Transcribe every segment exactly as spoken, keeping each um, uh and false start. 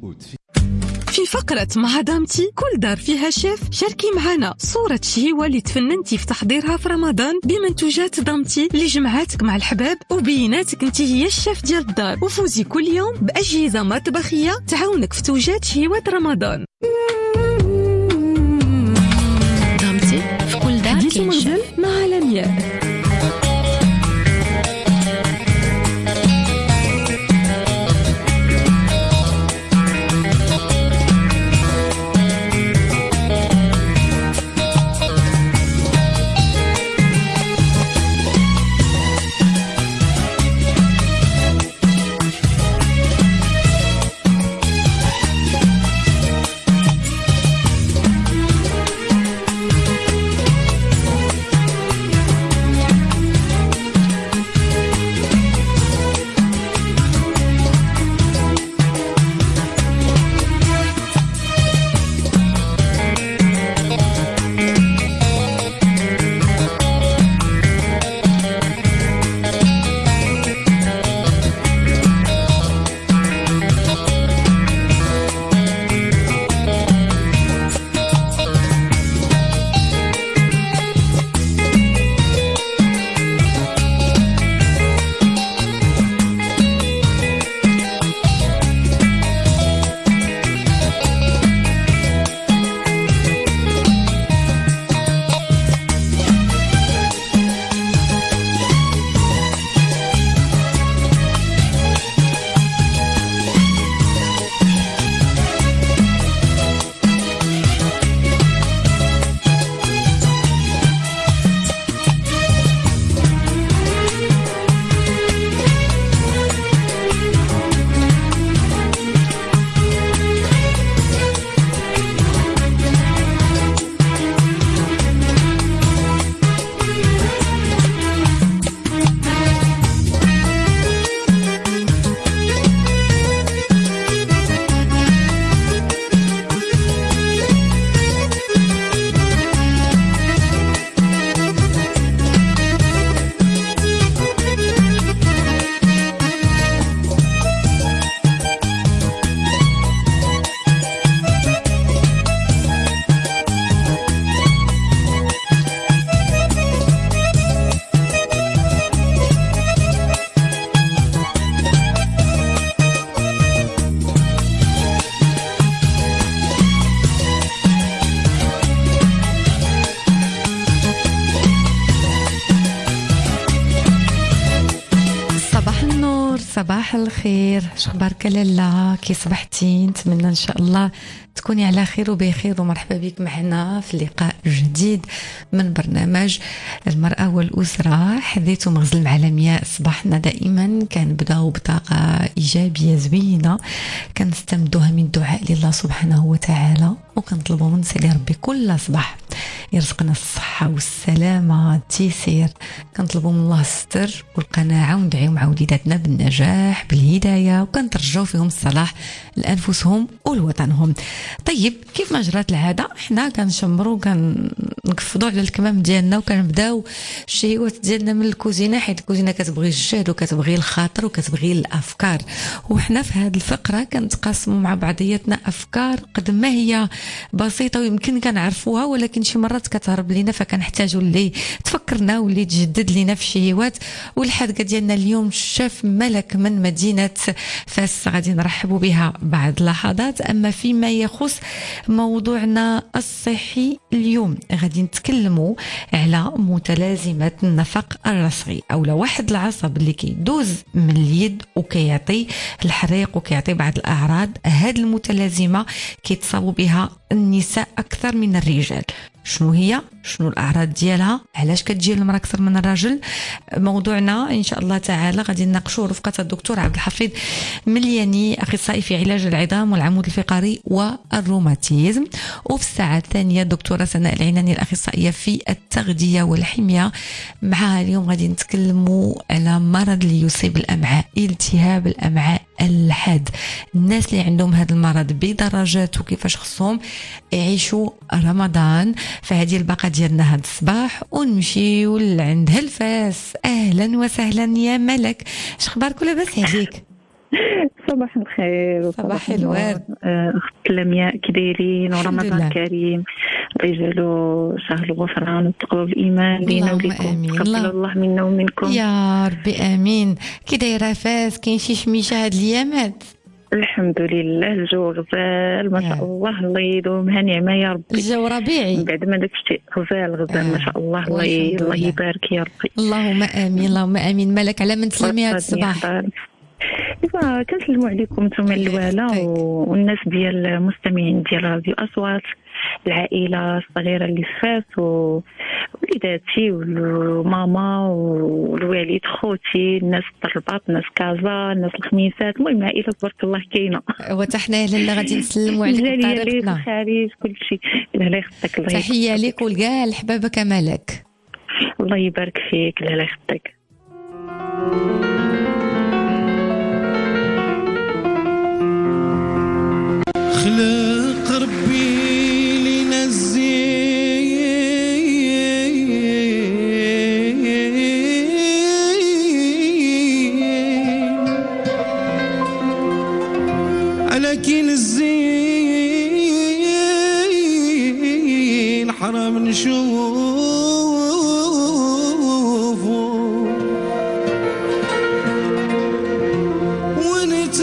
موجود في في فقرة مع دامتي كل دار فيها شيف. شاركي معنا صورة شهيوة اللي تفننتي في تحضيرها في رمضان بمنتوجات دامتي اللي جمعاتك مع الحباب وبيناتك انت هي الشيف ديال الدار، وفوزي كل يوم بأجهزة مطبخية تعاونك في توجات شهيوة رمضان. دامتي في كل دار حديث منزل مع لمياء. صباح الخير، شخبارك لالا؟ كي صبحتي؟ نتمنى ان شاء الله تكوني على خير وبخير، ومرحبا بك معنا في لقاء جديد من برنامج المرأة والأسرة. حديث مغزل مع لمياء. صباحنا دائما كنبداو بطاقة إيجابية زوينة كنستمدوها من دعاء لله سبحانه وتعالى، وكنطلبوا من سيدي ربي كل صباح يرزقنا الصحة والسلامة التيسير. كنطلبوا من الله الستر والقناعة، وندعيو مع وليداتنا بالنجاح بالهداية، وكنترجوا فيهم الصلاح لأنفسهم ولوطنهم. طيب، كيف ما جرات العادة احنا كنشمروا كنقفضوا على الكمام ديالنا وكنبداو الشهيوات ديالنا من الكوزينة، حيث الكوزينة كتبغي الجهد وكتبغي الخاطر وكتبغي الأفكار. وحنا في هذه الفقرة كنتقاسموا مع بعضياتنا أفكار قد ما هي بسيطة ويمكن كنعرفوها، ولكن شي مرات كتهرب لينا، فكنحتاجوا اللي تفكرنا واللي تجدد لينا في الشهيوات. والحلقة ديالنا اليوم الشيف ملك من مدينة فاس غادي نرحبوا بها بعد لحظات. أما فيما يخص موضوعنا الصحي اليوم غادي نتكلموا على متلازمة النفق الرصغي، أو واحد العصب اللي كيدوز من اليد وكيعطي الحريق وكيعطي بعض الأعراض. هاد المتلازمة كيتصابوا بها النساء أكثر من الرجال. شنو هي؟ شنو الأعراض ديالها؟ علاش كتجي المرأة أكثر من الرجل؟ موضوعنا إن شاء الله تعالى غادي نناقشوا رفقة الدكتور عبد الحفيظ ملياني، أخصائي في علاج العظام والعمود الفقري والروماتيزم. وفي الساعة الثانية الدكتورة سناء العناني، الأخصائية في التغذية والحمية. معها اليوم غادي نتكلموا على مرض اللي يصيب الأمعاء، التهاب الأمعاء الحاد. الناس اللي عندهم هذا المرض بدرجات وكيفاش خصهم يعيشوا رمضان. فهذه الباقة ديالنا هذا الصباح، ونمشيو لعند هلفاس. اهلا وسهلا يا ملك، اش اخبارك؟ لاباس عليك؟ صباح الخير. صباح الورد. أخت لمياء كي دايرين؟ ورمضان كريم، الله يجعلو شهر الغفران والتقوى والإيمان لينا وليكم. تقبل الله منا ومنكم يا ربي آمين. كي دايرة فاس؟ كاين شي شميشة هاد الأيامات؟ الحمد لله الجو غزال ما شاء الله، الله يدومها نعمة يا ربي. الجو ربيعي بعد ما داك الشيء غزال غزال آه. ما شاء الله. الله ي... الله يبارك يا ربي. اللهم آمين اللهم آمين. مالك على من تسلمي هاد الصباح؟ إيوا كنسلموا عليكم نتوما الوالا والناس ديال المستمعين ديال راديو أصوات، العائلة الصغيرة اللي فات ووليداتي وماما والوالد خوتي، الناس الرباط، الناس كازا، الناس الخميسات، المهم عائلة تبارك الله كاينة. وتحنا لاله غادي نسلموا عليك بطريقتنا. الخارج كلشي الله يخطيك. تحية لك ولكاع الحبابة كمالك. الله يبارك فيك. الله يخطيك. خلق ربي لنا الزين، على كين الزين حرام نشوفه، وانت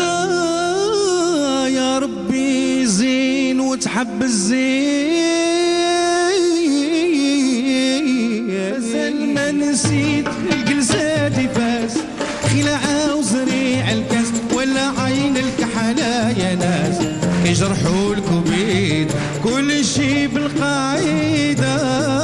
يا ربي زين وتحب الزين. زين ما نسيت الجلسات فاس، خلعة وزريع الكاس، ولا عين الكحلة يا ناس، يجرحوا الكبيد كل شي بالقاعدة.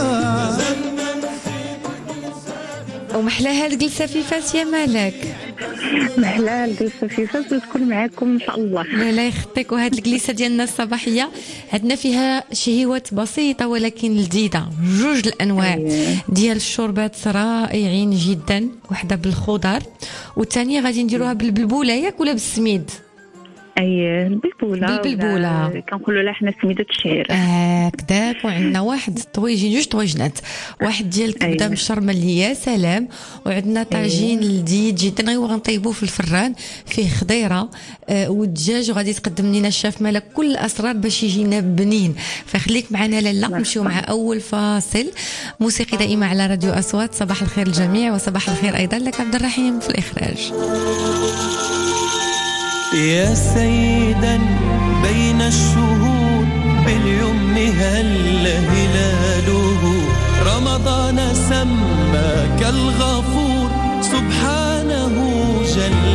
ومحلى هاد الجلسة في فاس يا مالك؟ محلى الجلسة في فاس تكون معاكم إن شاء الله. لا يخطيك. وهاد الجلسة ديالنا الصباحية عندنا فيها شهيوات بسيطة ولكن لذيذة، جوج الأنواع ديال الشوربات رائعين جدا، وحدة بالخضر والثانية غادي نديروها بالبلبولة ياك ولا بالسميد؟ اي البلبوله. بالبلبوله كنقولوا لها حنا سميده الشعير هكذاك. وعندنا واحد طويجين، جوج طويجنات، واحد ديال الكبده مشرمه اللي يا سلام، وعندنا طاجين لذيذ جدا غير غنطيبوه في الفران فيه خضيره آه والدجاج، وغادي تقدم لنا الشاف مالك كل الاسرار باش يجينا بنين. فخليك معنا لاله. نمشيو مع اول فاصل موسيقي دائما على راديو اصوات. صباح الخير الجميع وصباح الخير ايضا لك عبد الرحيم في الاخراج. يا سيدا بين الشهور باليمن هل هلاله، رمضان سماك الغفور سبحانه جل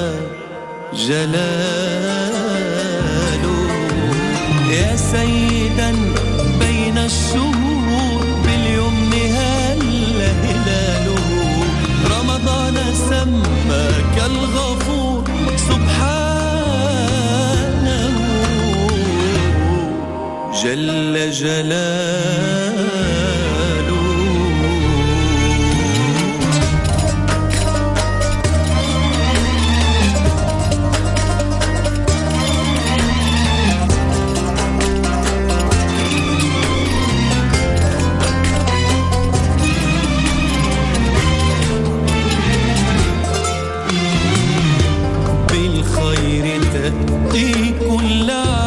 جلاله. يا سيدا بين الشهور باليمن هل هلاله، رمضان سماك الغفور سبحانه جل جلاله. بالخير تأتي كل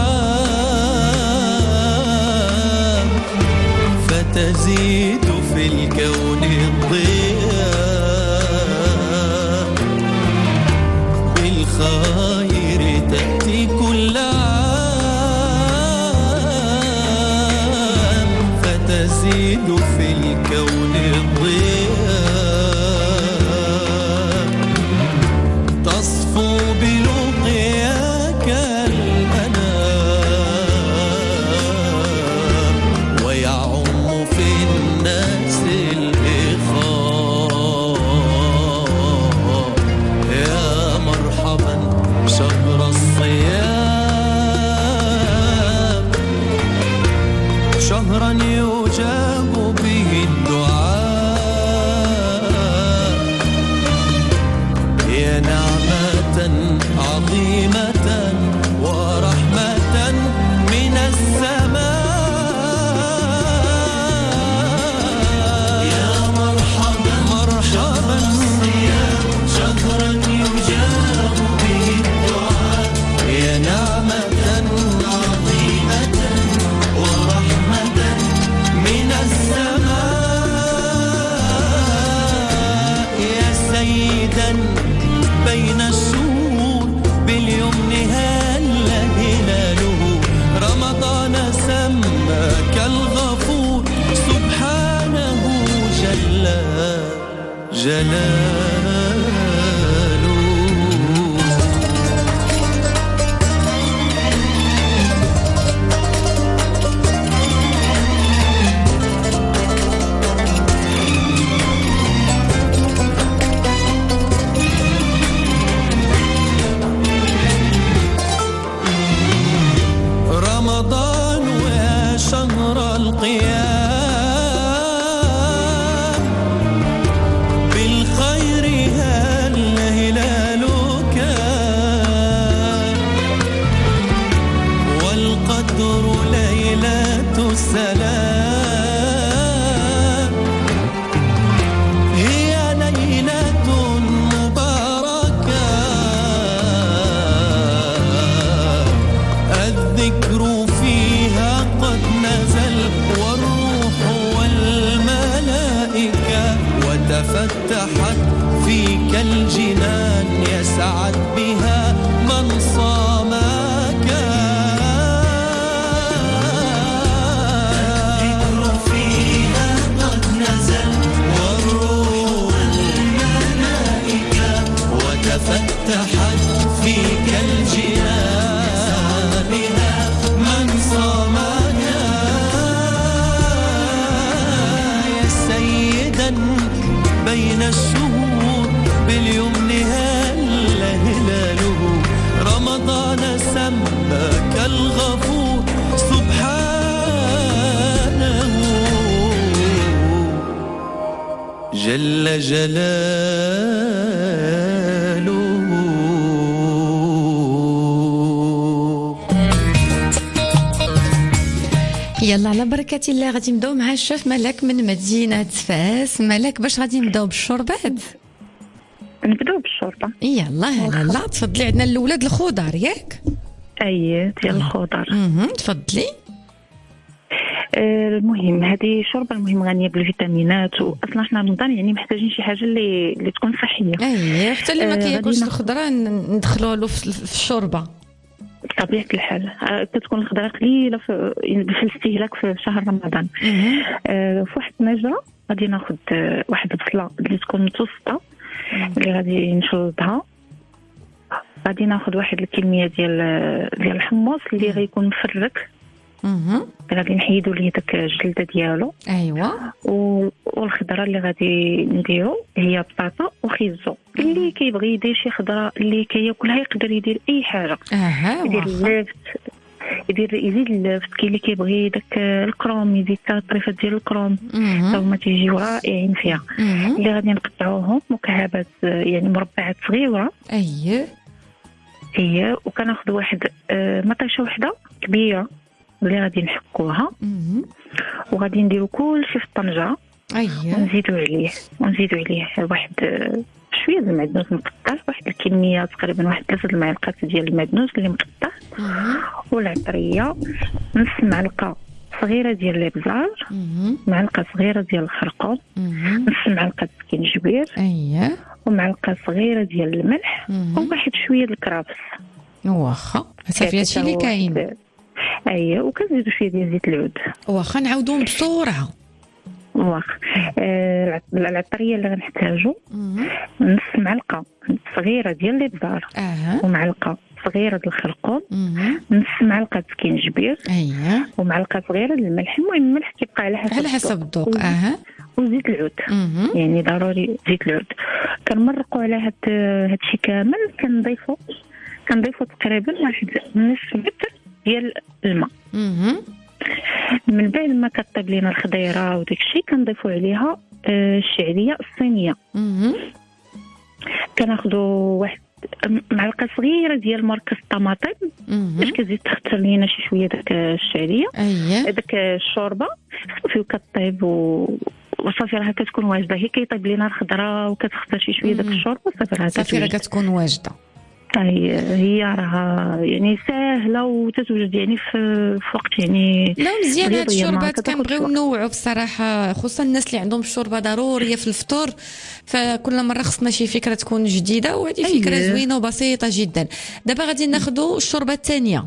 عام، فتزيد في الكون الضياء. بالخير تأتي كل عام، فتزيد في الكون الضياء. تصفو بلقياك الأنام، ويعم في الناس الإخاء. الغفور سبحانه جل جلاله. يلا على بركة الله غادي نبداو مع الشيف ملك من مدينة فاس. ملك باش غادي نبداو بالشربات؟ نبداو بالشوربه. يلا هلا لا تفضلي. عندنا الاولاد الخضار ياك؟ اي ديال الخضر. اها تفضلي. آه المهم هذه شوربه المهم غنيه بالفيتامينات، واصلا حنا رمضان يعني محتاجين شي حاجه اللي اللي تكون صحيه. اي حتى اللي ما آه كياكلش غادي الخضره ندخلوه له في في الشوربه. بطبيعه الحال آه كتكون الخضره قليله في في الاستهلاك في شهر رمضان. آه في واحد النجره غادي ناخذ آه واحد البصله اللي تكون متوسطه اللي غادي نشلطها. غادي ناخذ واحد الكميه ديال ديال الحمص اللي غيكون مفرك. اها غادي نحيدو ليه داك الجلده ديالو. ايوا. والخضره اللي غادي نديرو هي بطاطا وخيزو. اللي كيبغي يدير شي خضره اللي كياكلها يقدر يدير اي حاجه. اها يدير اللفت، يدير يزيد اللفت. كاين اللي كيبغي داك الكروم يزيد الطريفات ديال الكروم حتى هما تيجيو رائعين فيها. اللي غادي نقطعوهم مكعبات يعني مربعات صغيره. اييه هي وكناخذ واحد آه مطيشه وحده كبيره اللي غادي نحكوها. وغادي نديرو كلشي في الطنجره. اييه ونزيدو عليه ونزيدو عليه واحد آه شويه د المعدنوس مقطع، واحد الكميه تقريبا واحد ثلاثه المعالق ديال المعدنوس اللي مقطع. والعطريه نص معلقه صغيره ديال الابزار، معلقه صغيره ديال الخرقوم، نص معلقه سكينجبير. اييه ومعلقه صغيره ديال الملح وواحد شويه د الكرافس. واخا صافي هادشي اللي كاين. اييه وكنزيدو شويه ديال زيت العود. واخا نعاودوهم بسرعه. واخا آه العطريه اللي غنحتاجو نص معلقه صغيره ديال الابزار. اها ومعلقه صغيره ديال الخرقوم، نص معلقه سكينجبير. اييه ومعلقه صغيره ديال الملح. المهم الملح كيبقى على حسب على حسب الذوق. اها وزيت العود. يعني ضروري زيت العود. كنمرقوا على هاد هادشي كامل. كنضيفوا كنضيفوا تقريبا واحد نصف لتر ديال الماء. من بعد ما كطيب لينا الخضيره وداك الشيء كنضيفوا عليها آه الشعريه الصينيه. كناخذوا واحد معلقه صغيره ديال مركز الطماطم باش كتزيد تختار لينا شي شويه داك الشعريه. اييه داك الشوربه صافي وكطيب و وصافي راه كتكون واجده. هي كيطيب لينا الخضره وكتختار شي شويه داك الشوربه صافي راه صافي راه كتكون واجده. اي هي راه يعني ساهله وتتوجد يعني في, في وقت يعني. لا مزيان هاد الشوربات كنبغيو نوعوا بصراحه، خصوصا الناس اللي عندهم الشوربه ضروريه في الفطور، فكل مره خصنا شي فكره تكون جديده. وهذه فكره زوينه وبسيطه جدا. دابا غادي ناخذوا الشوربه الثانيه.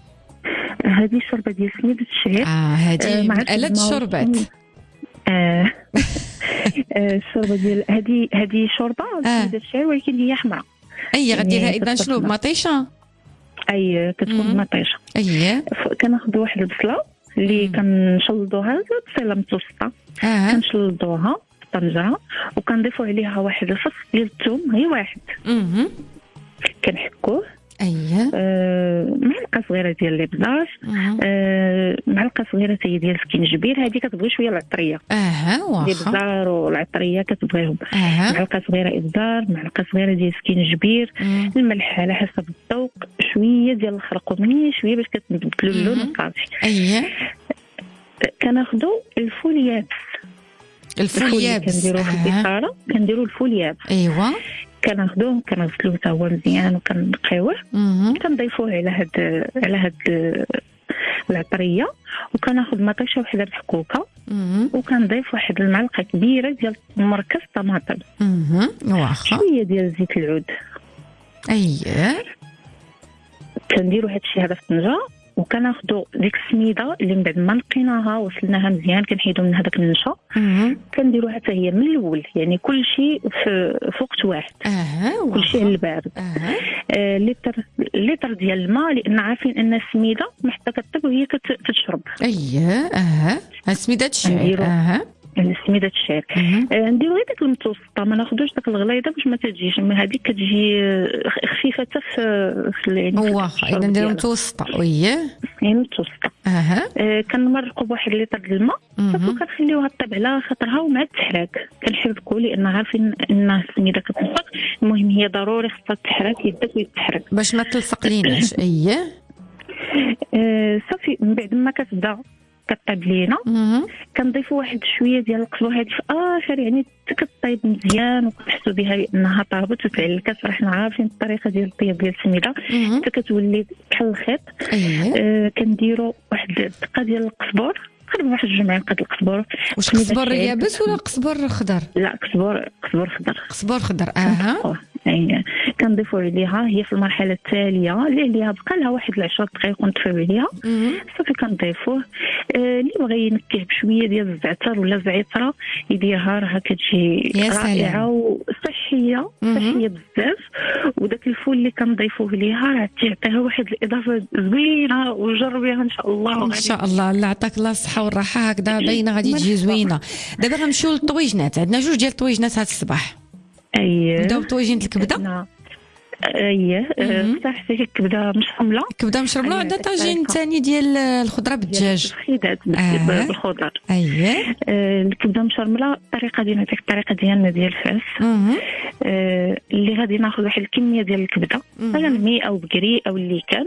هذه الشوربه ديال سميده الشعير. اه هذه من آلات الشوربات. اه الشوربه ديال هذه هذه شوربه سميده الشعير ولكن هي حمراء. اي غديرها اذا شنو بمطيشه؟ اي كتكون بمطيشه. اييه كناخذ واحد البصله اللي كنشلضوها بصله متوسطه. آه. كنشلضوها في الطنجره وكنضيفوا عليها واحد الفص ديال الثوم غير واحد. اها كنحكوه. اييه آه معلقه صغيره ديال الابزار. آه معلقه صغيره حتى هي ديال السكينجبير. هذه كتبغي شويه العطريه. اها واخا الابزار والعطريه كتبغيهم. أه. معلقه صغيره ابزار، معلقه صغيره ديال السكينجبير. الملح على حسب الذوق، شويه ديال الخرقوم شويه باش كتبدلوا اللون وصافي. اييه كناخذوا الفول يابس. الفول يابس كنديروه في البخاره. كنديروا الفول يابس. ايوا كناخذوه كنغسلوه حتى هو مزيان وكنقيوه. كنضيفوه على هاد على هاد العطريه. وكناخذ مطيشه وحده محكوكه. وكنضيف واحد المعلقه كبيره ديال مركز الطماطم. واخا شويه ديال زيت العود. اييه كنديروا هادشي هذا في الطنجره. وكناخذوا ديك السميده اللي من بعد ما نقيناها وصلناها مزيان كنحيدوا من هذاك النشا. كنديروها حتى هي من الاول يعني كل شيء في وقت واحد. اها كل شيء على البارد. اها آه لتر لتر ديال الماء لان عارفين ان السميده حتى كطيب وهي كتشرب. اييه اها السميده الشعير. اها السميده الشعير. نديرو غير ديك المتوسطه، ما ناخذوش داك الغليظه باش ما تجيش، اما هذيك كتجي خفيفه حتى في في يعني واخا اذا نديرو متوسطه. وي يعني متوسطه. اها آه كنمرقوا بواحد لتر د الماء صافي، وكنخليوها طيب على خاطرها ومع التحراك كنحركوا لان عارفين ان السميده كتنفق. المهم هي ضروري خصها تحرك يدك ويتحرك باش ما تلصق ليناش. اييه آه صافي. من بعد ما كتبدا كطيب لينا كنضيفوا واحد شويه ديال القزبر هذه في اخر، يعني كطيب مزيان وكنحسوا بها بانها طابت وتعلكات. حنا عارفين الطريقه ديال الطياب ديال السميده حتى كتولي بحال الخيط. آه كنديروا واحد الدقه ديال القزبر، تقريبا واحد جوج معالق القزبر. واش قزبر يابس ولا قزبر خضر؟ لا قزبر قزبر خضر. قزبر خضر اها. يعني كنضيفوا عليها هي في المرحله التاليه اللي عليها بقى لها واحد العشر دقائق ونطفيو عليها صافي. كنضيفوه آه اللي بغى ينكه بشويه ديال الزعتر ولا الزعتره يديرها، راه كتجي رائعه وصحيه صحيه بزاف. وداك الفول اللي كنضيفوه ليها راه تيعطيها واحد الاضافه زوينه، وجربيها ان شاء الله. ان شاء الله الله يعطيك الله الصحه والراحه. هكذا باينه غادي تجي زوينه. دابا غنمشيو للطويجنات، عندنا جوج ديال الطويجنات هذا الصباح. اييه نبداو بطويجنه الكبده. اييه صح صافي الكبده مشرمله. كبده مشرمله. عندنا طاجين ثاني ديال الخضره بالدجاج، الخضات آه. بالخضر. اييه آه الكبده مشرمله الطريقه ديالنا ديك الطريقه ديالنا ديال الفاس. آه اللي غادي ناخذ واحد الكميه ديال الكبده مثلا مي او بكري او اللي كان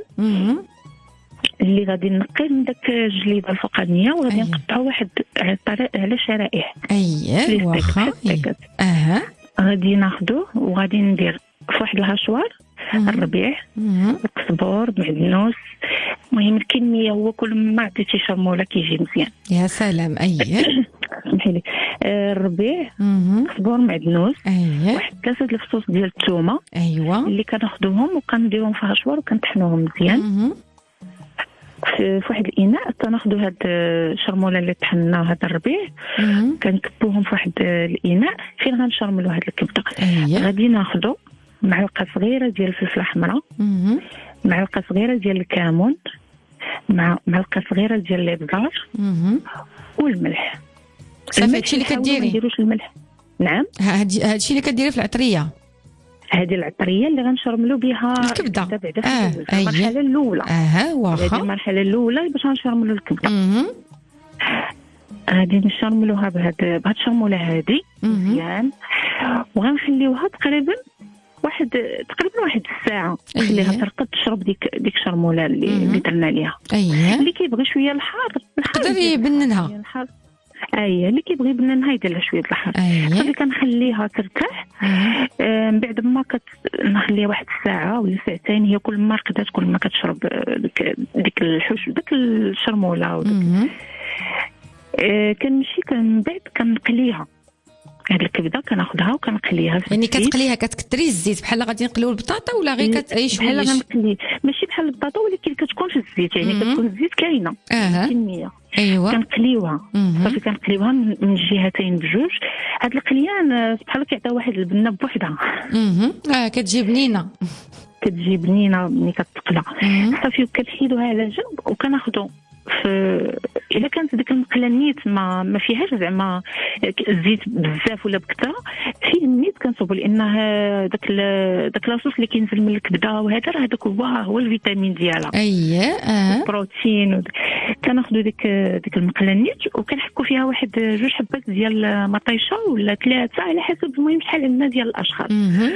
اللي غادي نقي من داك الجليده الفوقانيه وغادي نقطعوا واحد على على شرائح. اييه واخا. اها غادي ناخذوه وغادي ندير في واحد الهاشوار الربيع القزبر معدنوس. المهم الكميه هو كل ما عطيتي شرموله كيجي مزيان. يا سلام. اييه سمحي لي. آه الربيع قزبر معدنوس. اييه واحد ثلاثه الفصوص ديال الثومه. ايوه اللي كناخذوهم وكنديرهم في هاشوار وكنطحنوهم مزيان في واحد الاناء. كناخذوا هاد الشرموله اللي طحنا هذا الربيع كنكبوهم في واحد الاناء فين غنشرملوا هاد الكبده. أيه. غادي ناخذوا معلقه صغيره ديال الفلفله الحمراء، معلقه صغيره ديال الكمون، مع معلقه صغيره ديال الابزار والملح. صافي هادشي اللي كديري. ما نديروش الملح. نعم هادشي هادشي اللي كديري في العطريه. هذه العطريه اللي غنشرملوا بها الكبده بعدا في آه. المرحله الاولى. اها واخا. هذه المرحله الاولى باش غنشرملوا الكبده. غادي نشرملوها بهاد بهاد الشرموله هذه مزيان وغنخليوها تقريبا واحد تقريبا واحد الساعه. نخليها ترقد تشرب ديك ديك الشرموله اللي اللي درنا ليها. اييه اللي كيبغي شويه الحار يقدر يبننها. اييه اللي كيبغي يبننها يدير لها شويه الحار. صافي كنخليها ترتاح. آه من بعد ما كنخليها واحد الساعه ولا ساعتين، هي كل ما رقدات كل ما كتشرب ديك ديك الحوش ديك الشرموله وديك. آه كنمشي من بعد كنقليها هاد الكبده كناخذها وكنقليها. يعني كتقليها كتكثري الزيت بحال غادي نقليو البطاطا ولا غير كتعيش بحال غنقلي ماشي بحال البطاطا ولكن كتكون في الزيت، يعني كتكون الزيت كاينه آه. كميه. ايوا كنقليوها صافي كنقليوها من الجهتين بجوج. هاد القليان بحال كيعطيو واحد البنه بوحدها. اها اه كتجي بنينه كتجي بنينه ملي كتقلى. صافي وكنحيدوها على جنب وكناخذو في الا كانت ديك المقله نيت ما ما فيهاش زعما الزيت بزاف ولا بكثره، في النيت كنصوبوا لانه داك داك لاصوص اللي كينزل من الكبده وهذا راه داك هو هو الفيتامين ديالها. اييه اه البروتين. كناخذوا ديك ديك المقله نيت وكنحكوا فيها واحد جوج حبات ديال مطيشه ولا ثلاثه على حسب المهم شحال عندنا ديال الاشخاص.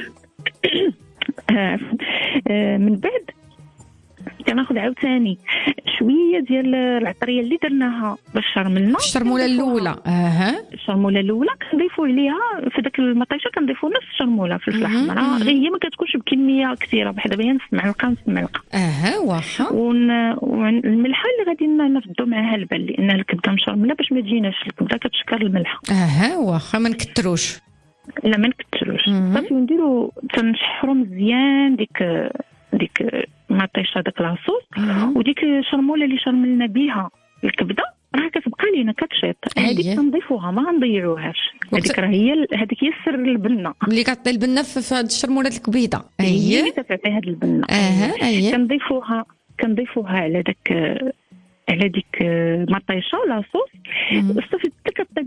آه آه من بعد كناخذ عاوتاني شويه ديال العطريه اللي درناها باش شرملنا الشرموله الاولى. اها الشرموله الاولى كنضيفوا عليها في داك المطيشه كنضيفوا نص الشرموله فلفله حمراء، غير هي ما كتكونش بكميه كثيره بحال دابا نص معلقه نص معلقه. اها واخا. والملحه اللي غادي نفضوا معها البال لان الكبده مشرمله باش ما تجيناش الكبده كتشكر الملحه. اها واخا ما نكتروش. لا ما نكتروش. صافي ونديروا تنشحروا مزيان ديك ديك مطيشه داك لاصوص وديك الشرموله اللي شرملنا بها الكبده راه كتبقى لينا كتشيط. هذيك كنضيفوها ما غنضيعوهاش. هذيك راه هي هذيك هي السر البنه ملي كطيب البنه في هاد الشرمولات الكبيده. هي اللي كتعطي هاد البنه. اها اييه كنضيفوها كنضيفوها على داك على ديك مطيشه لاصوص صافي حتى كطيب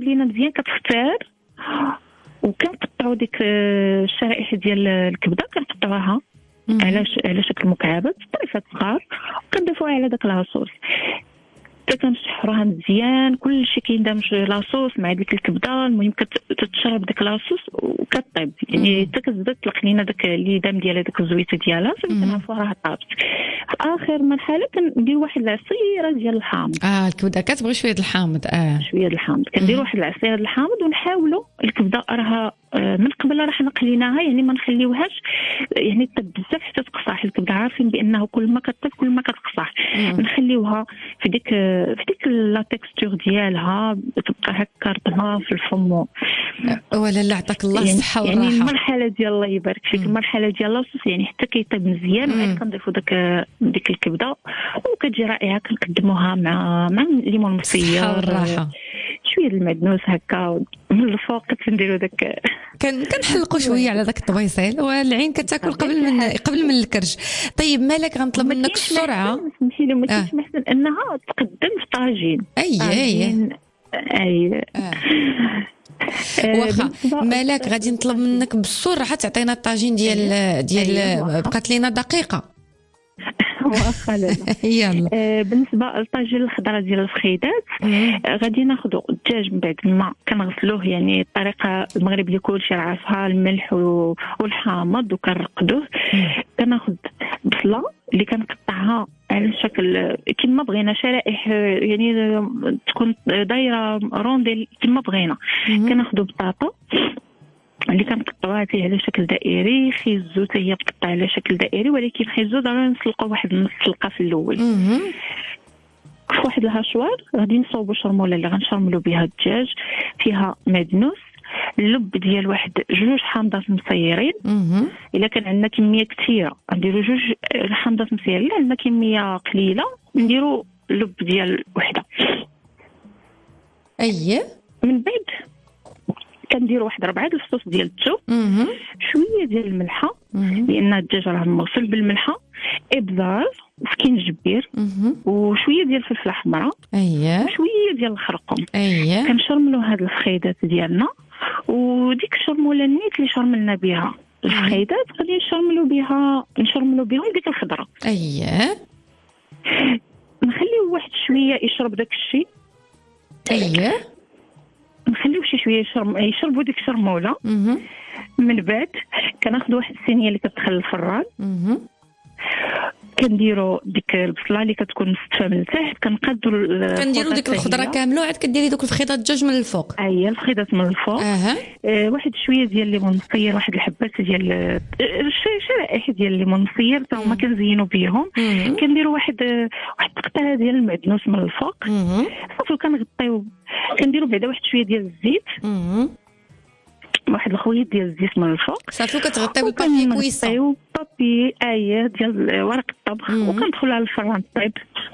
طيب لينا مزيان كتختار، وكنقطعوا ديك الشرائح ديال الكبده كنقطعوها على على شكل مكعبات طريفات صغار، وكنضيفوها على داك لاصوص حتى كنشحروها مزيان، كلشي كيندمج لاصوص مع ديك الكبده. المهم كتشرب داك لاصوص وكطيب، يعني حتى كتبدا تطلق لينا داك الليدام ديالها داك الزويته ديالها، صافي كنعرفوا راه طابت. في اخر مرحله كندير واحد العصيره ديال الحامض. اه الكبده كتبغي شويه الحامض. اه شويه الحامض كندير واحد العصيره الحامض، ونحاولوا الكبده راها من قبل راه حنا قليناها، يعني ما نخليوهاش يعني طيب بزاف حتى تقصح. الكبده عارفين بانه كل ما كطيب كل ما كتقصح، نخليوها في ديك في ديك لا تكستور ديالها تبقى هكا رطبه في الفم. ولا لا عطاك الله الصحه يعني والراحه. يعني المرحله ديال الله يبارك فيك، المرحله ديال لاصوص يعني حتى كيطيب مزيان، وعاد كنضيفوا داك ديك الكبده وكتجي رائعه. كنقدموها مع مع الليمون مصير والراحه، شويه المعدنوس هكا من الفوق كنديروا داك كان كنحلقوا شويه على داك الطبيصيل، والعين كتاكل قبل من قبل من الكرج. طيب مالك غنطلب منك بسرعه، سمحي لي، ما كاينش محسن انها تقدم في طاجين. اي اي اي واخا مالك غادي نطلب منك بسرعه تعطينا الطاجين ديال ديال بقات لينا دقيقه. واخا يلا. آه بالنسبه للطاجين الخضره ديال الفخيدات، آه غادي ناخذوا الدجاج من بعد ما كنغسلوه، يعني الطريقه المغرب اللي كلشي عارفها، الملح والحامض وكنرقدوه. كناخذ بصله اللي كنقطعها على شكل كما بغينا، شرائح يعني تكون دايره رونديل كما بغينا. كناخذوا بطاطا اللي كنقطعوها فيه على شكل دائري، خيزو حتى هي تقطع على شكل دائري، ولكن خيزو ضروري نسلقوا واحد نص سلقه في الاول. في واحد الهاشوار غادي نصوبوا شرموله اللي غنشرملوا بها الدجاج، فيها معدنوس، اللب ديال واحد جوج حامضات مصيرين. الا كان عندنا كميه كثيره نديروا جوج حامضات مصيرين، الا عندنا كميه قليله نديروا اللب ديال وحده. اييه من بعد كنديروا واحد ربعه د الصوص ديال الثوم، شويه ديال الملحه لان الدجاج راه مغسول بالملحه، ابزار وسكينجبير، وشويه ديال الفلفله حمراء، اييه شويه ديال الخرقوم. اييه كنشرملوا هاد الفخيدات ديالنا، وديك الشرموله النيت اللي شرملنا بها الفخيدات غادي نشرملوا بها نشرملوا بهم ديك الخضره. اييه نخليو واحد شويه يشرب داك الشيء. اييه نخليو شي شويه يشرب يشربوا ديك الشرموله. من بعد كناخذ واحد الصينيه اللي كتدخل الفران، كنديروا ديك البصله اللي كتكون مستفه من التحت، كنقادوا كنديروا ديك الخضره كامله، وعاد كديري دوك الفخيطات الدجاج من الفوق. اييه الفخيطات من الفوق. اها آه واحد شويه ديال الليمون مصير، واحد الحبات ديال شرائح ديال الليمون مصير حتى هما كنزينوا بهم. كنديروا واحد واحد التقطعه ديال المعدنوس من الفوق، صافي كنغطيو. كنديروا بعدا واحد شويه ديال الزيت، واحد الخويط ديال الزيت من الفوق، صافي كتغطيو بالبابي كويسه، بابي ايه ديال ورق الطبخ، وكندخلوا على الفران طيب،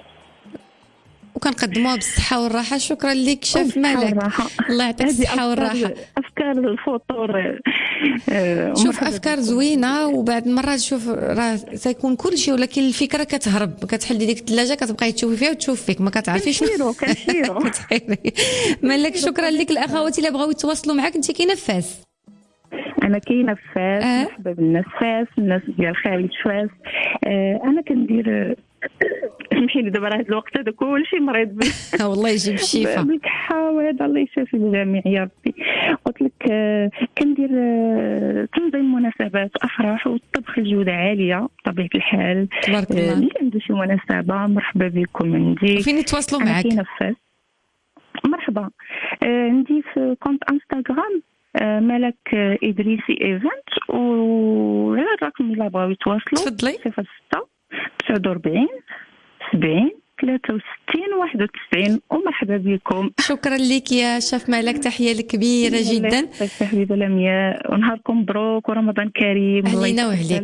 وكنقدموها بالصحه والراحه. شكرا لك شيف مالك، الله يعطيك الصحه والراحه. افكار الفطور شوف افكار زوينه، وبعد مرات شوف راه سيكون كل شيء، ولكن الفكره كتهرب، كتحلي ديك الثلاجه كتبقاي تشوفي فيها وتشوف فيك، ما كتعرفيش كنشيرو كنشيرو مالك. شكرا لك. الاخوات اللي بغاو يتواصلوا معك، انت كاينه في فاس؟ انا كاينه في فاس. أه؟ مرحبا بالناس فاس، الناس ديال خالد فاس. أه انا كندير سمحي لي دابا راه هذا الوقت هذا كلشي مريض به والله يجيب الشفاء بالكحه، وهذا الله يشافي الجميع يا ربي. قلت لك أه كندير أه تنظيم مناسبات افراح والطبخ الجوده عاليه بطبيعه الحال. تبارك الله. اللي أه عنده شي مناسبه مرحبا بكم عندي. فين يتواصلوا معك؟ كاينه في فاس. مرحبا. أه عندي في كونت انستغرام آه ملك آه إدريسي إيفنت، وعلى الرقم اللي بغاو يتواصلوا تفضلي. صفر ستة تسعة وأربعين سبعين ثلاثة وستين واحد وتسعين، ومرحبا بكم. شكرا لك يا شيف مالك، تحيه لك كبيره جدا. حبيبه لمياء، ونهاركم مبروك ورمضان كريم. علينا وعليك.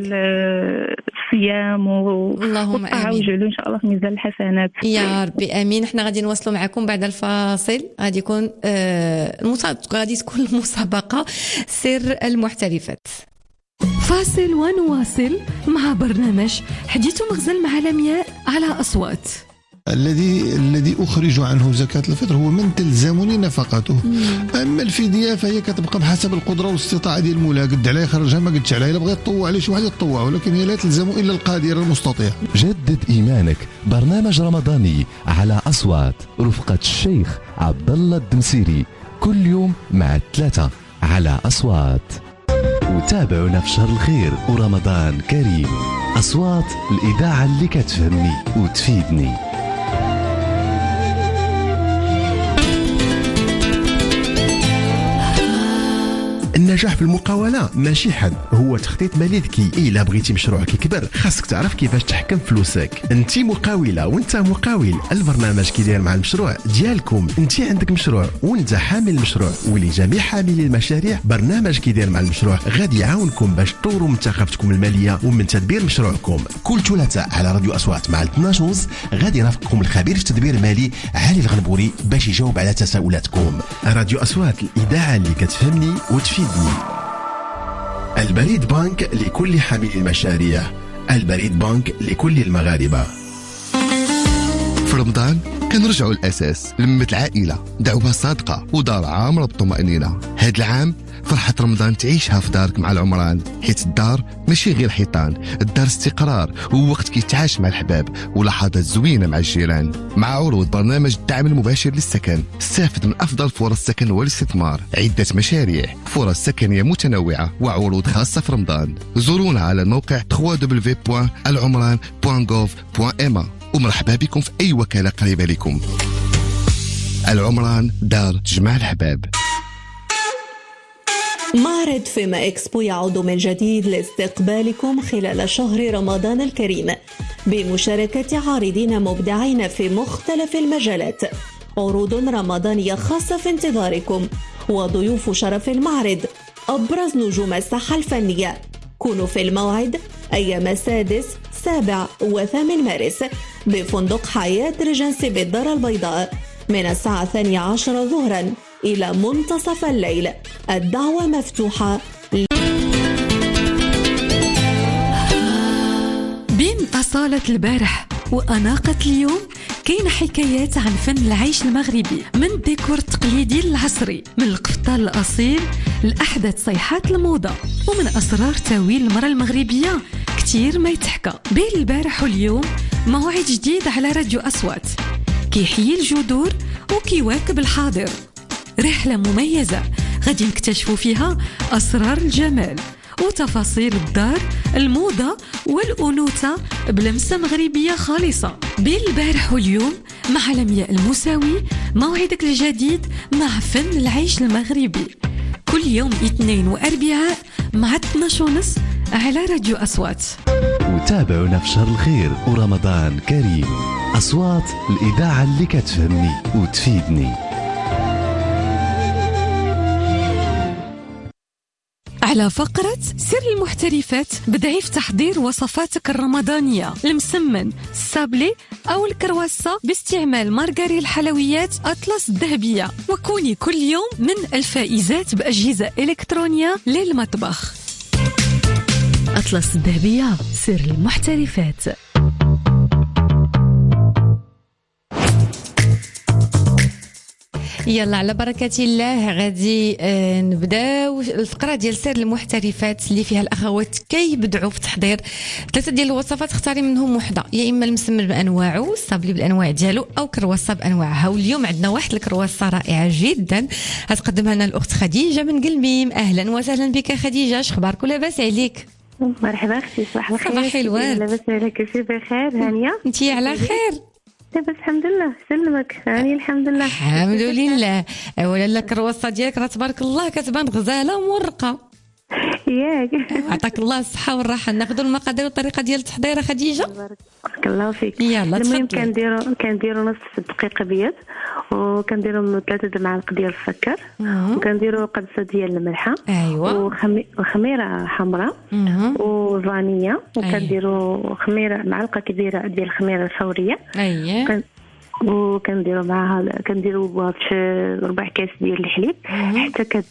الصيام اللهم امين، ويجعلوا ان شاء الله في ميزان الحسنات يا ربي امين. احنا غادي نواصلوا معكم بعد الفاصل، غادي يكون آه المسابقه غادي تكون المسابقه سر المحترفات. فاصل ونواصل مع برنامج حديث مغزل مع لمياء على أصوات. الذي الذي أخرج عنه زكاة الفطر هو من تلزمني نفقته. أما الفدية فهي كتبقى بحسب القدرة والاستطاعة ديال مولاها، قد عليه يخرجها ما قدش عليه، إلا بغى يطوع عليه شي واحد يطوع، ولكن هي لا تلزم إلا القادر المستطيع. جدد إيمانك، برنامج رمضاني على أصوات رفقة الشيخ عبد الله الدمسيري كل يوم مع الثلاثة على أصوات. وتابعونا في شهر الخير ورمضان كريم. أصوات الإذاعة اللي كتفهمني وتفيدني. النجاح في المقاولة ماشي حد، هو تخطيط مالي ذكي. إلا بغيتي مشروعك يكبر خاصك تعرف كيفاش تحكم فلوسك. انت مقاولة وانت مقاول، البرنامج كيدير مع المشروع ديالكم. انت عندك مشروع وانت حامل المشروع، ولجميع حاملي المشاريع برنامج كيدير مع المشروع غادي يعاونكم باش تطوروا من ثقافتكم المالية ومن تدبير مشروعكم. كل ثلاثاء على راديو أصوات مع اثناش ونص غادي يرافقكم الخبير في التدبير المالي علي الغنبوري باش يجاوب على تساؤلاتكم. راديو أصوات، الإذاعة اللي كتفهمني وتفيد. البريد بنك لكل حامل المشاريع، البريد بنك لكل المغاربة. في رمضان كنرجعوا الأساس، لمة العائلة، دعوة صادقة ودار عامرة بالطمأنينة. هاد العام فرحة رمضان تعيشها في دارك مع العمران، حيت الدار ماشي غير حيطان، الدار استقرار ووقت كيتعاش مع الحباب ولحظات زوينة مع الجيران. مع عروض برنامج الدعم المباشر للسكن، استفد من أفضل فرص السكن والاستثمار، عدة مشاريع، فرص سكنية متنوعة وعروض خاصة في رمضان. زورونا على الموقع دبليو دبليو دبليو دوت العمران دوت جوف دوت إم إيه ومرحبا بكم في أي وكالة قريبة لكم. العمران، دار تجمع الحباب. معرض فيما إكسبو يعود من جديد لاستقبالكم خلال شهر رمضان الكريم بمشاركة عارضين مبدعين في مختلف المجالات. عروض رمضانية خاصة في انتظاركم، وضيوف شرف المعرض أبرز نجوم الساحة الفنية. كونوا في الموعد أيام السادس، سابع وثامن مارس بفندق حياة ريجنسي بالدار البيضاء من الساعة الثانية عشرة ظهرا إلى منتصف الليل. الدعوة مفتوحة. بين أصالة البارح وأناقة اليوم كاين حكايات عن فن العيش المغربي، من الديكور التقليدي للعصري، من القفطان الأصيل لأحدث صيحات الموضة، ومن أسرار تاويل المرأة المغربية كتير ما يتحكى. بين البارح واليوم موعد جديد على راديو أصوات، كيحيي الجذور وكيواكب الحاضر. رحلة مميزة غادي نكتشفوا فيها أسرار الجمال وتفاصيل الدار، الموضة والأنوثة بلمسة مغربية خالصة. بين البارح واليوم مع لمياء المساوي، موعدك الجديد مع فن العيش المغربي كل يوم اثنين وأربعاء مع اثناش ونص على راديو أصوات. وتابعونا في شهر الخير ورمضان كريم. أصوات الإذاعة اللي كتفهمني وتفيدني. على فقرة سر المحترفات بدعي في تحضير وصفاتك الرمضانية، المسمن، السابلي أو الكرواسة باستعمال مارغري الحلويات أطلس الذهبية، وكوني كل يوم من الفائزات بأجهزة إلكترونية للمطبخ. أطلس الذهبية، سر المحترفات. يلا على بركة الله غادي آه نبداو الفقرة ديال سر المحترفات اللي فيها الأخوات كيبدعوا في تحضير ثلاثة ديال الوصفات، اختاري منهم وحدة، يا إما المسمن بأنواعه، الصابلي بالأنواع ديالو، أو كرواسة بأنواعها. واليوم عندنا واحد الكرواسة رائعة جدا هتقدمها لنا الأخت خديجة من قلميم. أهلا وسهلا بك خديجة، شخبارك ولاباس عليك؟ مرحبا أختي، صباح الخير. صباح الورد. لاباس عليك؟ كلشي بخير؟ هانية انتي على خير؟ بس الحمد لله. سلمك هاني. الحمد لله الحمد لله. ولا لا الكرواسة ديالك راه تبارك الله كتبان غزالة ومرقة. ياك عطاك الله الصحة والراحة. ناخذوا المقادير والطريقة ديال التحضير خديجة. بارك الله فيك. يلا المهم كنديروا كنديروا نص الدقيق ابيض، وكنديروا ثلاثة د معالق ديال السكر، وكنديروا قدسة ديال الملحة، ايوا، وخميرة حمراء وفانية، وكنديروا خميرة معلقة كبيرة ديال الخميرة الفورية. اييه. وكنديروا معها كنديروا ربع كاس ديال الحليب حتى كتذوب.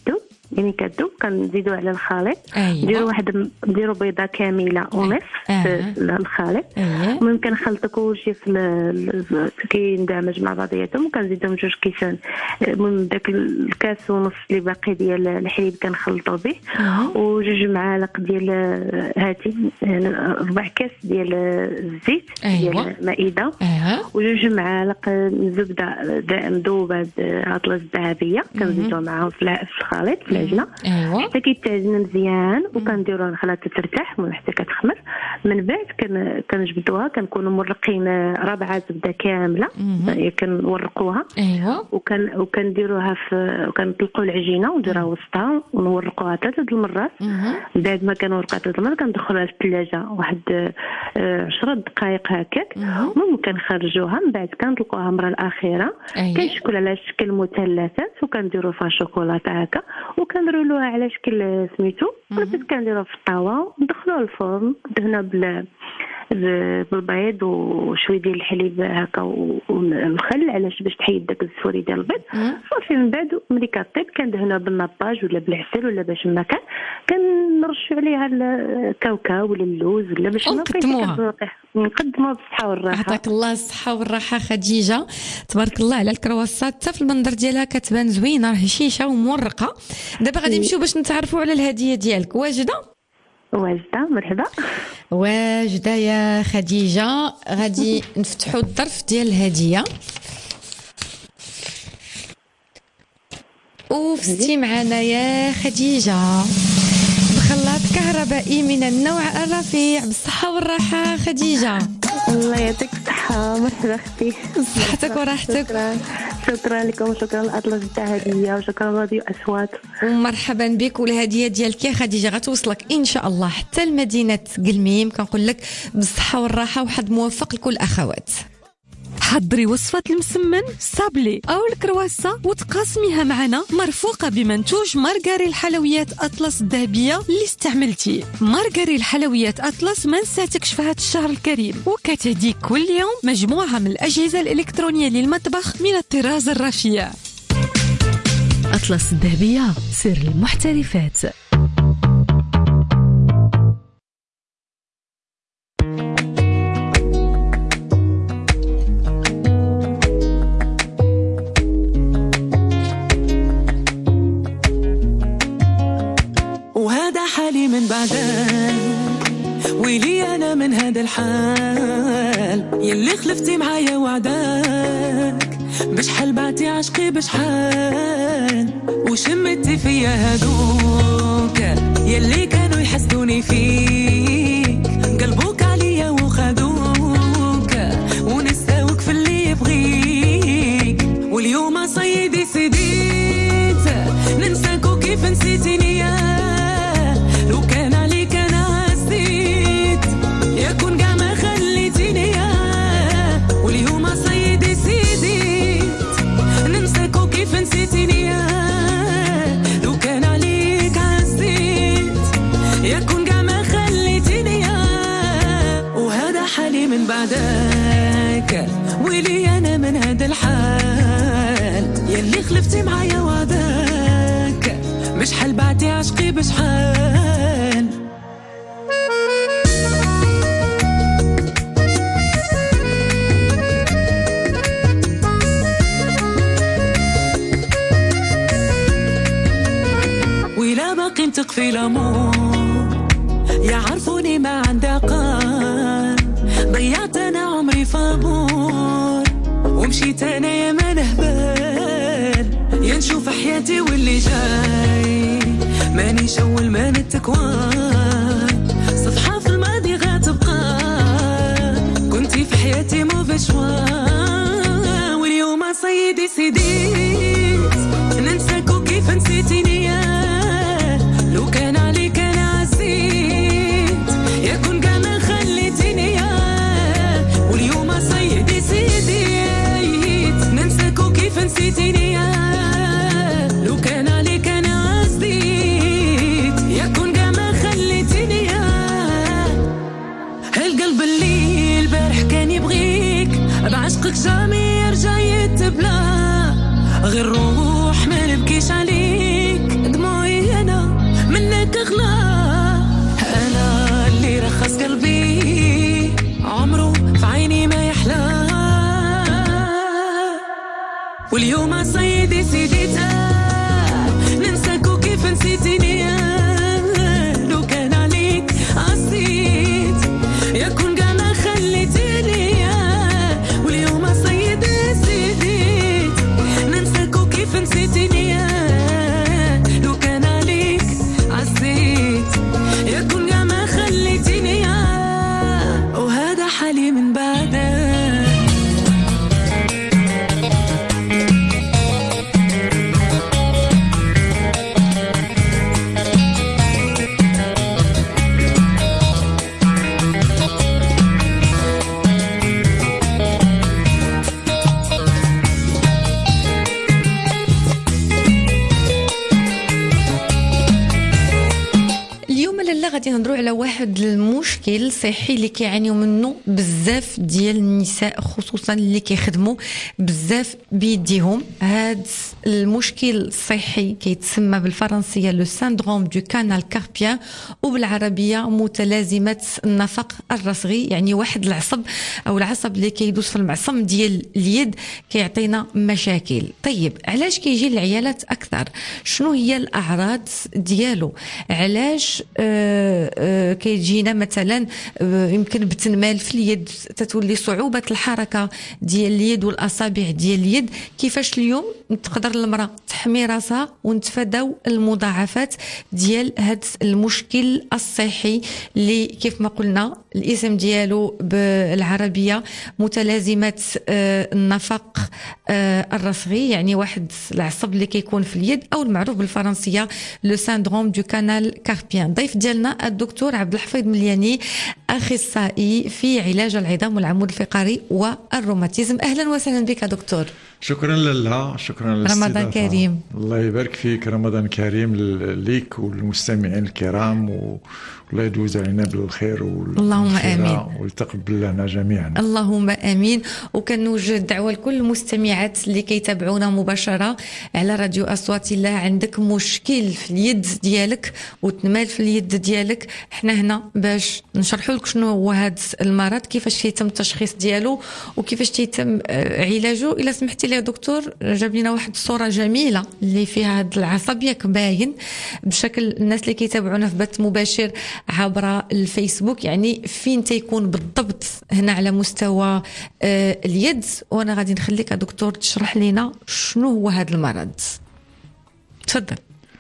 يعني كذوب كنزيدو على الخليط. أيوة. نديرو واحد نديرو بيضه كامله ونصف أه. في الخليط. أيوة. ممكن نخلطو كلشي في كيندمج مع بعضياتهم وكنزيدهم جوج كيسان من داك الكاس ونص اللي باقي ديال الحليب كنخلطو به. أه. وجوج معالق ديال هاتي يعني ربع كاس ديال الزيت. أيوة. ديال المائده. أه. وجوج معالق زبده مذوبه عطله الذهبيه كنزيدوها معاهم في الخليط في العجينه. أيوة. حتى كيتعجن مزيان وكنديروها الخلطه ترتاح حتى كتخمر. من بعد كن كنجبدوها كنكونوا مرقين ربعه زبده كامله كنورقوها. ايوا وكن وكنديروها في وكنطلقوا العجينه ونديروها وسطها ونورقوها ثلاثه المرات. بعد ما كنورقها ثلاثه المرات كندخلوها في الثلاجه واحد عشرة دقائق هكاك. ممكن نخرجوها من بعد كنطلقوها المره الاخيره. أيوة. كنشكل على شكل مثلثات وكنديروا فيها شوكولاته هكا وكنرولوها على شكل سميتو وبس كنديروها في الطاوه وندخلوها الفرن دهنا بال بالبيض وشويه ديال الحليب هكا والخل علاش باش تحيد داك الزفوري ديال البيض. صافي من بعد ملي كطيب كندهنوها بالناباج ولا بالعسل ولا باش ما كان كنرشوا عليها الكاوكاو ولا اللوز ولا باش نقدموها نقدموها بالصحه والراحه. يعطيك الله الصحه والراحه خديجه، تبارك الله على الكرواسات حتى في المنظر ديالها كتبان زوينه هشيشه ومورقه. دابا غادي نمشيو باش نتعرفوا على الهديه ديالك. واجده واجده مرحبا. واجده يا خديجه، غادي نفتحوا الظرف ديال الهديه وفستي معنا يا خديجه بخلاط كهربائي من النوع الرفيع. بالصحه والراحه خديجه. الله يعطيك الصحه. مرحبا اختي. صحتك وراحتك. شكرا شكرا لكم شكرا لأطلس الذهبيه وشكرا راديو اصوات ومرحبا بك. والهديه ديالك يا خديجه غتوصلك ان شاء الله حتى لمدينه قلميم. كنقول لك بالصحه والراحه وحد موفق لكل الاخوات. حضري وصفة المسمن سابلي أو الكرواسة وتقاسميها معنا مرفوقة بمنتوج مارغاري الحلويات أطلس الذهبية اللي استعملتي. مارغاري الحلويات أطلس ما نساتكش في هذا الشهر الكريم وكتهديك كل يوم مجموعة من الأجهزة الإلكترونية للمطبخ من الطراز الرفيع. أطلس الذهبية سر المحترفات. حالي من بعدك ويلي أنا من هذا الحال يلي خلفتي معايا وعداك بشحال بعتي عشقي بشحال وشمتي فيا هادوك يلي كانوا يحسدوني فيك قلبوك عليا وخدوك ونساوك في اللي يبغيك واليوم صيدي سديت ننساك وكيف نسيتيني يا لو كان عليك انا عزيت يكون كاع ما خليتيني يا واليوم صيدي سيديت ننساك وكيف نسيتيني يا لو كان عليك عزيت يكون كاع ما خليتيني يا وهذا حالي من بعدك ويلي انا من هذا الحال يلي خلفتي معايا وعدك بشحال بعتي عشقي بشحال ولا باقي متقفي الامور يعرفوني ما عندي قان ضيعت انا عمري فابور ومشيت انا يا ما نهبال يا نشوف حياتي واللي جاي ماني شول ما نتكوان صفحة في الماضي غتبقى كنتي في حياتي مو بشوان واليوم صيدي سيديت ننساك وكيف نسيتيني يا لو كان عليك انا عزيت يكون كاع ما خليتيني يا واليوم صيدي سيديت ننساك وكيف نسيتيني يا لو كان عليك انا عزيت يكون كاع ما خليتيني يا هالقلب اللي البارح كان يبغيك بعشقك جامي يرجع يتبلى غير روح ما نبكيش عليك دموعي واليوم صيدي سيديتها ننساك وكيف نسيتيني لو كان عليك عصيت يكون كاع ما خليتيني واليوم صيدي سيديت ننساك وكيف نسيتيني لو كان عليك عصيت يكون كاع ما خليتيني وهذا حالي من بعدك. غادي نهضروا على واحد المشكل صحي اللي كيعانيو منه بزاف ديال النساء خصوصا اللي كيخدموا بزاف بيديهم. هاد المشكل الصحي كيتسمى بالفرنسيه لو سيندروم دو كانال كاربيان وبالعربيه متلازمه النفق الرصغي، يعني واحد العصب او العصب اللي كيدوز في المعصم ديال اليد كيعطينا مشاكل. طيب علاش كيجي العيالات اكثر؟ شنو هي الاعراض ديالو؟ علاش آه كيجينا مثلا يمكن بتنمال في اليد، تتولي صعوبة الحركة ديال اليد والأصابع ديال اليد. كيفاش اليوم تقدر المرأة تحمي راسها ونتفاداو المضاعفات ديال هذا المشكل الصحي اللي كيف ما قلنا الاسم ديالو بالعربية متلازمة النفق الرصغي، يعني واحد العصب اللي كيكون في اليد، أو المعروف بالفرنسية لو سيندروم دو كانال كاربيان. ضيف ديالنا الدكتور عبد الحفيظ ملياني، اخصائي في علاج العظام والعمود الفقري والروماتيزم. اهلا وسهلا بك دكتور. شكرا لله، شكرا للاستضافه. رمضان كريم. الله يبارك فيك، رمضان كريم ليك والمستمعين الكرام، والله يدوز علينا بالخير اللهم امين، ويتقبل لنا جميعا اللهم امين. وكنوجد دعوه لكل المستمعات اللي كيتابعونا مباشره على راديو اصوات الله، عندك مشكل في اليد ديالك وتنمال في اليد ديالك، احنا هنا باش نشرحوا لك شنو هو هذا المرض، كيفاش يتم التشخيص ديالو وكيفاش يتم علاجه. الا سمحتي لي يا دكتور، جاب لنا واحد الصوره جميله اللي فيها هذا العصب ياك باين بشكل الناس اللي كيتابعونا في بث مباشر عبر الفيسبوك، يعني فين تيكون بالضبط هنا على مستوى آه اليد. وانا غادي نخليك يا دكتور تشرح لنا شنو هو هذا المرض. تفضل.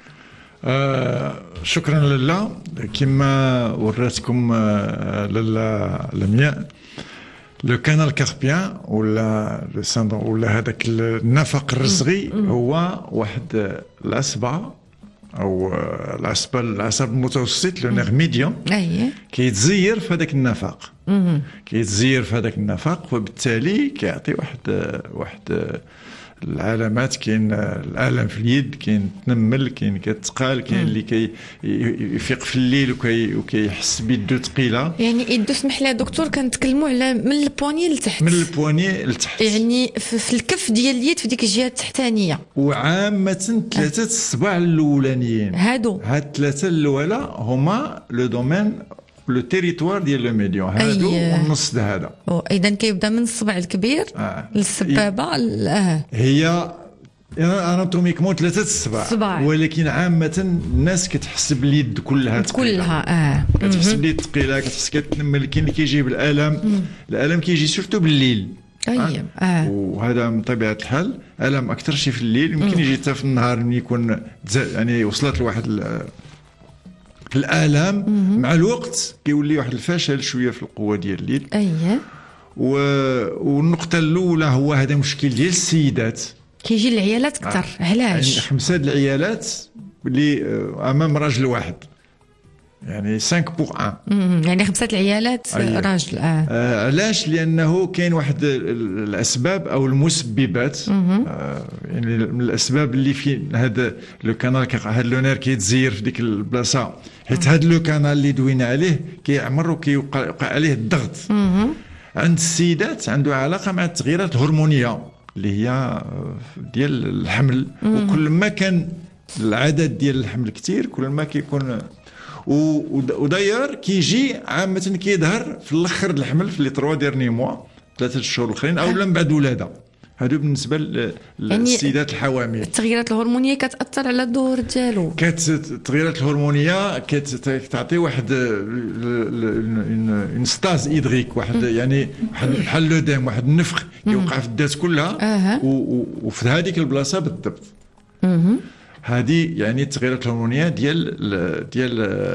آه شكرا لله. كما وراتكم آه لله لمياء، لو كانال كاربيان ولا لو سيندروم ولا هذاك النفق الرصغي هو واحد الأصبع او العصب العصب المتوسط، لو نير ميديوم، اييه، كيتزير في هذاك النفق، كيتزير في هذاك النفق، وبالتالي كيعطي واحد واحد العلامات. كاين الالم في اليد، كاين تنمل، كاين كتقال، كاين اللي كيفيق في الليل وكي وكيحس بيدو ثقيله. يعني يدو اسمح لي يا دكتور، كنتكلموا على من البواني لتحت، من البواني لتحت، يعني في الكف ديال اليد في ديك الجهه التحتانيه. وعامه ثلاثه الصباع الاولانيين هادو، هاد الثلاثه الاولى هما لو دومين لو تيريتوار ديال لو ميديون، هادو والنص هذا. اذا كيبدا من الصبع الكبير آه. للسبابه آه. هي اناتوميكمون ثلاثه الصباع، ولكن عامه الناس كتحس باليد كلها ثقيله، كلها اه كتحس باليد ثقيله، كتحس كتنمل. كاين اللي كيجي بالالم، الالم كيجي سورتو بالليل. اييه آه. وهذا من طبيعه الحال، الم اكثر شي في الليل، يمكن يجي حتى في النهار ملي يكون يعني وصلت لواحد الالام. مع الوقت كيولي واحد الفشل شويه في القوه ديال اليد. اييه. و... والنقطه الاولى هو هذا مشكل ديال السيدات، كيجي العيالات اكثر. آه. علاش؟ يعني خمسه د العيالات اللي امام راجل واحد، يعني خمسة بور واحد، يعني خمسه العيالات أيه. راجل. آه. آه علاش؟ لانه كاين واحد الاسباب او المسببات، آه يعني من الاسباب اللي في هذا لو كانال، هذا لو نير كيتزير في ديك البلاصه، حيت هذا لو كانال اللي دوينا عليه كيعمر وكيوقع عليه الضغط. مم. عند السيدات عنده علاقه مع التغييرات الهرمونيه اللي هي ديال الحمل. مم. وكل ما كان العدد ديال الحمل كثير كل ما كيكون، وداير كيجي عامه كيظهر في الاخر الحمل، في لي ثلاثة ديرني موا، ثلاثه الشهور الاخرين، او من بعد ولاده. هادو بالنسبه للسيدات يعني الحوامل. التغييرات الهرمونيه كتاثر على الدور ديالو. كت التغييرات الهرمونيه كتعطي واحد اون ستاز ايدريك، واحد يعني بحال لو ديم، واحد النفخ كيوقع في الذات كلها أه. وفي هذيك البلاصه بالضبط. هذه يعني التغييرات الهرمونيه ديال ديال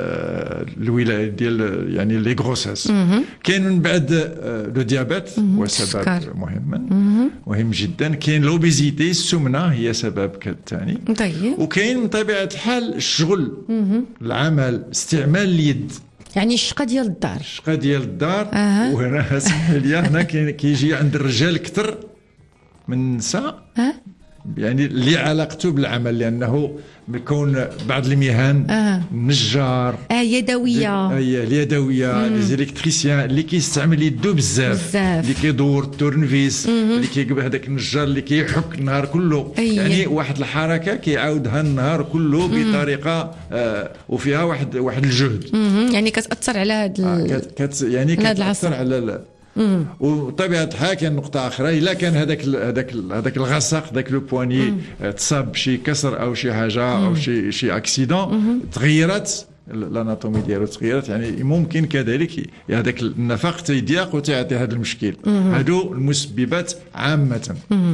الولاده ديال يعني لي غروسيس. كاين من بعد لو ديابيت هو سبب مهم مهم جدا. كاين لوبيزيتي، السمنه هي سبب ثاني. طيب. وكاين من طبيعه الحال الشغل، العمل، استعمال اليد، يعني الشقه ديال الدار. الشقه ديال الدار. أه. وهنا اسمح لي هنا كيجي عند الرجال اكثر من النساء. أه. يعني اللي علاقته بالعمل، لانه بيكون بعض المهن آه. النجار اه يدويه، اي اليدويه، لي زيليكتريسيان اللي كيستعمل يدو بزاف، اللي كيدور التورنفيس، اللي كيقبل هذاك النجار اللي كيحك النهار كله. أيه. يعني واحد الحركه كيعاودها النهار كله بطريقه آه وفيها واحد واحد الجهد. مم. يعني كتاثر على هذا آه كت يعني كتاثر على. وطبيعه الحال كاين نقطه اخرى، الا كان هذاك هذاك هذاك الغسق، ذاك لو بواني تصاب بشي كسر او شي حاجه او شي شي اكسيدون، تغيرت الاناتومي ديالو، تغيرت. يعني ممكن كذلك هذاك النفق تيضيق وتعطي هذا المشكل. هادو المسببات عامه.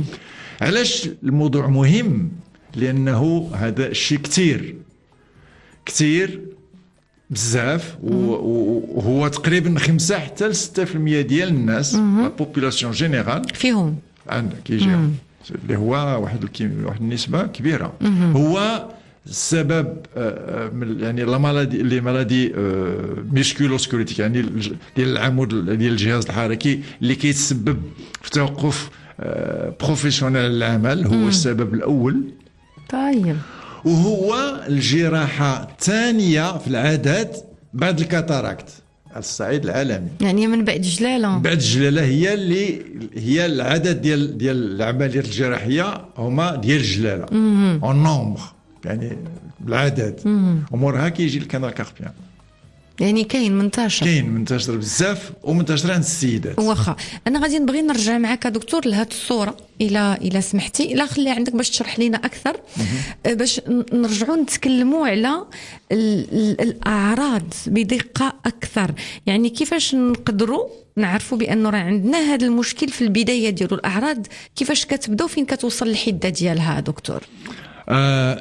علاش الموضوع مهم؟ لانه هذا الشيء كثير كثير بزاف، وهو تقريبا خمسة حتى ستة بالمئة ديال الناس، لا بوبولاسيون جينيرال فيهم عندك كيجيهم، اللي هو واحد واحد النسبه كبيره. هو السبب يعني لا مالادي لي مالادي ميسكولوسكوليتيك، يعني ديال العمود ديال الجهاز الحركي اللي كيتسبب في توقف بروفيسيونيل العمل، هو السبب الاول. طيب. وهو الجراحة الثانية في العدد بعد الكاتاراكت على الصعيد العالمي. يعني من بعد الجلالة. بعد الجلالة هي اللي هي العدد ديال ديال العمليات الجراحية هما ديال الجلالة. اون نومبر، يعني بالعدد. امورها كيجي الكانال كاربيان. يعني كاين منتشر كاين منتشر بزاف ومنتشر عند السيدات. واخا انا غادي نبغي نرجع معك دكتور لهاد الصوره، الى الى سمحتي، الى خلي عندك باش تشرح لنا اكثر، باش نرجعوا نتكلموا على الاعراض بدقه اكثر. يعني كيفاش نقدروا نعرفوا بانه راه عندنا هذا المشكل في البدايه ديالو، الاعراض كيفاش كتبدا وفين كتوصل الحده ديالها دكتور؟ آه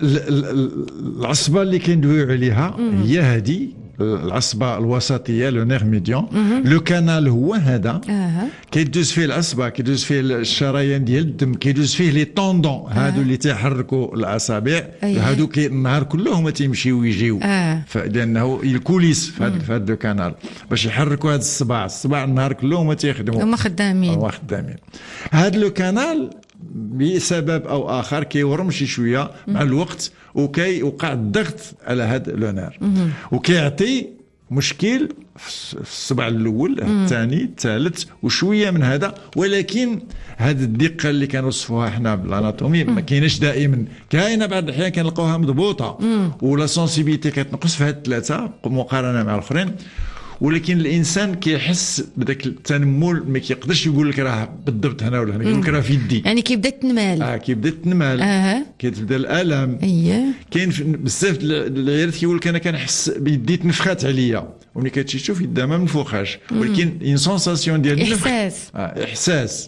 العصبه اللي كندويو عليها هي هذه العصبه الوسطيه، لو نير ميديون. لو كانال هو هذا، أه. كيدوز فيه العصبه، كيدوز فيه الشرايين ديال الدم، كيدوز فيه لي طوندون هادو اللي تيحركوا الاصابع. أيه. هادو كي النهار كله هما تيمشيو ويجيو، أه. لانه الكوليس في هذا في هذا لو كانال باش يحركوا هذا الصباع الصباع النهار كله هما تيخدموا، هما خدامين هما خدامين. هذا لو كانال بسبب او اخر كيورم شي شويه مع الوقت، وكيوقع الضغط على هذا لونير، وكيعطي مشكل في الصبع الاول، الثاني، الثالث، وشويه من هذا. ولكن هذه الدقه اللي كنوصفوها حنا بالاناتومي ما كايناش دائما، كاينه بعض الاحيان كنلقاوها مضبوطه، ولا سونسيبيتي كتنقص في هذه الثلاثه مقارنه مع الاخرين. ولكن الانسان كيحس بداك التنمل، ما كيقدرش يقول لك راه بالضبط هنا ولا هنا، كيقول لك راه في يدي. يعني كيبدا تنمال. اه كيبدا تنمال. اه كتبدا الالم. اييه. كاين بزاف العيالات كيقول لك انا كنحس بيدي تنفخات عليا، وملي كتمشي تشوف يدها ما منفوخاش، ولكن اون سونساسيون ديال النفخ. احساس. اه احساس.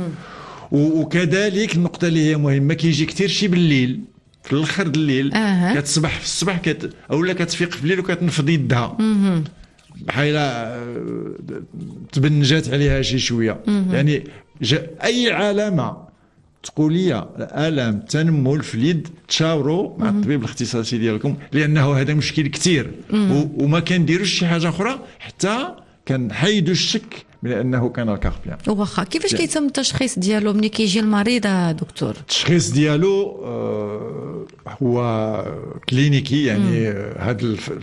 وكذلك النقطه اللي هي مهمه، كيجي كثير شي بالليل، في الاخر الليل. آه. كتصبح في الصباح كت... اولا كتفيق في الليل وكتنفض يدها بحال تبنجات عليها شي شويه. يعني اي علامه تقول لي الام تنمل في اليد، تشاوروا مع الطبيب الاختصاصي ديالكم، لانه هذا مشكل كثير. وما كنديروش شي حاجه اخرى حتى كنحيدوا الشك من انه كان الكاربيان. واخا كيفاش كيتم التشخيص ديالو ملي كيجي المريض دكتور؟ التشخيص ديالو آه هو كلينيكي، يعني هذا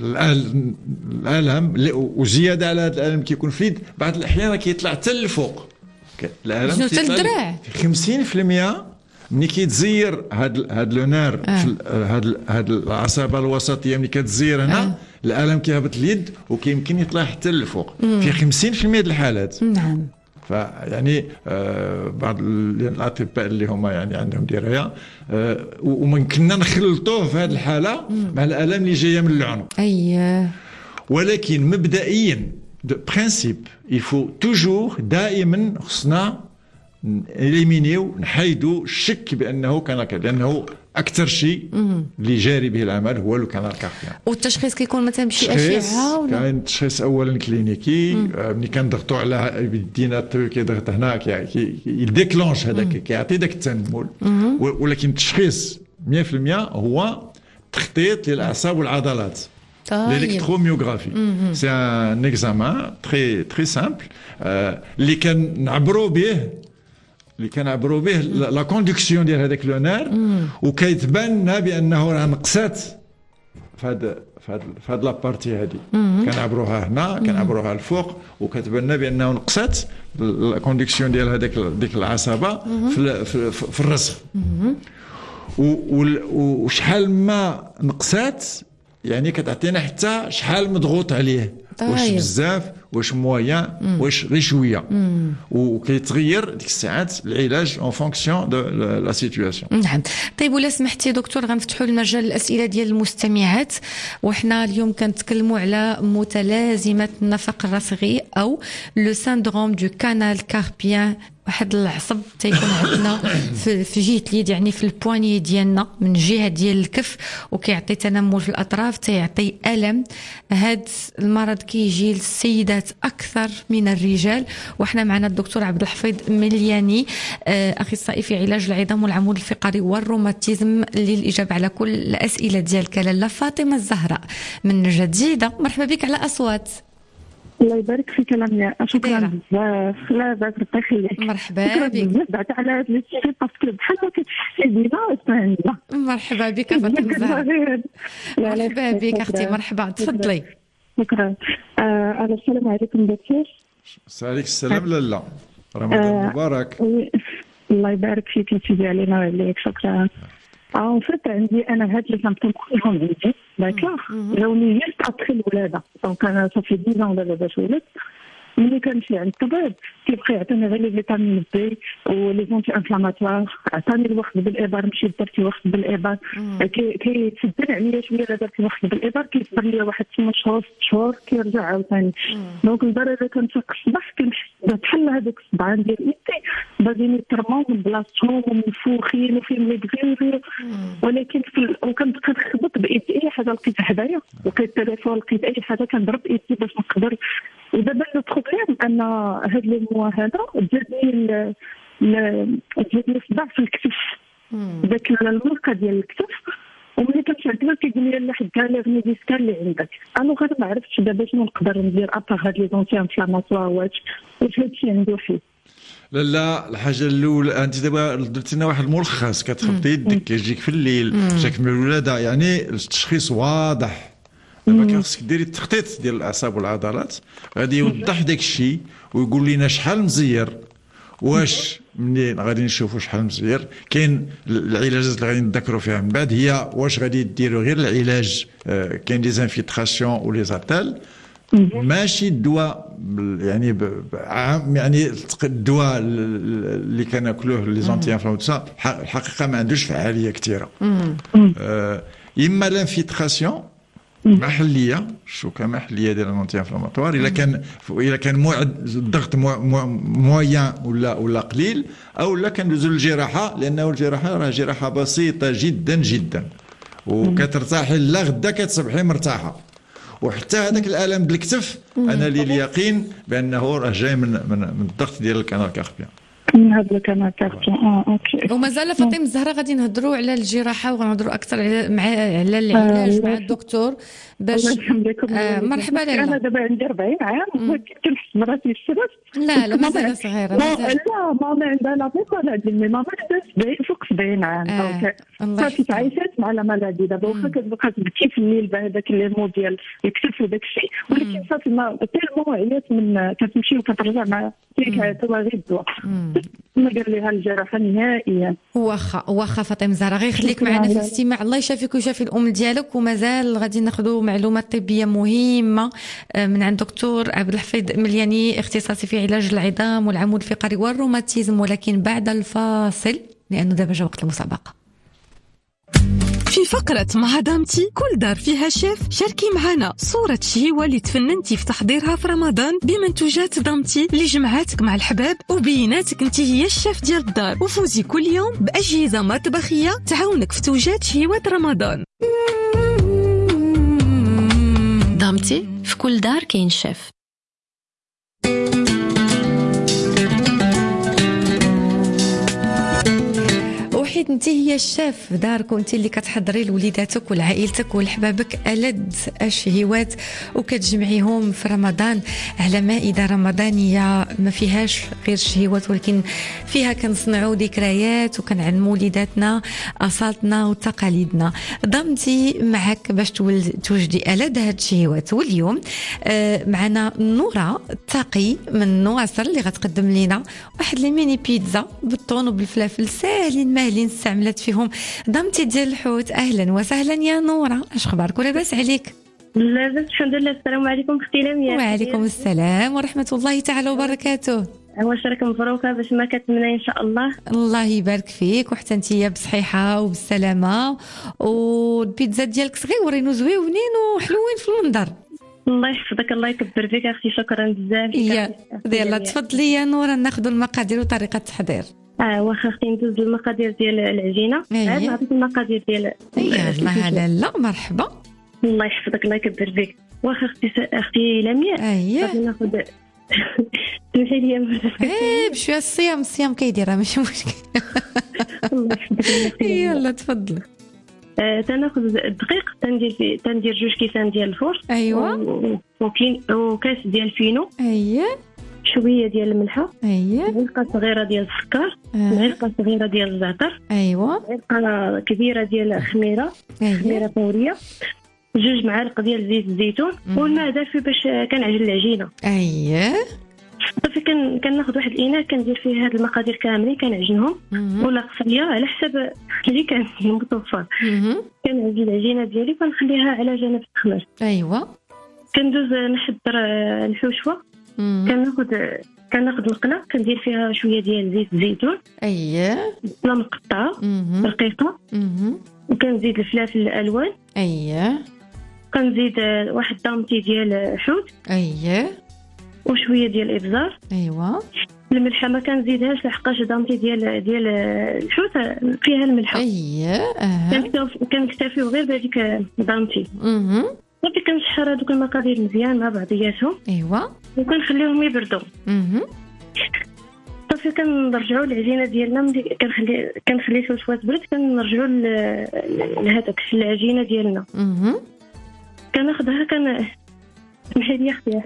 الالم وزياده على هذا الالم كيكون في اليد، بعض الاحيان كيطلع حتى للفوق. الالم تيطلع خمسين بالمئة ملي كيتزير هاد هاد لونير، هاد هاد العصبه الوسطيه ملي كتزير هنا، آه. الالم كيهبط اليد وكيمكن يطلع حتى للفوق في خمسين بالمئة د الحالات. نعم. فيعني آه بعض الاطباء اللي هما يعني عندهم درايه آه وممكننا نخلطوه في هذه الحاله مع الالام اللي جايه من العنق. اييه. ولكن مبدئيا دو برينسيپ يفو توجور دائما خصنا إليمينيو نحيدوا الشك بانه كان لانه اكثر شيء اللي جاري به العمل هو لو كانال كاربيان. والتشخيص كيكون مثلا بشي اشعه ولا كاين تشخيص اولا كلينيكي ملي كنضغطوا على بدينا الطبيب كيضغط هنا يديكلونش هذاك كيعطي داك التنمل. ولكن التشخيص مية في المية هو تخطيط للاعصاب والعضلات. L'électromyographie. C'est un examen très très simple اللي كنعبروا به اللي كنعبروا به لا كوندكسيون ديال هذاك لو نير وكيتبان لنا بانه راه نقصات في هذا في هذا لابارتي هذه كنعبروها هنا كنعبروها الفوق وكتبان لنا بانه نقصات لا كوندكسيون ديال هذاك ديك العصبه في في, في الرسغ. وشحال ما نقصات يعني كتعطينا حتى شحال مضغوط عليه. طيب. واش بزاف واش مويان واش غير شويه وكيتغير ديك الساعات العلاج اون فونكسيون دو لا سيتوياسيون. نعم. طيب ولا سمحتي دكتور غنفتحوا المجال الاسئله ديال المستمعات وحنا اليوم كنتكلموا على متلازمه النفق الرسغي او لو سيندروم دو كانال كاربيان. واحد العصب تيكون عندنا في في جهه اليد يعني في البواني ديالنا من جهه ديال الكف وكيعطي تنمل في الاطراف تيعطي الم. هذا المرض كيجي للسيدات اكثر من الرجال وحنا معنا الدكتور عبد الحفيظ ملياني اخصائي في علاج العظام والعمود الفقري والروماتيزم للاجابه على كل الاسئله ديالك. لاله فاطمه الزهراء من جديده مرحبا بك على اصوات. الله يبارك فيك لميا. شكرا بزاف. لا باك ربي يخليك. مرحبا بك. بعد على هذا الشيء باسكو بحال ما كتحسي بينا اسمعنا. مرحبا بك فاطمه الزهراء. مرحبا بك اختي مرحبا تفضلي. شكرا. آه السلام عليكم دكتور. عليك السلام لاله رمضان مبارك. الله يبارك فيك ويتوب علينا وعليك. شكرا. اه فات عندي انا هاد لي سامبتوم كلهم عندي داكوغ جاوني جيست ابخي الولاده دونك انا صافي دix ans دابا باش ولدت. ملي كنمشي عند الطبيب كيبقى يعطيني غير لي فيتامين بي ولي زونتي انفلاماتوار. عطاني الوقت بالابر مشيت درتي وقت بالابر كيتسدن عليا شويه. درتي وقت بالابر كيصبر لي واحد ثمان شهور ست شهور كيرجع عاوتاني. دونك لدرجه كنفيق الصباح كنحس بحال هذوك الصبعان ديال يدي بادين يترموا من بلاصتهم ومنفوخين وفيهم لي كفير. ولكن في وكنبقى نخبط بايدي اي حاجه لقيتها حدايا لقيت التليفون لقيت اي حاجه كنضرب ايدي باش نقدر. ودابا لو بروبليم ان هاد لي موا هذا جاتني جاتني صداع في الكتف داك الملقى ديال الكتف. وملي كنمشي عند الطبيب كيقول لي لا حدا لي غني ديسكال اللي عندك. انا غير ما عرفتش دابا شنو نقدر ندير ابار هاد لي زونتي انفلاماتوار واش واش هادشي عنده وحيد. لا لا الحاجه الاولى انت دابا درتي لنا واحد الملخص كتخبطي يدك كيجيك في الليل جاك من الولاده يعني التشخيص واضح. دابا خاصك ديري التخطيط ديال الاعصاب والعضلات غادي يوضح داك الشيء ويقول لنا شحال مزير واش منين غادي نشوفوا شحال مزير. كاين العلاجات اللي غادي نذكروا فيها من بعد هي واش غادي ديروا غير العلاج آه كاين دي انفيلتراسيون ولي زابتال ماشي الدواء يعني عام يعني الدواء اللي كناكلوه لي زونتي انفلاماتوار الحقيقه ما عندوش فعاليه كثيره. آه اما الانفيلتراسيون محليه شوكه محليه ديال الانتي انفلاماتوار الا كان الا كان الضغط مويان ولا ولا قليل او لا كندوزو للجراحه لانه الجراحه راه جراحه بسيطه جدا جدا وكترتاحي لا غدا كتصبحي مرتاحه. وحتى هذاك الالم بالكتف انا لي اليقين بانه راه جاي من من, من الضغط ديال الكانال كاربيان. من هذا الكانال كاربيان. اه اوكي. ومازال فاطمه الزهراء غادي نهضروا على الجراحه وغنهضروا اكثر على مع على العلاج مع الدكتور باش آه مرحبا لك. انا دابا عندي أربعين عام كنحس براسي الشباب. لا لا مازال صغيره مازال. لا ماما عندها لا مالادي مي ماما عندها فوق سبعين عام دونك صافي تعايشات مع لا مالادي. دابا واخا كتبقى تبكي في الليل بهذاك لي مو ديال يكتف وداك الشيء ولكن صافي ما تيلمون عيات من كتمشي وكترجع مع ديك توا غير الدواء. ما قال لها الجرافه نهائيا. واخا واخا فاطمه زهره غير خليك معنا في الاستماع. الله يشافيك ويشافي الام ديالك. ومازال غادي ناخذوا معلومات طبيه مهمه من عند دكتور عبد الحفيظ ملياني اختصاصي في علاج العظام والعمود الفقري والروماتيزم، ولكن بعد الفاصل لانه دابا جا وقت المسابقه. في فقرة مع دامتي كل دار فيها شيف، شاركي معنا صورة شهيوة اللي تفننتي في تحضيرها في رمضان بمنتوجات دامتي اللي جمعاتك مع الحباب وبيناتك انت هي الشيف ديال الدار، وفوزي كل يوم بأجهزة مطبخية تعاونك في توجات شهيوات رمضان. دامتي في كل دار كاين شيف. حيت انت هي الشاف في دارك وانت اللي كتحضري لوليداتك ولعائلتك ولحبابك ألذ الشهيوات وكتجمعيهم في رمضان على مائدة رمضانية ما فيهاش غير الشهيوات، ولكن فيها كنصنعوا ذكريات وكنعلموا وليداتنا اصالتنا وتقاليدنا. ضمتي معك باش توجدي ألذ هاد الشهيوات. واليوم آه معنا نورا تقي من نواصر اللي غتقدم لنا واحد لي ميني بيتزا بالطون وبالفلافل ساهلين ماهلين استعملت فيهم ضمتي ديال الحوت. اهلا وسهلا يا نورا، اش خبارك ولاباس عليك؟ لاباس الحمد لله. السلام عليكم اختي لمياء. وعليكم السلام ورحمه الله تعالى وبركاته. واش راك مبروكه باش ما كتمنى ان شاء الله. الله يبارك فيك وحتى انتيا بصحيحه وبالسلامه، والبيتزا ديالك صغيورين وزويونين وحلوين في المنظر. الله يحفظك الله يكبر فيك اختي، شكرا بزاف. يلا تفضلي يا نورا ناخذ المقادير وطريقه التحضير. اه واخا اختي ندوز المقادير ديال العجينه. عاد نعطيك المقادير ديال يلا لا لا مرحبا. الله يحفظك الله يكبر فيك. واخا اختي اختي لمياء غادي ناخذ تمشي ليا ايه بشويه الصيام الصيام كيديرها ماشي مشكل. الله يحفظك. يلا تفضلي. آه تناخذ الدقيق تندير في تندير جوج كيسان ديال الفور. ايوا وكين وكاس ديال الفينو. اييه شويه ديال الملحه. اييه معلقه صغيره ديال السكر. معلقه صغيره ديال الزعتر. ايوا معلقه كبيره ديال خميره. خميره فوريه. جوج معالق ديال زيت الزيتون والماء دافي باش كنعجن العجينه. اييه صافي كان كناخذ واحد الاناء كندير فيه هاد المقادير كاملين كنعجنهم ولا قصيه على حسب اللي كان متوفر. كنعجن العجينه ديالي كنخليها على جنب تخمر. ايوا كندوز نحضر الحشوه. كناخذ كناخذ مقله كندير فيها شويه ديال زيت الزيتون. اييه بصله مقطعه رقيقه. وكنزيد الفلافل الالوان. اييه كنزيد واحد دامتي ديال حوت. اييه وشويه ديال الابزار. ايوا الملحه ما كنزيدهاش لحقاش دامتي ديال ديال الحوت فيها الملحه. اييه كنكتفي غير بهذيك دامتي. اها صافي كنشحر هذوك المقادير مزيان مع بعضياتهم. ايوا وكنخليهم يبردوا. اها صافي كنرجعوا العجينه ديالنا ملي كنخلي كنخلي شويه تبرد كنرجعوا لهذاك العجينه ديالنا. اها كناخذها كن سمحي لي اختي.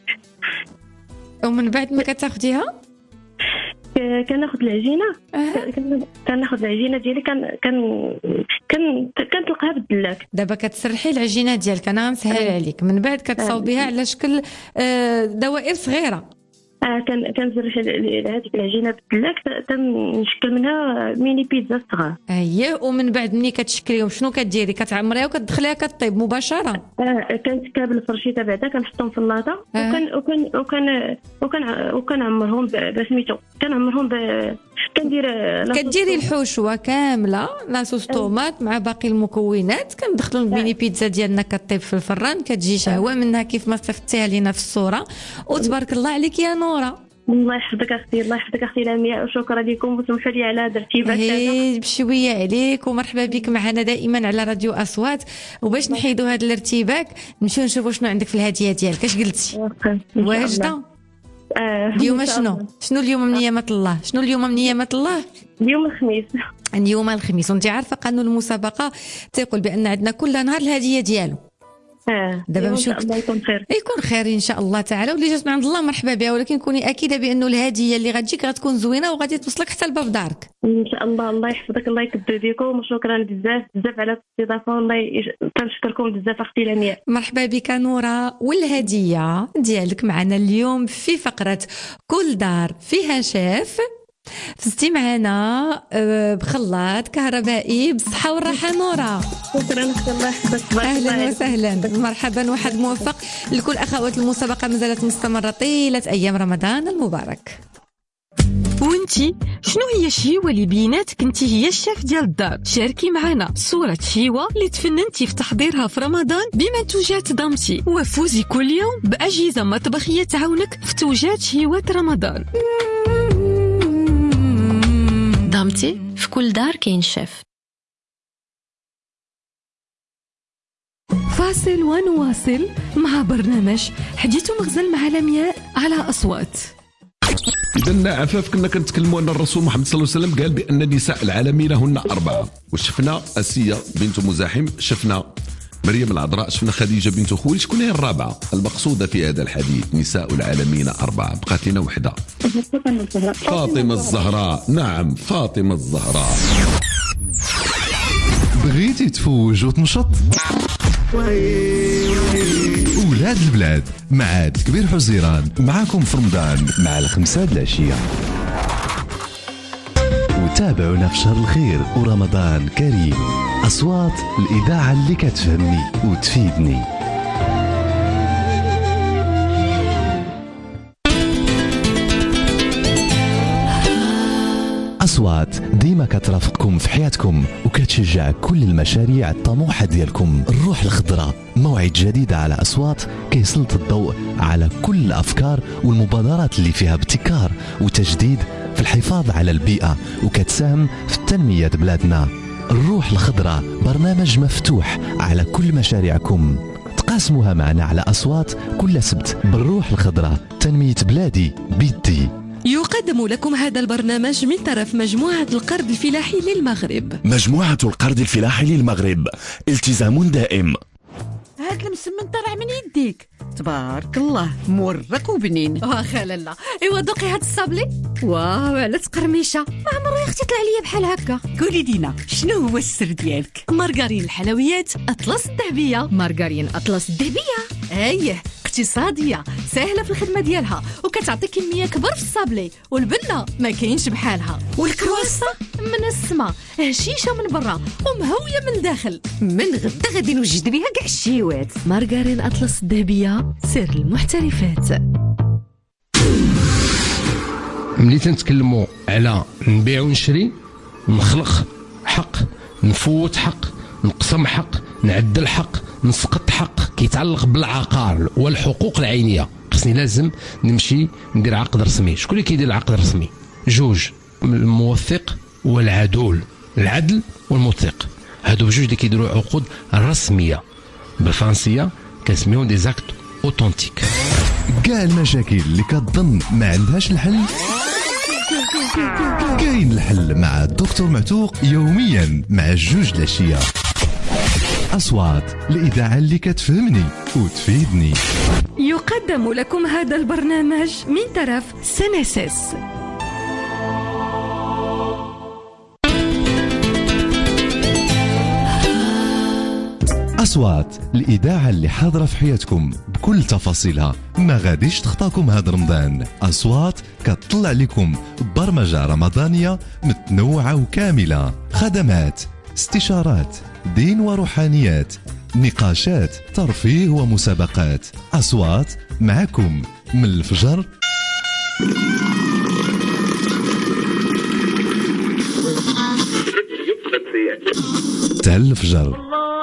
ومن بعد ما كتاخديها كناخذ العجينه. كناخذ العجينه ديالي كان كان كان كنطلقها بالدلاك. دابا كتسرحي العجينه ديالك انا غنسهل عليك. من بعد كتصاوبيها على شكل دوائر صغيره. اه كان كنزرح هذيك العجينه بالدلاك تنشكل منها ميني بيتزا صغار. اييه ومن بعد ملي كتشكليهم شنو كديري؟ كتعمريها وكتدخليها كطيب مباشره. اه كنتكاب الفرشيطه بعدا كنحطهم في اللاطه. آه. وكان وكان وكان وكان وكنعمرهم بسميتو كنعمرهم ب كندير كديري الحشوه كامله لاصوص طوماط مع باقي المكونات كندخلوا الميني بيتزا ديالنا كطيب في الفران كتجي شهوه منها كيف ما صفتيها لينا في الصوره. وتبارك الله عليك يا نورا. الله يحفظك اختي الله يحفظك اختي لمياء وشكرا لكم وسمحوا لي على هذا الارتباك هذا. بشويه عليك ومرحبا بك معنا دائما على راديو اصوات. وباش نحيدوا هذا الارتباك نمشيو نشوفوا شنو عندك في الهديه ديالك. اش قلتي؟ واجده؟ آه اليوم شنو شنو اليوم من نيامات الله؟ شنو اليوم من نيامات الله؟ اليوم الخميس. اليوم الخميس وانت عارفه قانون المسابقه تيقول بان عندنا كل نهار الهديه ديالو. اه دابا نشوف الله يكون خير. يكون خير ان شاء الله تعالى. واللي جات من عند الله مرحبا بها، ولكن كوني اكيده بانه الهديه اللي غتجيك غتكون زوينه وغادي توصلك حتى لباب دارك ان شاء الله. الله يحفظك الله يكبر بكم وشكرا بزاف بزاف على الاستضافه. والله كنشكركم بزاف اختي لمياء. مرحبا بك نورا. والهديه ديالك معنا اليوم في فقره كل دار فيها شيف فزتي معنا بخلاط كهربائي بالصحة والراحة نورا. شكرا الله يحفظك. أهلا وسهلا مرحبا واحد موفق لكل أخوات المسابقة. مازالت مستمرة طيلة أيام رمضان المبارك. وانتي شنو هي الشهيوة اللي بيناتك انتي هي الشيف ديال الدار؟ شاركي معنا صورة شهيوة اللي تفننتي في تحضيرها في رمضان بمنتوجات دامتي، وفوزي كل يوم بأجهزة مطبخية تعاونك في توجات شهيوات رمضان. دامتي في كل دار كاين شيف. فاصل ونواصل مع برنامج حديث مغزل مع لمياء على أصوات. إذا عفاف كنا كنتكلموا أن الرسول محمد صلى الله عليه وسلم قال بأن النساء العالمين هن أربعة، وشفنا أسية بنت مزاحم، شفنا مريم العذراء، شفنا خديجة بنت خويلد. شكون هي الرابعة المقصودة في هذا الحديث؟ نساء العالمين أربعة، بقات لنا وحدة. فاطمة الزهراء. نعم فاطمة الزهراء. بغيتي تفوج وتنشط؟ ولاد البلاد مع عاد كبير حزيران معاكم في رمضان مع الخمسة د العشية. وتابعونا في شهر الخير ورمضان كريم. أصوات الإذاعة اللي كتفهمني وتفيدني. أصوات ديما كترافقكم في حياتكم وكتشجع كل المشاريع الطموحة ديالكم. الروح الخضراء موعد جديد على أصوات كيسلط الضوء على كل الأفكار والمبادرات اللي فيها ابتكار وتجديد في الحفاظ على البيئة وكتساهم في تنمية بلادنا. الروح الخضراء برنامج مفتوح على كل مشاريعكم، تقاسموها معنا على أصوات كل سبت. بالروح الخضراء تنمية بلادي بيدي. يقدم لكم هذا البرنامج من طرف مجموعة القرض الفلاحي للمغرب. مجموعة القرض الفلاحي للمغرب، التزام دائم. هاد المسمن طلع من يديك تبارك الله، مورق وبنين. واخا لالا. ايوا دوقي هاد الصابلي. واو على تقرميشه، ما عمرو يختي طلع ليا بحال هكا. قولي دينا شنو هو السر ديالك؟ مارغارين الحلويات اطلس الذهبيه. مارغارين اطلس الذهبيه ايه اقتصاديه سهله في الخدمه ديالها وكتعطي كميه كبر في الصابلي، والبنه ما كاينش بحالها، والكرواسه من السما هشيشه من برا ومهويه من الداخل. من غدا غادي نوجد بها كاع الشيوات. مارغارين اطلس الذهبيه سر المحترفات. ملي تنتكلموا على نبيع ونشري، نخلق حق، نفوت حق، نقسم حق، نعدل حق، نسقط حق كيتعلق بالعقار والحقوق العينيه. خصني لازم نمشي ندير عقد رسمي. شكون اللي كيدير العقد الرسمي؟ جوج، الموثق والعدول، العدل والموثق. هادو بجوج اللي كيديروا عقود رسميه، بالفرنسيه كنسميهم دي زاكت اوتونتيك. كاع المشاكل اللي كتظن ما عندهاش الحل كاين الحل مع الدكتور معتوق يوميا مع الجوج العشيه. أصوات الإذاعة اللي كتفهمني وتفيدني. يقدم لكم هذا البرنامج من طرف سنسس. أصوات الإذاعة اللي حاضرة في حياتكم بكل تفاصيلها، ما غاديش تخطاكم هذا رمضان. أصوات كتطلع لكم برمجة رمضانية متنوعة وكاملة، خدمات، استشارات، دين وروحانيات، نقاشات، ترفيه ومسابقات. أصوات معكم من الفجر تاع الفجر.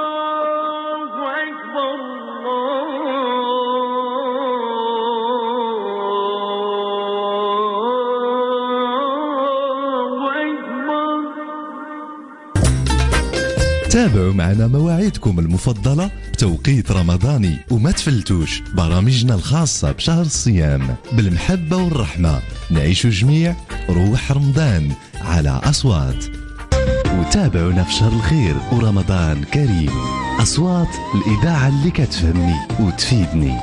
تابعوا معنا مواعيدكم المفضلة بتوقيت رمضاني، وما تفلتوش برامجنا الخاصة بشهر الصيام. بالمحبة والرحمة نعيش جميع روح رمضان على أصوات. وتابعونا في شهر الخير ورمضان كريم. أصوات الإذاعة اللي كتفهمني وتفيدني.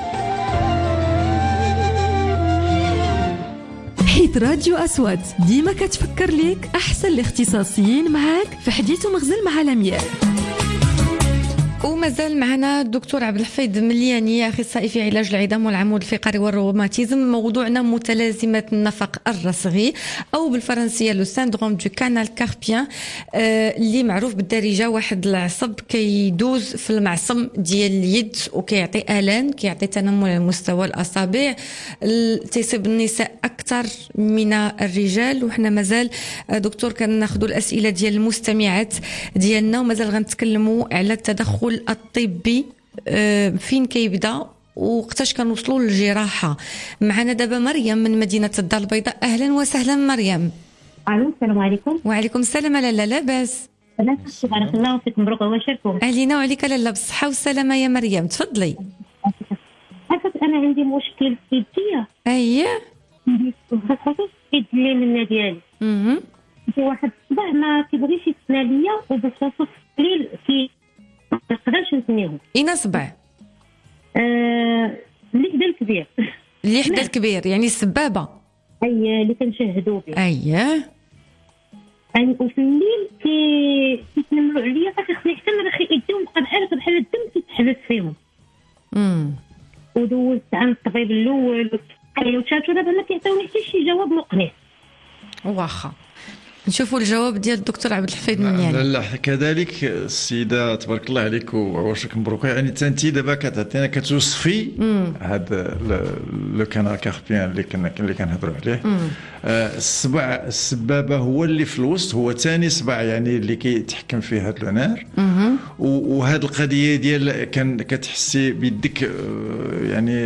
حيت راديو أصوات ديما كتفكر ليك أحسن الاختصاصيين معاك في حديث ومغزل مع لمياء. ومازال معنا الدكتور عبد الحفيظ ملياني اخصائي في علاج العظام والعمود الفقري والروماتيزم. موضوعنا متلازمه النفق الرسغي او بالفرنسيه لو سيندروم دو كانال كاربيان، اللي معروف بالدارجه واحد العصب كيدوز في المعصم ديال اليد وكيعطي الان، كيعطي تنمل على مستوى الاصابع، تيصيب النساء اكثر من الرجال. وحنا مازال دكتور كناخذوا الاسئله ديال المستمعات ديالنا، ومازال غنتكلموا على التدخل الطبي فين كيبدا وقتاش كنوصلوا للجراحه. معنا دابا مريم من مدينه الدار البيضاء. اهلا وسهلا مريم. الو السلام عليكم. وعليكم السلام. لا لاباس لاباس بارك الله فيكم، مبروك وبشركم. علينا وعليك لاله بالصحه والسلامه يا مريم، تفضلي. عرفت انا عندي مشكل في يديا. اييه خصوصا في يد اليمين ديالي. اها في واحد الصباع ما كيبغيش يتسنى ليا، وبخصوص الليل في ما نقدرش نسميهم. اين صبع؟ آه اللي حدا الكبير. اللي حدا الكبير يعني السبابه. اييه اللي كنشهدوا به. اييه يعني وفي الليل كي كيتنملوا عليا، فكيخصني حتى نرخي يدي ونبقى بحال بحال الدم كيتحبس فيهم. امم ودوزت عند الطبيب الاول وشاتو، دابا ما كيعطيوني حتى شي جواب مقنع. واخا نشوفوا الجواب ديال الدكتور عبد الحفيظ منياني. لا لا كذلك السيده تبارك الله عليك وعواشك مبروك. يعني انت دابا كتعطينا كتوصفي هذا لو كانال كاربيان اللي كنا اللي كنهضروا عليه. آه الصبع السبابه هو اللي في الوسط، هو ثاني صبع يعني اللي كيتحكم فيه هذا لونير. وهذه القضيه ديال كان كتحسي بيدك يعني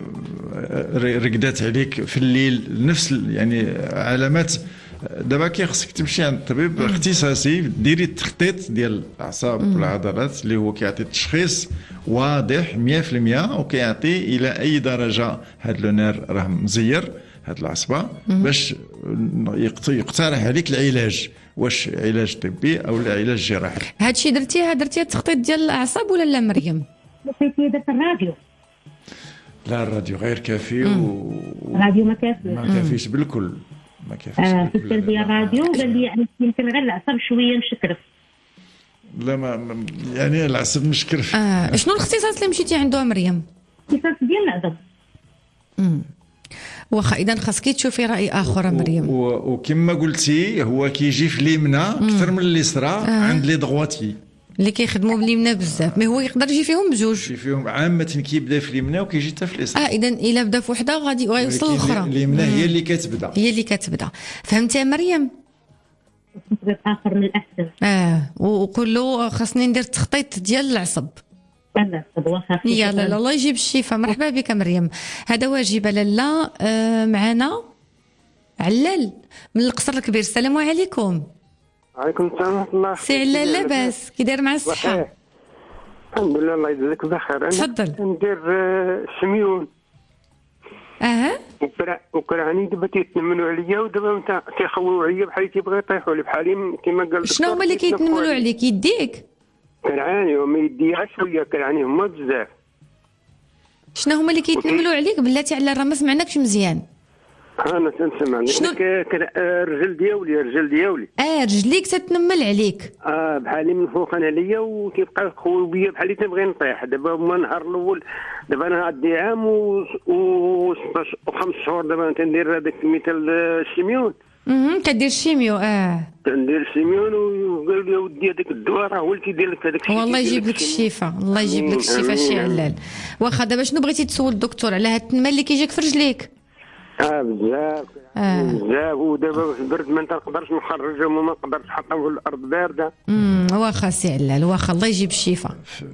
رقدات عليك في الليل، نفس يعني علامات. دابا كيخصك تمشي عند الطبيب اختصاصي ديري التخطيط ديال الاعصاب والعضلات اللي هو كيعطي تشخيص واضح مية في المية، وكيعطي الى اي درجه هذا لونير راه مزير هاد العصبه باش يقترح عليك العلاج، واش علاج طبي او علاج جراحي. هادشي درتيه درتيه التخطيط ديال الاعصاب ولا لا مريم؟ درتيه درت الراديو. لا الراديو غير كافي. و الراديو ما كافيش ما كافيش بالكل ما كيفاش. آه في التربيه الراديو قال لي يعني يمكن غير العصب شويه مشكرف. لا ما يعني العصب مشكرف. آه. شنو الاختصاص اللي مشيتي عنده مريم؟ اختصاص ديال العظم. امم واخا اذا خاصك تشوفي راي اخر مريم. وكما قلتي هو كيجي في اليمنى اكثر من اليسرى. آه. عند لي دغواتي اللي كيخدموا باليمنى بزاف، مي هو يقدر يجي فيهم بجوج. يجي فيهم عامه كيبدا في اليمنى وكيجي حتى في اليسرى. اه اذا الا بدا في وحده غادي غيوصل للاخرى. اليمنى هي اللي كتبدا هي اللي كتبدا. فهمتي يا مريم؟ اخر من الاحسن. اه وقول له خاصني ندير التخطيط ديال العصب. العصب واخا. يلا الله يجيب الشفاء. مرحبا بك مريم. هذا واجب لاله. آه معنا علال من القصر الكبير. السلام عليكم. وعليكم السلام ورحمة الله. سي علال لاباس؟ كي داير مع الصحة؟ الحمد لله الله يجزاك بخير. تفضل. ندير الشميون. اها وكرهني دابا تيتنملوا عليا، ودابا تيخويو عليا بحال تيبغيو يطيحوا لي بحالي كما قال. شنو هما اللي كيتنملوا عليك؟ يديك؟ كرهاني وما يدي غير شويه، كرهاني هما بزاف. شنو هما اللي كيتنملوا عليك؟ بلاتي على راه ما سمعناكش مزيان. انا تنسمع شنو الرجل ديالي الرجل ديالي اه رجليك تتنمل عليك. اه بحالي من فوق انا عليا وكيبقى يخوي بيا بحالي تنبغي نطيح. دابا هما النهار الاول دابا انا عندي عام و وخمس شهور دابا تندير هذاك مثال الشيميون. اها كدير الشيميو. اه تندير الشيميون وقالوا لي ودي هذاك الدواء راه هو اللي كيدير لك هذاك الشيء. والله يجيب لك الشفاء، الله يجيب لك الشفاء شي علال. واخا دابا شنو بغيتي تسول الدكتور على هاد التنمل اللي كيجيك في رجليك؟ اه بزاف آه. بزاف. ودابا في البرد ما نقدرش نخرجهم وما نقدرش نحطهم في الارض بارده. امم واخا سي علال واخا الله يجيب الشفاء.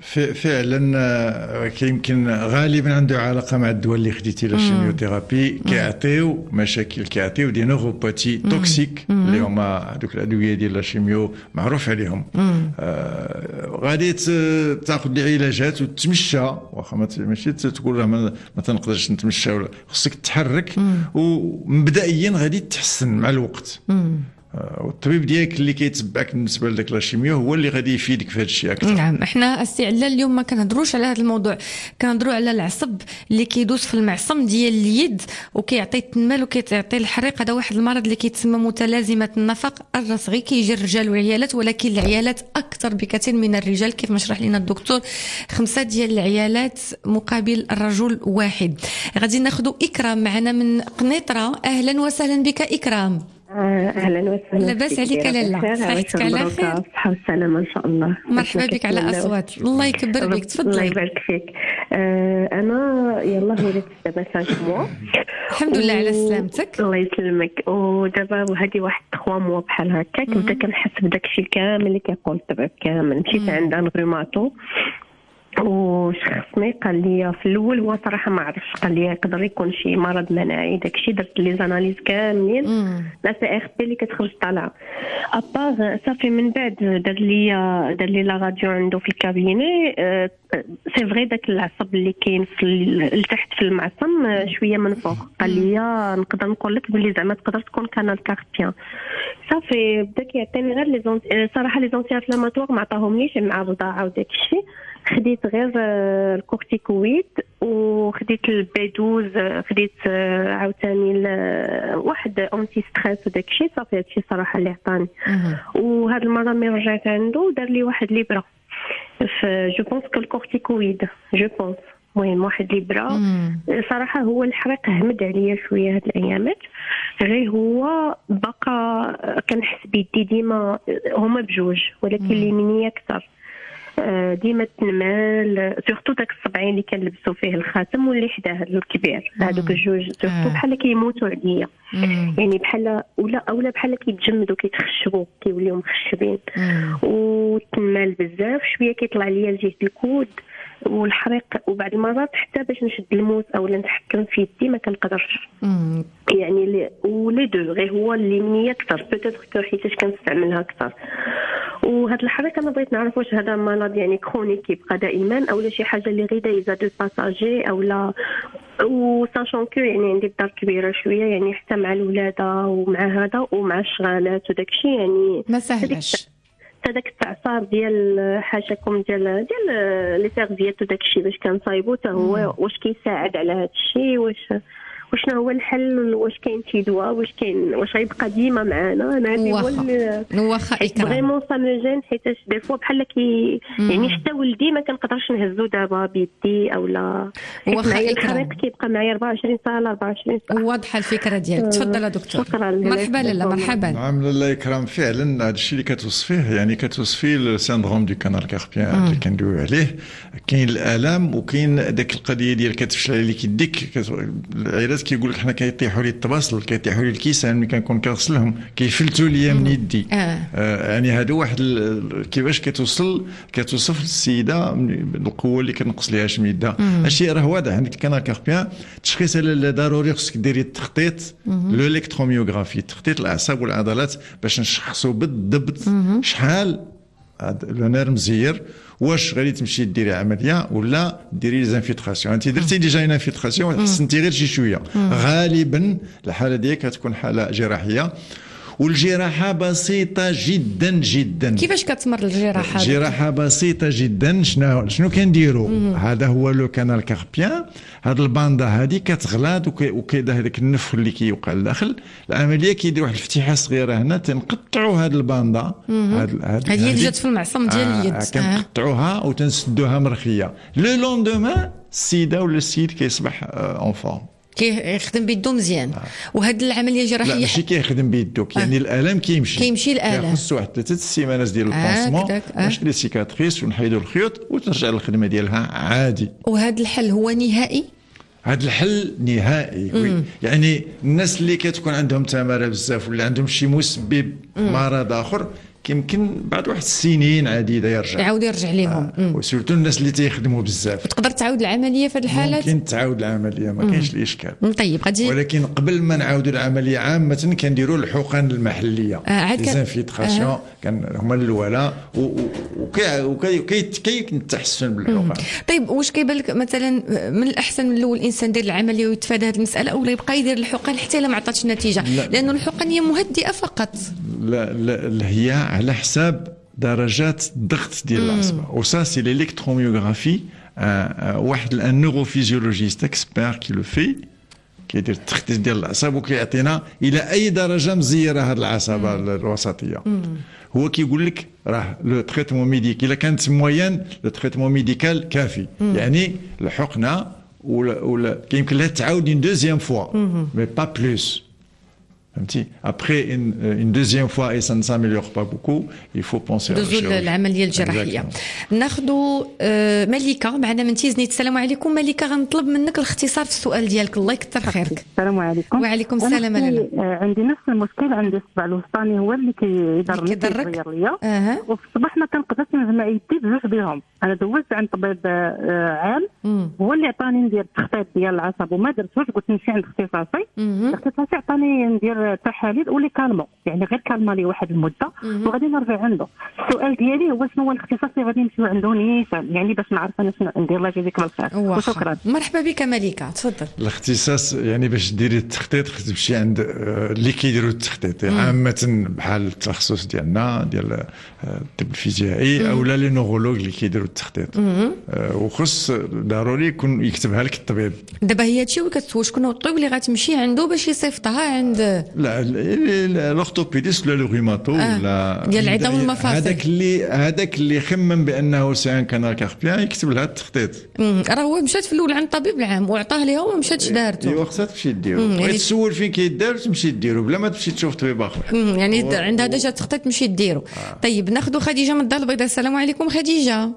فعلا كيمكن غالبا عنده علاقه مع الدواء اللي خديتي لا شيميوثيرابي كيعطيو مشاكل، كيعطيو دي نوروباتي توكسيك اللي هما هذوك الادويه ديال لا شيميو معروف عليهم. آه غادي تاخذ لي علاجات وتتمشى، واخا ماشي تقول راه ما تنقدرش نتمشى، ولا خصك تتحرك ومبدئيا غادي تحسن مع الوقت. والطبيب ديالك اللي كيتبعك بالنسبه لذاك لاشيميو هو اللي غادي يفيدك في هذا الشيء اكثر. نعم، احنا استعلال اليوم ما كنهضروش على هذا الموضوع، كنهضروا على العصب اللي كيدوز في المعصم ديال اليد وكيعطي التنمال وكيعطي الحريق. هذا واحد المرض اللي كيتسمى متلازمه النفق الرصغي، كيجي الرجال والعيالات، ولكن العيالات اكثر بكثير من الرجال كيف ما شرح لنا الدكتور. خمسه ديال العيالات مقابل الرجل واحد. غادي ناخذوا اكرام معنا من قنيطره. اهلا وسهلا بك اكرام. اهلا وسهلا. لاباس عليك لاله؟ صحتك على خير؟ صحه والسلامه ان شاء الله. مرحبا بك على اصوات. الله يكبر بك، تفضلي. الله يبارك فيك. آه انا يلا ولدت دابا خمسة موا. الحمد لله على سلامتك. الله يسلمك. ودابا هذه واحد ثلاثة موا بحال هكاك بدا كنحس بداك الشيء كامل اللي كيقول الطبيب كامل. مشيت عند انغروماتو وشخصني قال لي في الاول هو صراحه ما عرفش، قال لي يقدر يكون شي مرض مناعي. داكشي درت لي زاناليز كاملين لا سي ار بي اللي كتخرج طالعه ابار صافي. من بعد دار لي دار لي لا راديو عنده في الكابيني. سي فري داك العصب اللي كاين في لتحت في المعصم شويه من فوق. قال لي نقدر نقول لك بلي زعما تقدر تكون كانال كاربيان. صافي بدا كيعطيني غير لي صراحه لي زونتي انفلاماتوار ما عطاهمنيش مع الرضاعه وداك الشيء. خديت غير الكورتيكويد وخديت البي اثناشر، خديت عاوتاني واحد اونتي ستريس وداك الشيء. صافي هادشي صراحه اللي عطاني. وهذا المره ملي رجعت عنده دار لي واحد ليبره في جو بونس كو الكورتيكويد جو بونس المهم واحد ليبره. صراحه هو الحريق همد عليا شويه هاد الايامات، غير هو بقى كنحس بيدي ديما هما بجوج ولكن اليمينيه اكثر. ديما تنمال سورتو داك الصبعين اللي كنلبسوا فيه الخاتم واللي حداه الكبير هذوك الجوج سورتو بحال كيموتوا عليا. يعني بحال ولا اولا بحال كيتجمدوا كيتخشبوا كيوليو مخشبين وتنمال بزاف. شويه كيطلع ليا لجهه الكود والحريق، وبعد المرات حتى باش نشد الموس او نتحكم في يدي ما كنقدرش. يعني لي ولي دو غير هو اليمنيه اكثر بوتيتر حيتاش كنستعملها اكثر. وهذا الحريق انا بغيت نعرف واش هذا مرض يعني كرونيك يبقى دائما او لا شي حاجه اللي غير دايزه دو باساجي او لا. وساشون كو يعني عندي الدار كبيره شويه يعني حتى مع الولاده ومع هذا ومع الشغالات وداك الشيء يعني ما سهلش. هذاك التعصار ديال حاشاكم ديال ديال لي سيرفيات وداك الشيء باش كنصايبو حتى هو واش كيساعد على هذا الشيء، واش وشنو هو الحل، واش كاين شي دواء، واش كاين واش غيبقى ديما معنا. انا هذه هو واخا اكرام فريمون سا مو جين حيتاش دي فوا بحال كي يعني حتى ولدي ما كنقدرش نهزو دابا بيدي او لا. واخا الحريق كيبقى معايا أربعة وعشرين ساعه ل أربعة وعشرين ساعه. واضحه الفكره ديالك. تفضل يا دكتور. شكرا. مرحبا لاله. مرحبا. نعم لاله اكرام، فعلا هذا الشيء اللي كتوصفيه يعني كتوصفيه السيندروم دو كانال كاربيان اللي كندويو عليه. كاين الالام وكاين داك القضيه ديال كتفشل عليك يديك. العيالات كيقول لك حنا كيطيحوا لي الطباصل كيطيحوا لي الكيسان ملي كنكون كنغسلهم كيفلتوا لي من يدي. آه. آه يعني هذا واحد كيفاش كتوصل كتوصف السيده القوه اللي كنقص ليها من يدها. هادشي راه واضح. عندك كانال كاربيان تشخيص ضروري خصك ديري التخطيط لو الكتروميوغرافي، تخطيط الاعصاب والعضلات باش نشخصوا بالضبط شحال لو نير مزير، واش غادي تمشي ديري عمليه ولا ديري زانفيلتراسيون. انت درتي ديجا انفيلتراسيون حسنتي غير شي شويه. غالبا الحاله ديالك كتكون حاله جراحيه والجراحه بسيطه جدا جدا. كيفاش كتمر الجراحه؟ جراحه بسيطه جدا. شنو شنو كنديروا؟ هذا هو لو كانال كاربيان. هاد الباندا هذه كتغلاد وكيدا هذاك النفخ اللي كيوقع لداخل العمليه كيديروا واحد الفتحه صغيره هنا تنقطعوا هاد الباندا. هاد هذه اللي جات في المعصم ديال اليد. آه كنقطعوها وتنسدوها مرخيه. لو لوندومان السيده ولا السيد كيصبح اون فورم كيخدم بيدو مزيان. آه. وهاد العمليه الجراحيه لا ماشي كيخدم بيدو يعني آه. الالم كيمشي كيمشي الالم خص واحد ثلاثه السيمانات ديال البونسمون آه. باش لي سيكاتريس ونحيدوا الخيوط وترجع للخدمه ديالها عادي. وهذا الحل هو نهائي؟ هذا الحل نهائي. وي. يعني الناس اللي كتكون عندهم تماره بزاف ولا عندهم شي مسبب مرض اخر يمكن بعد واحد السنين عديده يرجع يعاود يرجع ليهم آه. وسورتو الناس اللي تيخدموا بزاف. تقدر تعاود العمليه في هذه الحالات؟ ممكن تعاود العمليه ما كاينش الاشكال. طيب غادي ولكن قبل ما نعاودوا العمليه عامه كنديروا الحقن المحليه آه ديزانفيتراسيون آه. كان هما الاولى وكيتحسن بالحقن. طيب واش كيبان لك مثلا من الاحسن من الاول الانسان يدير العمليه ويتفادى هذه المساله اولا يبقى يدير الحقن حتى الا ما عطاتش نتيجه؟ لانه الحقن هي مهدئه فقط. لا لا هي على حساب درجات الضغط ديال العصبه وسا سي الالكتروميوغرافي. واحد النوروفيزيولوجيست اكسبير كي لو في كيدير التخطيط ديال الاعصاب وكيعطينا الى اي درجه مزيره هذه العصبه الوسطيه. هو كيقول لك راه لو تريتمون ميديكال الا كانت موين لو تريتمون ميديكال كافي. يعني الحقنه ولا ولا يمكن لها تعاود اون دوزيام فوا مي با بلوس. Après une, une deuxième fois et ça ne s'améliore pas beaucoup, il faut penser à la العملية الجراحية. ناخذوا ملكة معنا من تيزنيت. السلام عليكم ملكة، غنطلب منك الاختصار في السؤال ديالك الله يكثر خيرك. السلام عليكم. وعليكم السلام. أنا عندي نفس المشكل، عندي الصبع الوسطاني هو اللي كيضرني كيغير ليا أه. وفي الصباح ما كنقدرش نجمع يدي بجوج بهم. أنا دوزت عند طبيب عام هو اللي عطاني ندير التخطيط ديال العصب وما درتوش، قلت نمشي عند اختصاصي. الاختصاصي عطاني ندير تحاليل ولي كالمو، يعني غير كالما لي واحد المده وغادي نرجع عنده. السؤال ديالي هو شنو هو الاختصاص اللي غادي نمشيو عنده نيشان، يعني باش نعرف انا شنو ندير. الله يجزيك بالخير وشكرا. مرحبا بك ملكه، تفضل. الاختصاص يعني باش ديري التخطيط خصك تمشي عند اللي كيديروا التخطيط عامه بحال التخصص ديالنا ديال الطب الفيزيائي او لا لي نورولوج اللي كيديروا التخطيط. وخص ضروري يكون يكتبها لك الطبيب. دابا هي هادشي وكتسول شكون هو الطبيب اللي غتمشي عنده باش يصيفطها عند لا الاورثوبيديست ولا الروماتو ولا ديال العظام والمفاصل. هذاك اللي هذاك اللي خمم بانه سان كانال كاربيان يكتب لها التخطيط. راه هو مشات في الاول عند الطبيب العام وعطاه ليها وما مشاتش دارته. ايوا خصها تمشي ديرو، بغيت تسول فين كيدار تمشي ديرو بلا ما تمشي تشوف طبيب اخر. يعني عندها ديجا التخطيط تمشي ديرو. آه. طيب ناخذ خديجه من الدار البيضاء. السلام عليكم خديجه.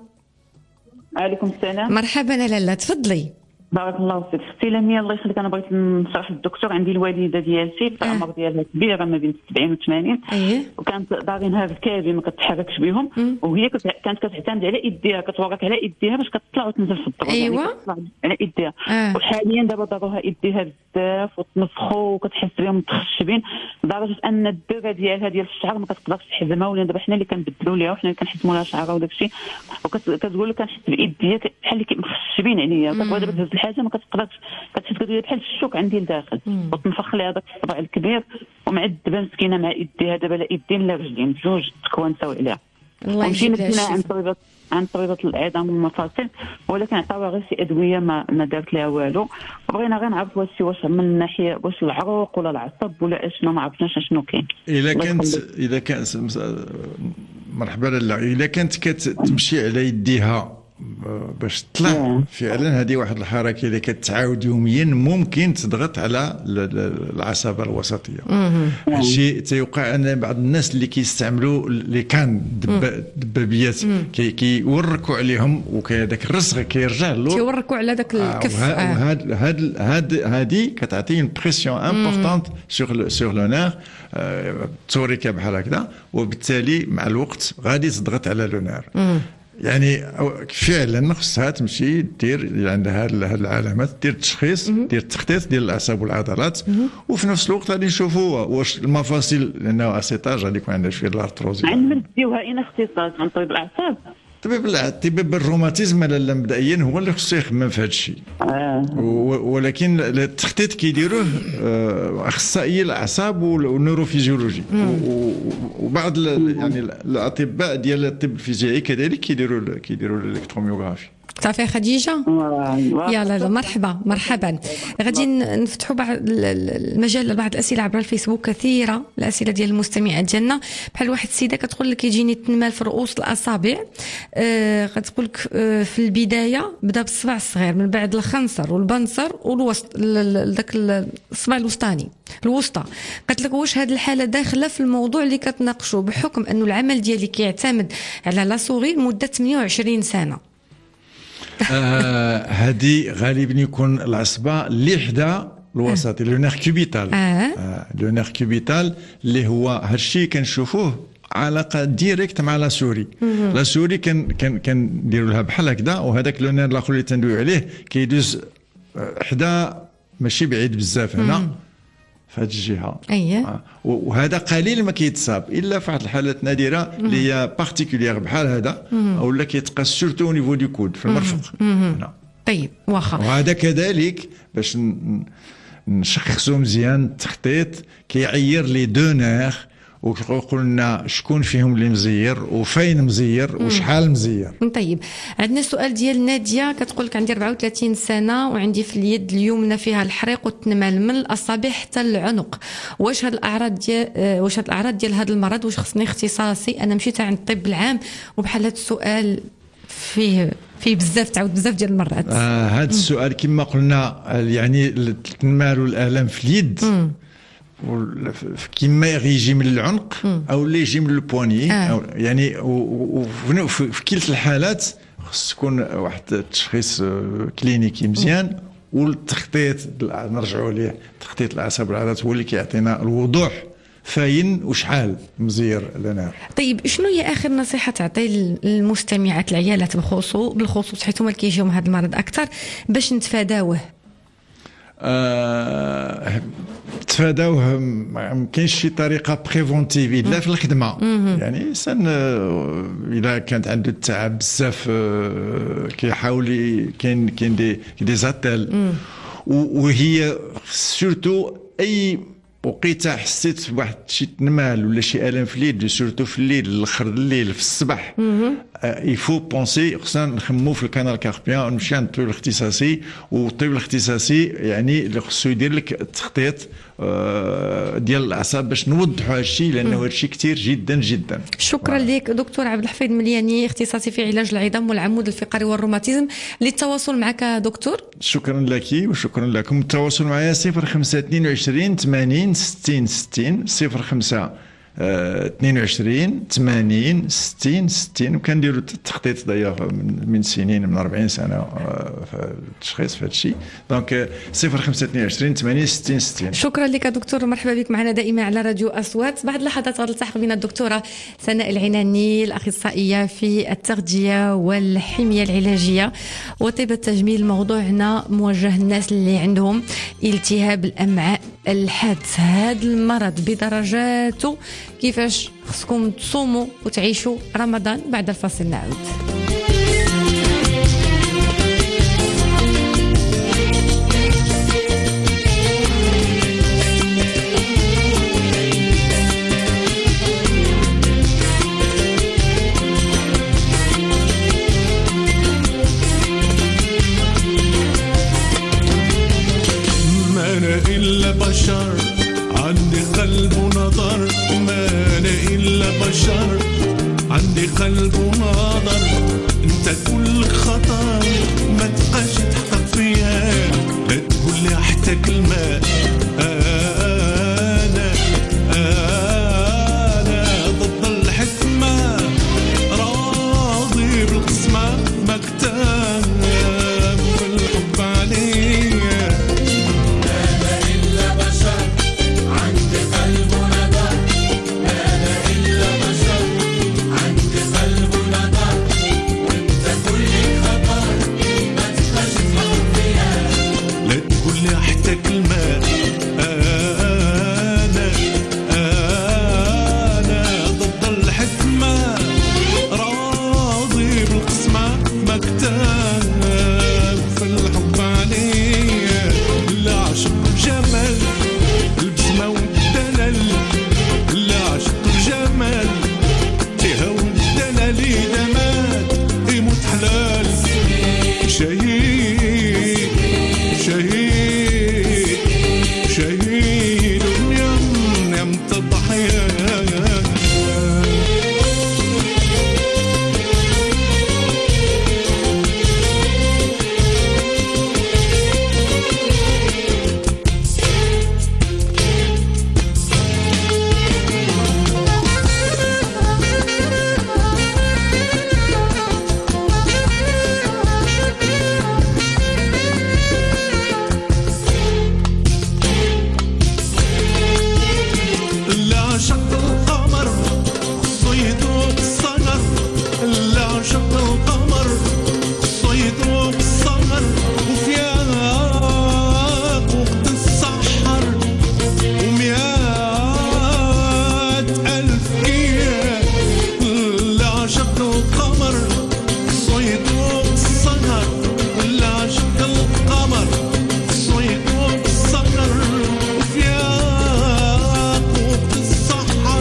وعليكم السلام. مرحبا لاله، تفضلي. بارك الله فيك. اختي لميا الله يخليك، انا بغيت نشرح للدكتور. عندي الوالده ديالتي العمر ديالها كبيره ما بين سبعين و ثمانين أيه. وكانت باغينها بالكابي ما كتحركش بهم م. وهي كانت كتعتمد على يديها، كتورك على يديها باش كتطلع وتنزل في الدرج. ايوا يعني على يديها. آه. وحاليا دابا ضروها يديها بزاف وتنفخوا وكتحس بهم متخشبين لدرجه ان الدره ديالها ديال الشعر ما كتقدرش تحزمها، ولا دابا حنا اللي كنبدلوا ليها وحنا اللي كنحزموا لها شعرها وداك الشيء. وكتقول لك كنحس بايديا بحال اللي مخشبين عليا، كتبغي دابا تهز الحاجه ما كتقدرش، كتحس كدير بحال الشوك عندي لداخل وتنفخ لها داك الصبع الكبير ومعذبه مسكينه مع يديها. دابا لا يدين لا رجلين بجوج تكون سوا عليها. الله يجزيك عن طبيبه عن طبيبه العظام والمفاصل، ولكن عطاوها غير شي ادويه ما ما دارت لها والو. بغينا غير نعرف واش واش من الناحيه واش العروق ولا العصب ولا اشنو، ما عرفناش شنو كاين. الا كانت اذا كان مرحبا لاله، الا كانت كتمشي على يديها باش تطلع فعلا هذه واحد الحركه اللي كتعاود يوميا ممكن تضغط على العصبه الوسطيه. هادشي تيوقع ان بعض الناس اللي كيستعملوا اللي كان دبابيات كيوركوا عليهم وكذاك الرسغ كيرجع له كيوركوا على داك الكف. هاد هاد هاد هذه كتعطي اون بريسيون امبورطونت سور سور لو نير توريكا بحال هكذا، وبالتالي مع الوقت غادي تضغط على لو نير. يعني فعلا خصها تمشي دير عندها هاد العلامات، دير التشخيص، دير التخطيط ديال الاعصاب والعضلات، وفي نفس الوقت غادي نشوفوا واش المفاصل لانه اسيتاج غادي يكون عندها شويه الارتروز. عند نديوها اين اختصاص عند طبيب الاعصاب؟ طبيب الطبيب الروماتيزم لالا مبدئيا هو اللي خصو يخمم في هذا الشيء. آه. ولكن التخطيط كيديروه اخصائي الاعصاب والنيوروفيزيولوجي، وبعض يعني الاطباء ديال الطب الفيزيائي كذلك كيديروا كيديروا الالكتروميوغرافي. صافي خديجه. يلا مرحبا مرحبا. غادي نفتحوا بعض المجال لبعض الاسئله عبر الفيسبوك، كثيره الاسئله ديال المستمعات ديالنا. بحال واحد السيده كتقول لك كيجيني التنمال في رؤوس الاصابع. آه كتقول لك آه في البدايه بدا بالصبع الصغير، من بعد الخنصر والبنصر والوسط داك الصبع الوسطاني الوسطى. قالت لك واش هذه الحاله داخله في الموضوع اللي كتناقشوا بحكم انه العمل ديالي كيعتمد على لا سوري لمده ثمانية وعشرين سنه؟ هذه غالبا يكون العصبه اللي حدا الوسطي لو نير كوبيتال. لو نير كوبيتال اللي هو هادشي كنشوفوه علاقه ديريكت مع لا سوري. لا سوري كان كان كنديروا لها بحال هكذا، وهذاك لو نير الاخر اللي تندوي عليه كيدوز حدا ماشي بعيد بزاف هنا في هذه الجهه. اييه. وهذا قليل ما كيتصاب الا في واحد الحالات نادره اللي هي بارتيكولير بحال هذا، اولا كيتقاس سورتو او نيفو دو كود في المرفق هنا. طيب واخا. وهذا كذلك باش نشخصوا مزيان التخطيط كيعير لي دو نير وكيقول لنا شكون فيهم اللي مزير وفين مزير وشحال مزير. طيب عندنا سؤال ديال ناديه كتقول لك عندي أربعة وثلاثين سنه وعندي في اليد اليمنى فيها الحريق والتنمال من الاصابع حتى العنق، واش هاد الاعراض ديال واش هاد الاعراض ديال هذا المرض واش خصني اختصاصي؟ انا مشيت عند الطب العام وبحال هذا السؤال فيه فيه بزاف تعاود بزاف ديال المرات. آه هذا السؤال كما قلنا يعني التنمال والالام في اليد كيما يجي من العنق او اللي يجي من البواني آه. يعني وفي كلتا الحالات خص تكون واحد التشخيص كلينيكي مزيان، والتخطيط نرجعوا ليه تخطيط الاعصاب والعضلات هو اللي كيعطينا الوضوح فاين وشحال مزير لنا. طيب شنو هي اخر نصيحه تعطي للمستمعات العيالات بالخصوص بالخصوص حيت هما اللي كيجيهم هذا المرض اكثر باش نتفاداوه؟ آه تفاداوه ما كاينش شي طريقه بريفونتيف لا في الخدمه. يعني الانسان اذا كانت عنده التعب بزاف كيحاول كاين كاين دي دي زاتيل، وهي سورتو اي وقيته حسيت بواحد شي تنمال ولا شي الم في اليد سورتو في الليل الاخر الليل في الصباح يفو بونسي خصنا نخمو في الكانال كاربيان ونمشي عند الطبيب الاختصاصي. والطبيب الاختصاصي يعني اللي خصو يدير لك التخطيط ديال الاعصاب باش نوضحوا هذا الشيء لانه هذا الشيء كثير جدا جدا. شكرا لك دكتور عبد الحفيظ ملياني اختصاصي في علاج العظام والعمود الفقري والروماتيزم. للتواصل معك دكتور شكرا لك وشكرا لكم. التواصل معايا صفر خمسة اثنين وعشرين ثمانين ستين ستين صفر خمسة اثنين وعشرين ثمانين ستين ستين. وكنديروا التخطيط دايوغ من سنين من أربعين سنه في التشخيص في هذا الشيء. دونك صفر خمسة اثنين وعشرين ثمانين ستين ستين. شكرا لك دكتور، مرحبا بك معنا دائما على راديو اصوات. بعد لحظات غتلتحق بنا الدكتوره سناء العناني الاخصائيه في التغذيه والحميه العلاجيه وطب التجميل. موضوعنا موجه للناس اللي عندهم التهاب الامعاء الحاد، هذا المرض بدرجاته، كيفاش خصكم تصوموا وتعيشوا رمضان. بعد الفاصل نعود. ما أنا إلا بشر عندي قلب ونظر، ما أنا إلا بشر عندي قلب ونظر. أنت كل خطر ما تبقاش تحقق فيها، لا تقول لي حتى كلمة. أنا أنا ضد الحكمة، راضي بالقسمة، مكتاب في الحب عليا. عشق القمر صيدوق السهر ولا عشق القمر صيدوق السهر وفي ياقوت السحر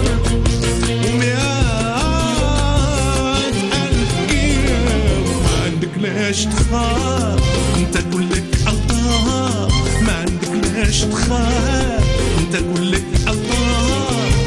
ومئات ألف أيام ما عندك لاش تخاف انت كلك الله ما عندك لاش تخاف انت كلك الله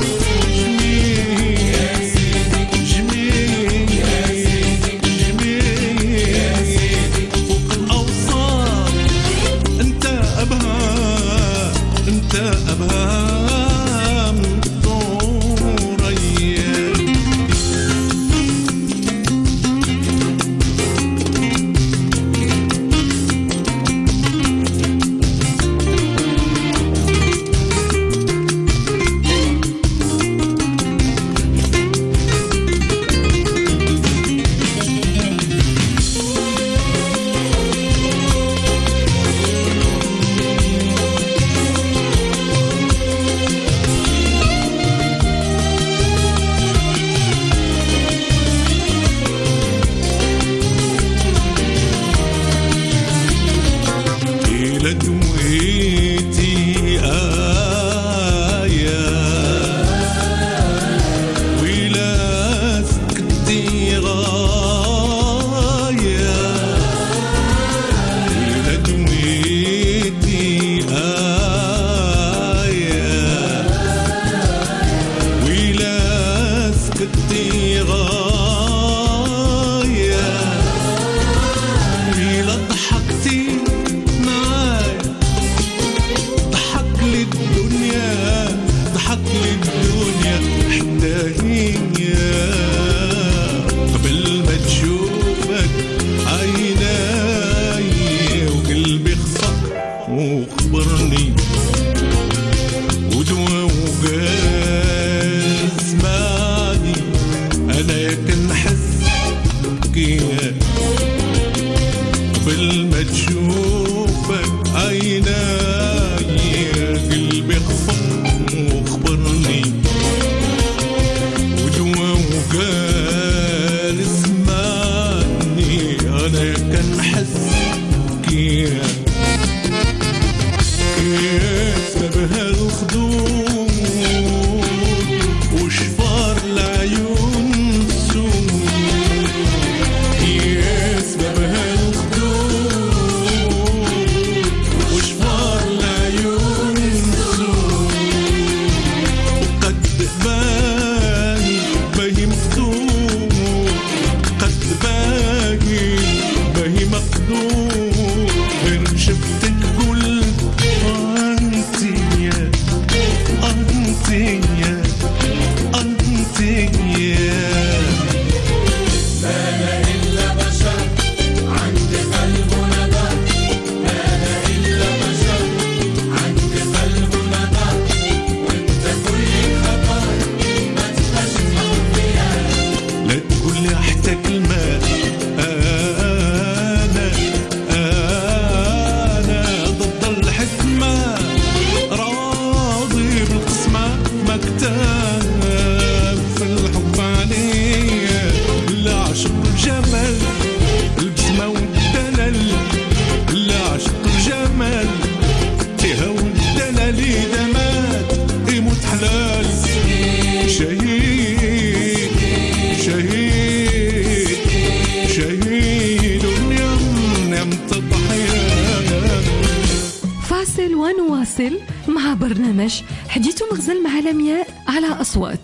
ونواصل مع برنامج حديث مغزل مع لمياء على أصوات.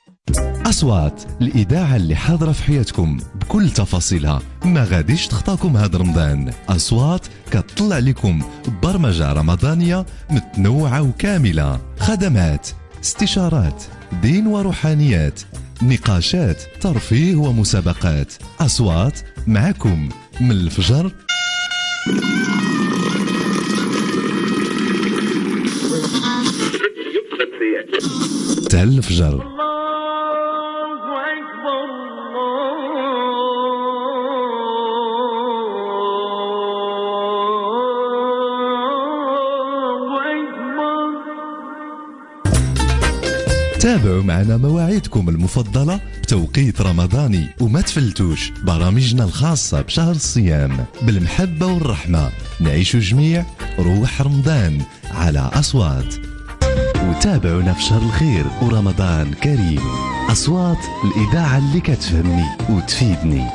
أصوات الإذاعة اللي حاضرة في حياتكم بكل تفاصيلها، ما غاديش تخطاكم هذا رمضان. أصوات كتطلع لكم برمجة رمضانية متنوعة وكاملة، خدمات، استشارات، دين وروحانيات، نقاشات، ترفيه ومسابقات. أصوات معكم من الفجر حتى الفجر. تابعوا معنا مواعيدكم المفضلة بتوقيت رمضاني، وما تفلتوش برامجنا الخاصة بشهر الصيام. بالمحبة والرحمة نعيش جميع روح رمضان على أصوات. وتابعونا في شهر الخير ورمضان كريم. أصوات، الإذاعة اللي كتفهمني وتفيدني.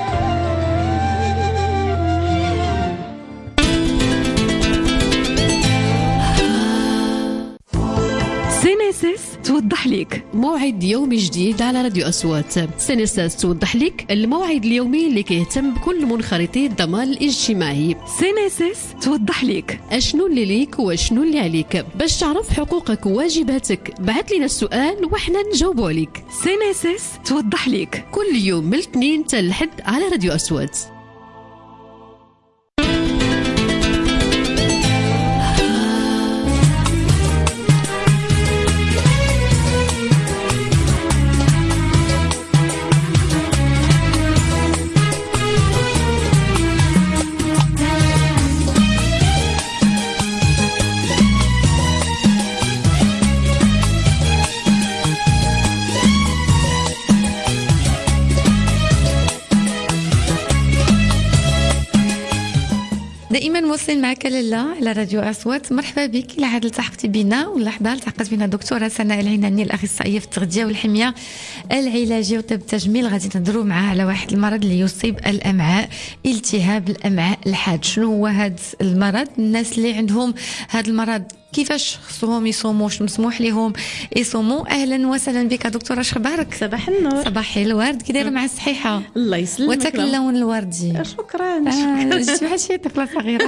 سينيسيس توضح لك موعد يومي جديد على راديو أصوات. سينيسيس توضح لك الموعد اليومي اللي كيهتم بكل منخرطي الضمان الاجتماعي. سينيسيس توضح لك اشنو اللي ليك واشنو اللي عليك. باش تعرف حقوقك وواجباتك بعث لنا السؤال وحنا نجاوبوا عليك. سينيسيس توضح لك كل يوم من الاثنين حتى الحد على راديو أصوات. دائما موصلين معك لاله على راديو أصوات. مرحبا بك إلى عاد التحقتي بنا واللحظه التحقت بنا دكتوره سناء العناني الاخصائيه في التغذيه والحميه العلاجيه وطب التجميل. غادي نهضروا معها على واحد المرض اللي يصيب الامعاء، التهاب الامعاء الحاد. شنو هو هذا المرض؟ الناس اللي عندهم هذا المرض كيفاش خصهم يصوموا؟ واش مسموح لهم يصوموا؟ اهلا وسهلا بك دكتوره، شخبارك؟ صباح النور. صباح الورد. كي دايره مع الصحيحه؟ الله يسلمك. وتاك اللون الوردي. شكرا. جيت بحال شي طفله صغيره.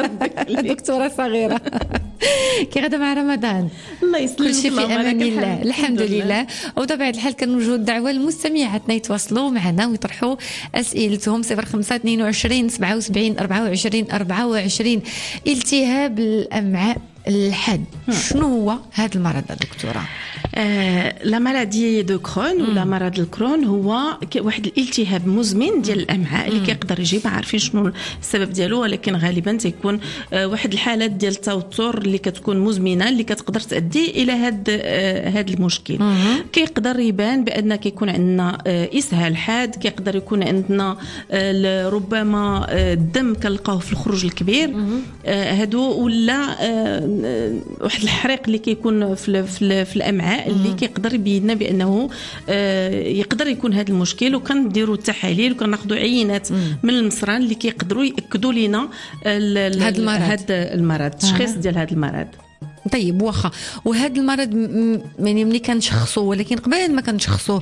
دكتوره صغيره. كي غدا مع رمضان؟ الله يسلمك. كل شيء في امان الله. الحمد لله. وبطبيعه الحال كنوجهوا الدعوه للمستمعاتنا يتواصلوا معنا ويطرحوا اسئلتهم. صفر خمسة اثنين وعشرين سبعة وسبعين أربعة وعشرين أربعة وعشرين. التهاب الامعاء الحاد، شنو هو هذا المرض دكتوره؟ آه، لا مالادي دو كرون ولا مرض الكرون هو واحد الالتهاب مزمن ديال الامعاء اللي كيقدر يجي، ما عارفين شنو السبب ديالو، ولكن غالبا تيكون آه واحد الحالات ديال التوتر اللي كتكون مزمنه اللي كتقدر تؤدي الى هذا آه هذا المشكل. كيقدر يبان بان كيكون عندنا آه اسهال حاد، كيقدر يكون عندنا آه ربما آه الدم كنلقاوه في الخروج الكبير آه هادو، ولا آه واحد الحريق اللي كيكون في في, في الامعاء اللي كيقدر يبيننا بانه آه يقدر يكون هذا المشكل. وكنديروا التحاليل وكناخذوا عينات مم. من المصران اللي كيقدروا ياكدوا لنا هذا المرض هذا المرض التشخيص آه. ديال هذا المرض. طيب واخا، وهذا المرض يعني ملي كنشخصوه، ولكن قبل ما كنشخصوه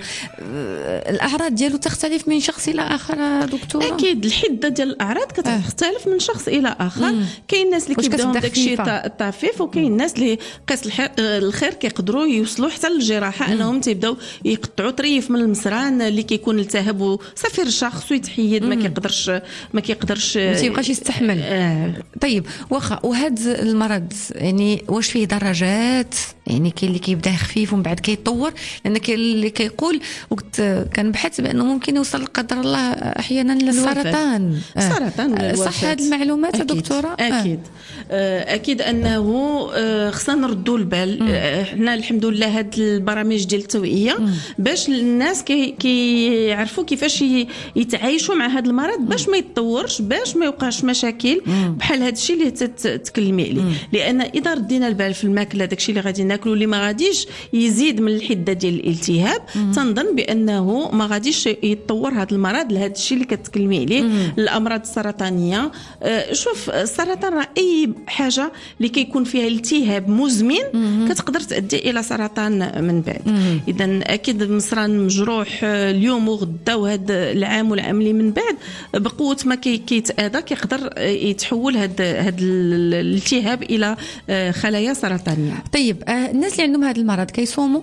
الاعراض ديالو تختلف من شخص الى اخر دكتوره؟ اكيد الحده ديال الاعراض كتختلف من شخص الى اخر. كاين الناس اللي كيبداو داكشي طفيف، وكاين الناس اللي قيس الخير كيقدروا يوصلوا حتى للجراحه، انهم تيبداو يقطعوا طريف من المصران اللي كيكون التهاب وصافي الشخص ويتحيد، ما كيقدرش ما كيقدرش ما تيبقاش يستحمل. آه. طيب واخا، وهذا المرض يعني واش فيه درجات؟ يعني كاين اللي كيبدا خفيف ومن بعد كيتطور، لان كاين اللي كيقول وقت كنبحث بانه ممكن يوصل قدر الله احيانا للسرطان. السرطان آه. صح هذه المعلومات أكيد. دكتوره؟ اكيد آه. اكيد انه خصنا نردوا البال. حنا الحمد لله هاد البرامج ديال التوعيه باش الناس كيعرفوا كي كيفاش يتعايشوا مع هذا المرض باش ما يتطورش، باش ما يوقعش مشاكل بحال هذا الشيء اللي تتكلمي عليه. لان اذا ردينا البال في الماكله داكشي اللي غادي ناكلو اللي ما غاديش يزيد من الحده ديال الالتهاب، تنظن بانه ما غاديش يتطور هذا المرض لهذا الشيء اللي كتكلمي عليه. الامراض السرطانيه، شوف السرطان راه اي حاجه اللي كيكون فيها التهاب مزمن كتقدر تؤدي الى سرطان من بعد. اذا اكيد المصران مجروح اليوم وغدا وهذا العام والعام اللي من بعد بقوه ما كيتاذى كيقدر يتحول هذا هذا الالتهاب الى خلايا سرطانيه. طيب الناس اللي عندهم هذا المرض كيصوموا؟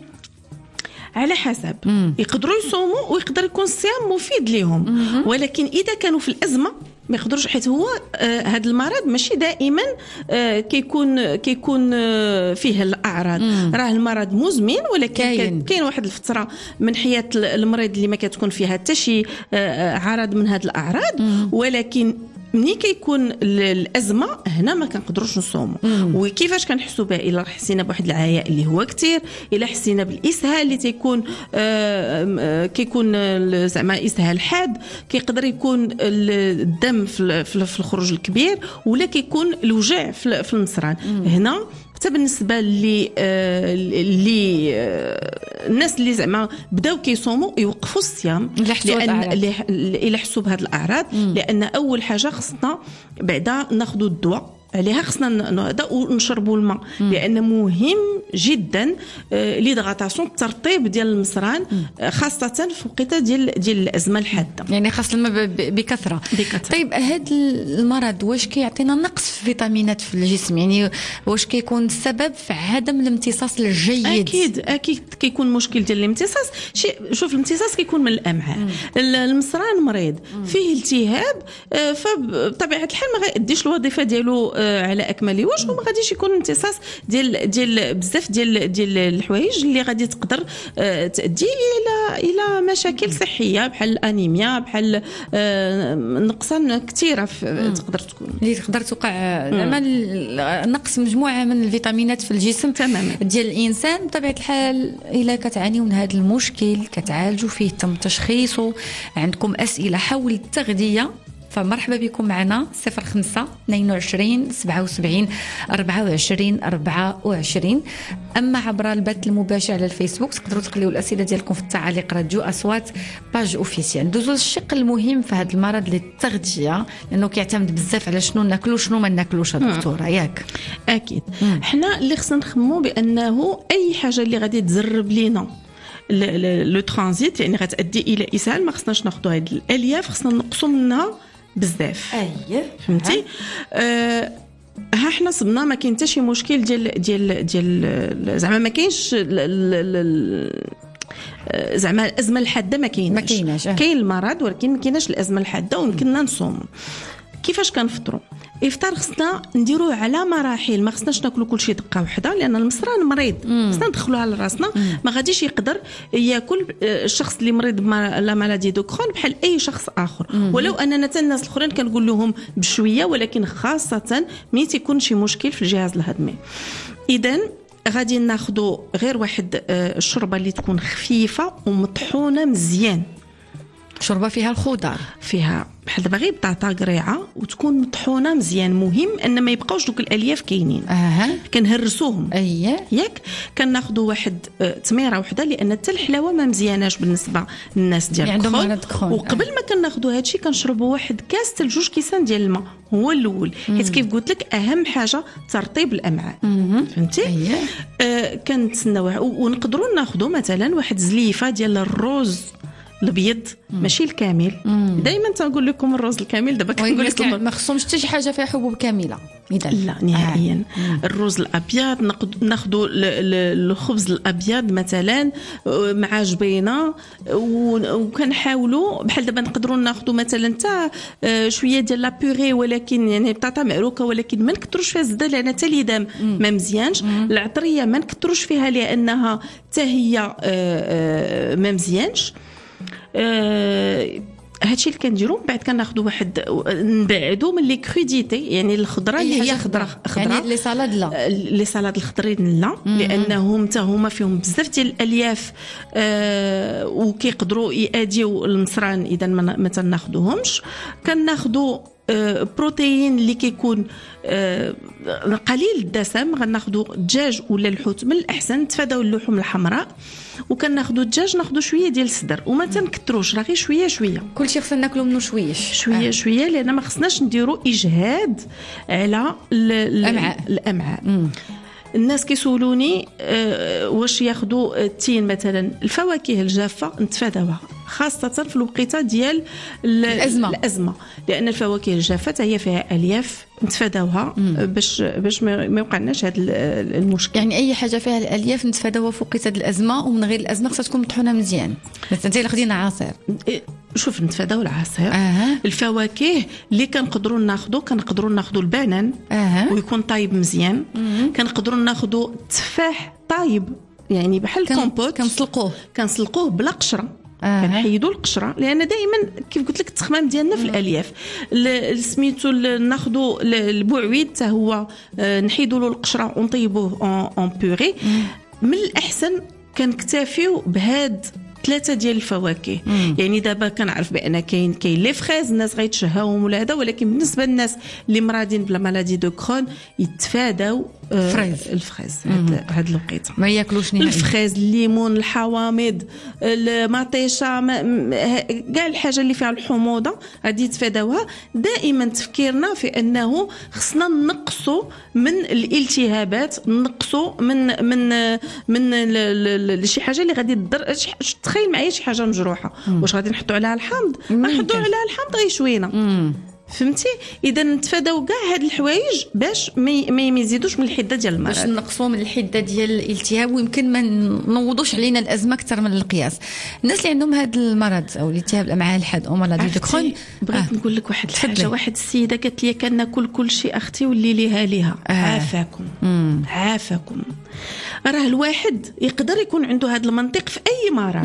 على حسب. مم. يقدروا يصوموا ويقدر يكون الصيام مفيد لهم، مم. ولكن اذا كانوا في الازمه ما يقدروش، حيت هو آه هذا المرض ماشي دائما آه كيكون كيكون آه فيه الاعراض. مم. راه المرض مزمن، ولكن كاين, كاين واحد الفتره من حياه المريض اللي ما كتكون فيها حتى شي آه عرض من هذه الاعراض. مم. ولكن ملي كيكون الازمه هنا ما كنقدروش نصوموا. وكيفاش كنحسوا بها؟ الا حسينا بواحد العياء اللي هو كثير، الا حسينا بالاسهال اللي تيكون آه كيكون زعما اسهال حاد، كيقدر يكون الدم في الخروج الكبير، ولا كيكون الوجع في المصران. هنا حتى بالنسبه اللي آه اللي آه الناس اللي زعما بداو كيصوموا يوقفوا الصيام لان الا حسوا بهذه الاعراض، لان اول حاجه خصنا بعدا ناخذوا الدواء عليها، خصنا هذا ونشربوا الماء، لان مهم جدا ليدغاتاسيون الترطيب ديال المصران، خاصه في وقيته ديال ديال الازمه الحاده، يعني خاص الماء بكثره. بكثره. طيب هذا المرض واش كيعطينا نقص في فيتامينات في الجسم؟ يعني واش كيكون السبب في عدم الامتصاص الجيد؟ اكيد اكيد كيكون مشكل ديال الامتصاص. شوف الامتصاص كيكون من الامعاء، المصران مريض فيه التهاب، فبطبيعه الحال ما غاديش الوظيفه ديالو على اكمل وجه، وما غاديش يكون امتصاص ديال ديال بزاف ديال ديال الحوايج اللي غادي تقدر تؤدي الى الى مشاكل صحيه بحال الانيميا، بحال نقصان كثيره تقدر تكون اللي تقدر توقع، زعما نقص مجموعه من الفيتامينات في الجسم تماما ديال الانسان. بطبيعه الحال الا كتعانيوا من هذا المشكل كتعالجوا فيه، تم تشخيصه، عندكم اسئله حول التغذيه، فمرحبا بكم معنا صفر خمسة اثنين وعشرين سبعة وسبعين أربعة وعشرين أربعة وعشرين. أما عبر البث المباشر على الفيسبوك تقدروا تخليوا الأسئلة ديالكم في التعاليق راديو أصوات باج أوفيسيال. ندوزو للشق المهم في هذا المرض للتغذية، لأنه كيعتمد بزاف على شنو ناكلو شنو ما ناكلوش دكتورة، ياك؟ أكيد. مم. حنا اللي خصنا نخمو بأنه أي حاجة اللي غادي تزرب لينا لو ترانزيت، يعني غتؤدي إلى إسهال، ما خصناش ناخذوا هاد الألياف، خصنا نقصوا منها بزاف. اييه فهمتي. آه ها حنا صبنا ما كاين حتى شي مشكل ديال ديال ديال زعما ما كاينش زعما الازمه الحاده، ما كايناش ما كايناش كاين المرض ولكن ما كايناش الازمه الحاده، ويمكننا نصوم. كيفاش كنفطروا؟ افطار خصنا نديروه على مراحل، ما خصناش ناكلوا كل شيء دقه واحده، لان المصران مريض، خصنا ندخلوها لراسنا. ما غاديش يقدر ياكل الشخص اللي مريض لا مالادي دو كرون بحال اي شخص اخر، ولو اننا حتى الناس الاخرين كنقول لهم بشويه، ولكن خاصه ملي تيكون شي مشكل في الجهاز الهضمي. اذا غادي ناخذوا غير واحد الشوربه اللي تكون خفيفه ومطحونه مزيان، شوربه فيها الخضار، فيها بحال دابا غير بطاطا قريعه وتكون مطحونه مزيان. مهم ان ما يبقاوش دوك الالياف كاينين، اها كنهرسوهم. اييه ياك كناخذوا واحد تميره وحده، لان حتى الحلاوه ما مزياناش بالنسبه للناس ديال الكحول. وقبل ما كناخذوا هادشي كنشربوا واحد كاس حتى لجوج كيسان ديال الماء، هو الاول، حيت كيف قلت لك اهم حاجه ترطيب الامعاء. فهمتي. اييه آه كنتسناو، ونقدروا ناخذوا مثلا واحد زليفه ديال الروز الابيض، ماشي الكامل. دائما تنقول لكم الرز الكامل، دابا كنقول لكم ما خصهمش حتى شي حاجه فيها حبوب كامله. اذا لا نهائيا. آه. الرز الابيض ناخذوا الخبز الابيض مثلا مع جبينه، وكنحاولوا بحال دابا نقدروا ناخذوا مثلا حتى شويه ديال لا بوري، ولكن يعني بطاطا معروكه، ولكن ما نكثروش فيها الزبده لان حتى اليدام ما مزيانش. العطريه ما نكثروش فيها لانها حتى هي ما مزيانش. آه هادشي اللي كنديرو. من بعد كناخذوا واحد نبعدوا من لي كروديتي، يعني الخضره اللي هي خضره خضره، يعني لي سالاد لا لي سالاد الخضرين لا، لانهم حتى هما فيهم بزاف ديال الالياف آه وكيقدروا ياديو المصران اذا ما تناخذوهمش. كناخذوا آه بروتين اللي كيكون آه قليل الدسم، غناخذوا الدجاج ولا الحوت، من الاحسن نتفاداو اللحوم الحمراء. وكناخذوا الدجاج ناخذوا شويه ديال الصدر، وما تنكثروش، راه غير شويه شويه، كلشي خصنا ناكلوا منه شويه شويه آه. شويه، لان ما خصناش نديروا اجهاد على الامعاء الامعاء. مم. الناس كيسولوني آه واش ياخذوا التين مثلا. الفواكه الجافه نتفاداوها، خاصه في الوقيته ديال الازمه الازمه لان الفواكه الجافه هي فيها الياف، نتفاداوها باش باش ما يوقعناش هذا المشكل. يعني اي حاجه فيها الالياف نتفاداوها في وقيته الازمه، ومن غير الازمه خصها تكون مطحونه مزيان. مثلا انت الا خدينا عصير، شوف نتفاداو العصير. آه. الفواكه اللي كنقدروا ناخذوا كنقدروا ناخذوا البنان آه. ويكون طايب مزيان. كنقدروا ناخذوا التفاح طايب، يعني بحال الكومبوت، كنسلقوه كنسلقوه بلا قشره. آه. كنحيدوا القشره لان دائما كيف قلت لك التخمام ديالنا في الالياف سميتو ناخذوا البعويد حتى هو نحيدوا له القشره ونطيبوه اون بوري. من الاحسن كنكتفيو بهاد ثلاثه ديال الفواكه. مم. يعني دابا كنعرف بان كاين كاين لي فريز الناس غيتشهاوهم ولا هذا، ولكن بالنسبه للناس اللي مرادين بلا مالادي دو كرون يتفاداو فريز الفريز هاد هاد الوقيته ما ياكلوش نهائيا الفريز الليمون الحوامض المطيشه كاع الحاجه اللي فيها الحموضه غادي يتفاداوها. دائما تفكيرنا في انه خصنا نقصوا من الالتهابات، نقصوا من من من شي حاجه اللي غادي تضر. تخيل معايا شي حاجه مجروحه واش غادي نحطوا عليها الحامض؟ نحطوا عليها الحامض غير شوينه. فهمتي؟ اذا نتفاداو كاع هاد الحوايج باش ما يزيدوش من الحده ديال المرض، باش نقصوا من الحده ديال الالتهاب ويمكن ما نوضوش علينا الازمه اكثر من القياس. الناس اللي عندهم هذا المرض او الالتهاب الامعاء الحاد او مالادي دو كرون، بغيت آه. نقول لك واحد الحاجه. واحد السيده قالت لي كناكل كل شيء اختي واللي ليها ليها. آه. عافاكم مم. عافاكم. راه الواحد يقدر يكون عنده هذا المنطق في اي مرض.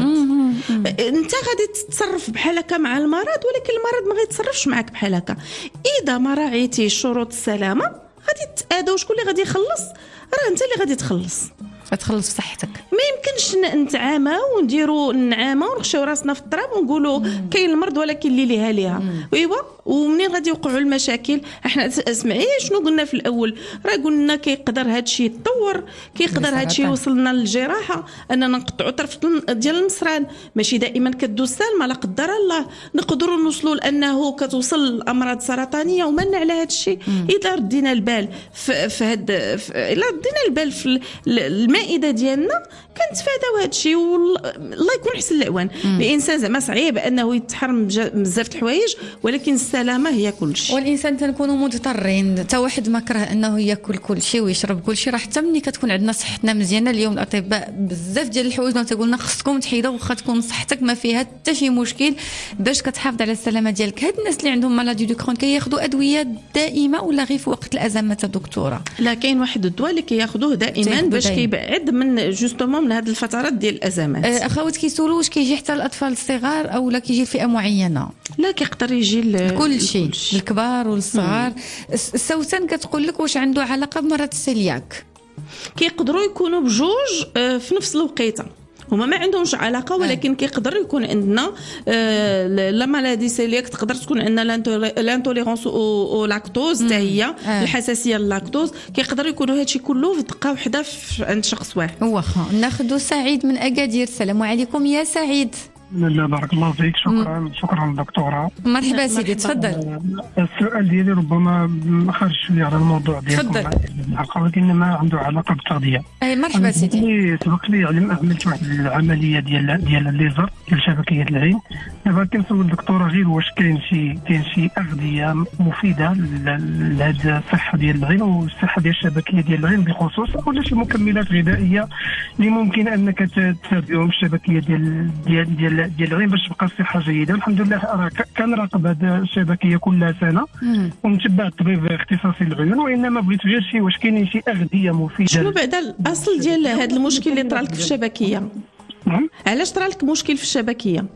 انت غادي تتصرف بحال هكا مع المرض، ولكن المرض ما غيتصرفش معك بحال هكا. اذا ما راعيتي شروط السلامه غادي تتاذى. وشكون اللي غادي يخلص؟ راه انت اللي غادي تخلص. غتخلص في صحتك. ما يمكنش نتعامى ونديروا النعامه ونخشيو راسنا في التراب ونقولوا كاين المرض ولكن اللي ليها ليها. ايوا ومنين غادي يوقعوا المشاكل؟ احنا اسمعي شنو قلنا في الاول، راه قلنا كيقدر هذا الشيء يتطور، كيقدر هذا الشيء يوصلنا للجراحه اننا نقطعوا طرف ديال المصران. ماشي دائما كدوز سالمه، لا قدر الله نقدروا نوصلوا لانه كتوصل الامراض سرطانيه ومن على هذا الشيء. اذا ردينا البال في, في هاد الا ردينا البال في المائده ديالنا كنتفاداو هذا الشيء. والله يكون حسن العوان. الانسان زعما صعيب انه يتحرم بزاف د الحوايج، ولكن السلامه هي كل شيء. والانسان تنكونوا مضطرين، حتى واحد ما كره انه ياكل كل شيء ويشرب كل شيء. راه حتى ملي كتكون عندنا صحتنا مزيانه، اليوم الاطباء بزاف ديال الحوايج ما تقولنا خصكم تحيدوا واخا تكون صحتك ما فيها حتى شي مشكل باش كتحافظ على السلامه ديالك. هاد الناس اللي عندهم مالادي دو كرون كياخذوا ادويه دائمه ولا غير في وقت الازمات دكتوره؟ لا، كاين واحد الدواء اللي كياخذوه دائما باش كيبعد من جوستومون من هاد الفترات ديال الازمات. اخوات كيسولوا واش كيجي حتى الاطفال الصغار او لا كيجي لفئه معينه؟ لا، كيقدر يجي كل شيء، الكبار والصغار. السوسن كتقول لك واش عنده علاقه بمرض السيلياك؟ كيقدروا يكونوا بجوج في نفس الوقيته، هما ما عندهمش علاقه، ولكن كيقدر يكون عندنا لا مالادي سيلياك، تقدر تكون عندنا لانتوليرونس او لاكتوز حتى هي الحساسيه للاكتوز. كيقدر يكونوا هادشي كله في دقه واحده عند شخص واحد. واخا ناخذ سعيد من اكادير. السلام عليكم يا سعيد. لا بارك الله فيك. شكرا شكرا دكتوره. مرحبا سيدي، تفضل. السؤال ديالي ربما خارج شويه على الموضوع ديالكم تفضل، ولكن ما عنده علاقه بالتغذيه. اي مرحبا سيدي. سبق لي عملت واحد العمليه ديال ديال الليزر ديال شبكيه العين. دابا كنسول الدكتوره غير واش كاين شي كاين شي اغذيه مفيده لهذه الصحه ديال العين والصحه ديال الشبكيه ديال العين بخصوص، ولا شي مكملات غذائيه اللي ممكن انك تستافدهم الشبكيه ديال ديال ديال ديال العين باش تبقى الصحه جيده. الحمد لله راه كنراقب هذه الشبكيه كل سنه ونتبع الطبيب اختصاصي العيون، وانما بغيت غير شي واش كاينين شي اغذيه مفيده. شنو بعدا الاصل ديال هذا المشكل اللي طرا لك في الشبكيه؟ نعم، علاش طرا لك مشكل في الشبكيه؟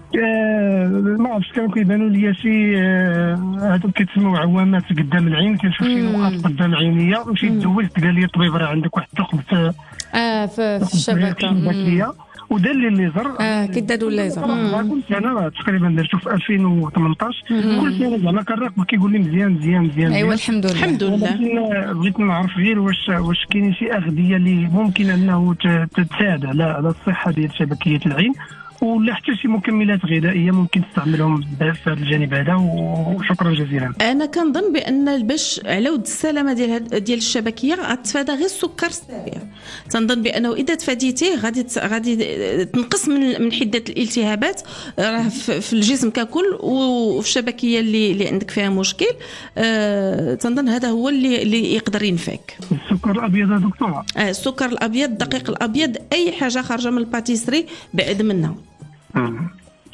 آه ما عرفتش، كانوا كيبانوا لي شي هادو آه كيتسموا عوامات قدام العين، كنشوف شي نقاط قدام عينيه. مشيت دوزت قال لي الطبيب راه عندك واحد الثقب في اه في, في الشبكيه ودار لي الليزر. اه كيداروا الليزر كل سنه تقريبا درتو في ألفين وثمنطاش. كل سنه زعما كنراقب كيقول لي مزيان مزيان مزيان. ايوا الحمد لله الحمد لله. بغيت نعرف غير واش واش كاين شي اغذيه اللي ممكن انه تساعد على على الصحه ديال شبكيه العين، ولا حتى شي مكملات غذائيه ممكن تستعملهم في هذا الجانب هذا. وشكرا جزيلا. انا كنظن بان باش على ود السلامه ديال ديال الشبكيه غتفادى غير السكر السريع. تنظن بانه اذا تفاديتيه غادي غادي تنقص من من حده الالتهابات راه في الجسم ككل وفي الشبكيه اللي اللي عندك فيها مشكل. أه تنظن هذا هو اللي اللي يقدر ينفك. السكر الابيض يا دكتوره؟ اه السكر الابيض، الدقيق الابيض، اي حاجه خارجه من الباتيسري بعد منها.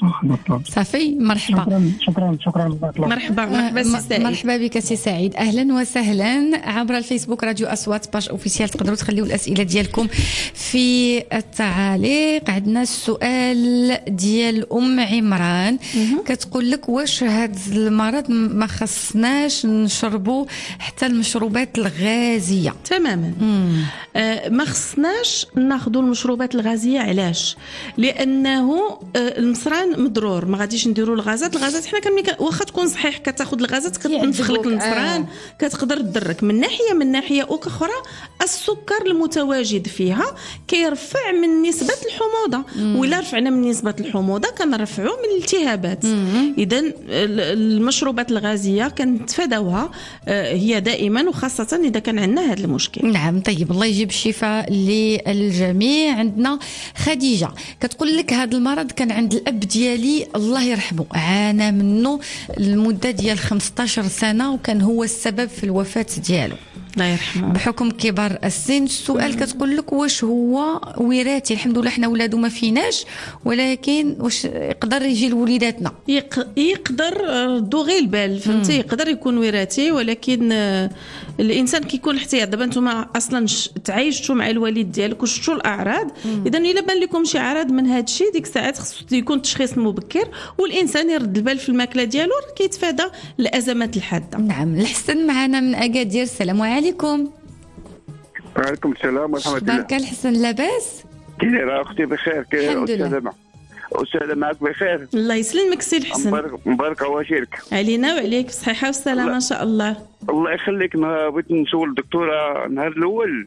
صافي. مرحبا. شكرا شكرا شكرا. مرحبا مرحبا سي سعيد. مرحبا بك سي سعيد، اهلا وسهلا. عبر الفيسبوك راديو اصوات باج اوفيسيال تقدروا تخليوا الاسئله ديالكم في التعاليق. عندنا السؤال ديال ام عمران كتقول لك واش هذا المرض ما خصناش نشربوا حتى المشروبات الغازيه؟ تماما. آه ما خصناش ناخذوا المشروبات الغازيه. علاش؟ لانه آه المصران مضرور، ما غاديش نديروا الغازات. الغازات حنا كان واخا تكون صحيح كتاخذ الغازات كتنفخ لك المصران، آه. كتقدر تضرك من ناحيه. من ناحيه اخرى السكر المتواجد فيها كيرفع من نسبه الحموضه، وإلا رفعنا من نسبه الحموضه كنرفعوا من الالتهابات. اذا المشروبات الغازيه كنتفاداوها هي دائما، وخاصه اذا كان عندنا هذا المشكل. نعم. طيب الله يجيب الشفاء للجميع. عندنا خديجه كتقول لك هذا المرض كان عند الاب ديالي الله يرحمه، عانى منه المده ديال خمسطاش سنه وكان هو السبب في الوفاه ديالو الله يرحمه بحكم كبر السن. السؤال كتقول لك واش هو وراثي؟ الحمد لله حنا ولادو ما فيناش، ولكن واش يقدر يجي لوليداتنا؟ يق... يقدر ردو غير البال، فهمتي؟ يقدر يكون وراثي، ولكن الانسان كيكون احتياط. دابا نتوما اصلا تعايشتوا مع الوالد ديالك وشفتوا الاعراض، اذا الا بان لكم شي اعراض من هذا الشيء ديك الساعات خصو يكون التشخيص مبكر، والانسان يرد البال في الماكله ديالو كيتفادى الازمات الحاده. نعم. الحسن معنا من اكادير. السلام عليكم. وعليكم السلام ورحمه الله. بارك الحسن لاباس؟ كي دايره اختي؟ بخير. كي دايره استاذه؟ استاذه معك بخير؟ الله يسلمك سي الحسن. مبارك مبارك عواشرك علينا وعليك بالصحه والسلامه ان شاء الله. الله يخليك. ما بغيت نسول الدكتوره النهار الاول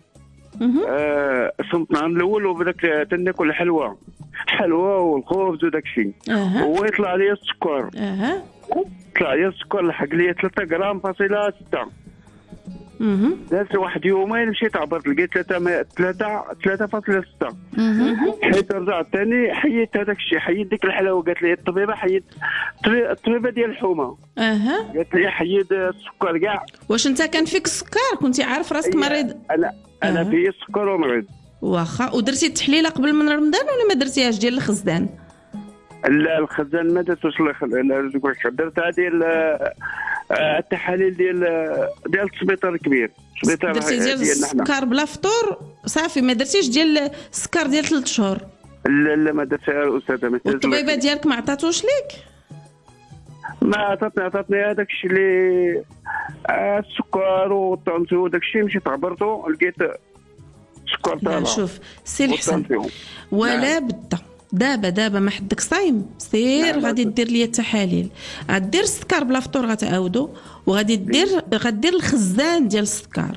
آه صمت النهار الاول وبداك تناكل الحلوى حلوى والخبز وداك الشيء، أه. هو يطلع لي السكر. اها طلع لي السكر لحق لي ثلاثة غرام فاصلة ستة. اها دازت واحد يومين مشيت عبرت لقيت ثلاثة ثلاثة ثلاثة فاصلة ستة. حيت رجعت ثاني حيدت هذاك الشيء، حيدت ديك الحلاوه. قالت لي الطبيبه حيد الطبيبه ديال الحومه. اها قالت لي حيد السكر كاع. واش انت كان فيك السكر؟ كنتي عارف راسك مريض؟ انا انا أه. في السكر ومريض. واخا. ودرتي التحليله قبل من رمضان ولا ما درتيهاش ديال الخزدان؟ لا الخزان ما درتوش. درتها ديال التحاليل ديال ديال السبيطار الكبير. سبيطار درتي ديال السكر بلا فطور صافي؟ ما درتيش ديال السكر ديال ثلاث شهور؟ لا لا ما درتها استاذه. والطبيبه ديالك ما عطاتوش ليك؟ ما عطاتني عطاتني هذاك الشيء اللي السكر والطنطي وداك الشيء. مشيت عبرته لقيت سكر طالع. شوف سي الحسن ولا نعم. بدا دابا دابا ما حدك صايم سير. نعم. غادي دير لي التحاليل، غدير السكر بلا فطور غتعاودو، وغادي دير غدير الخزان ديال السكر.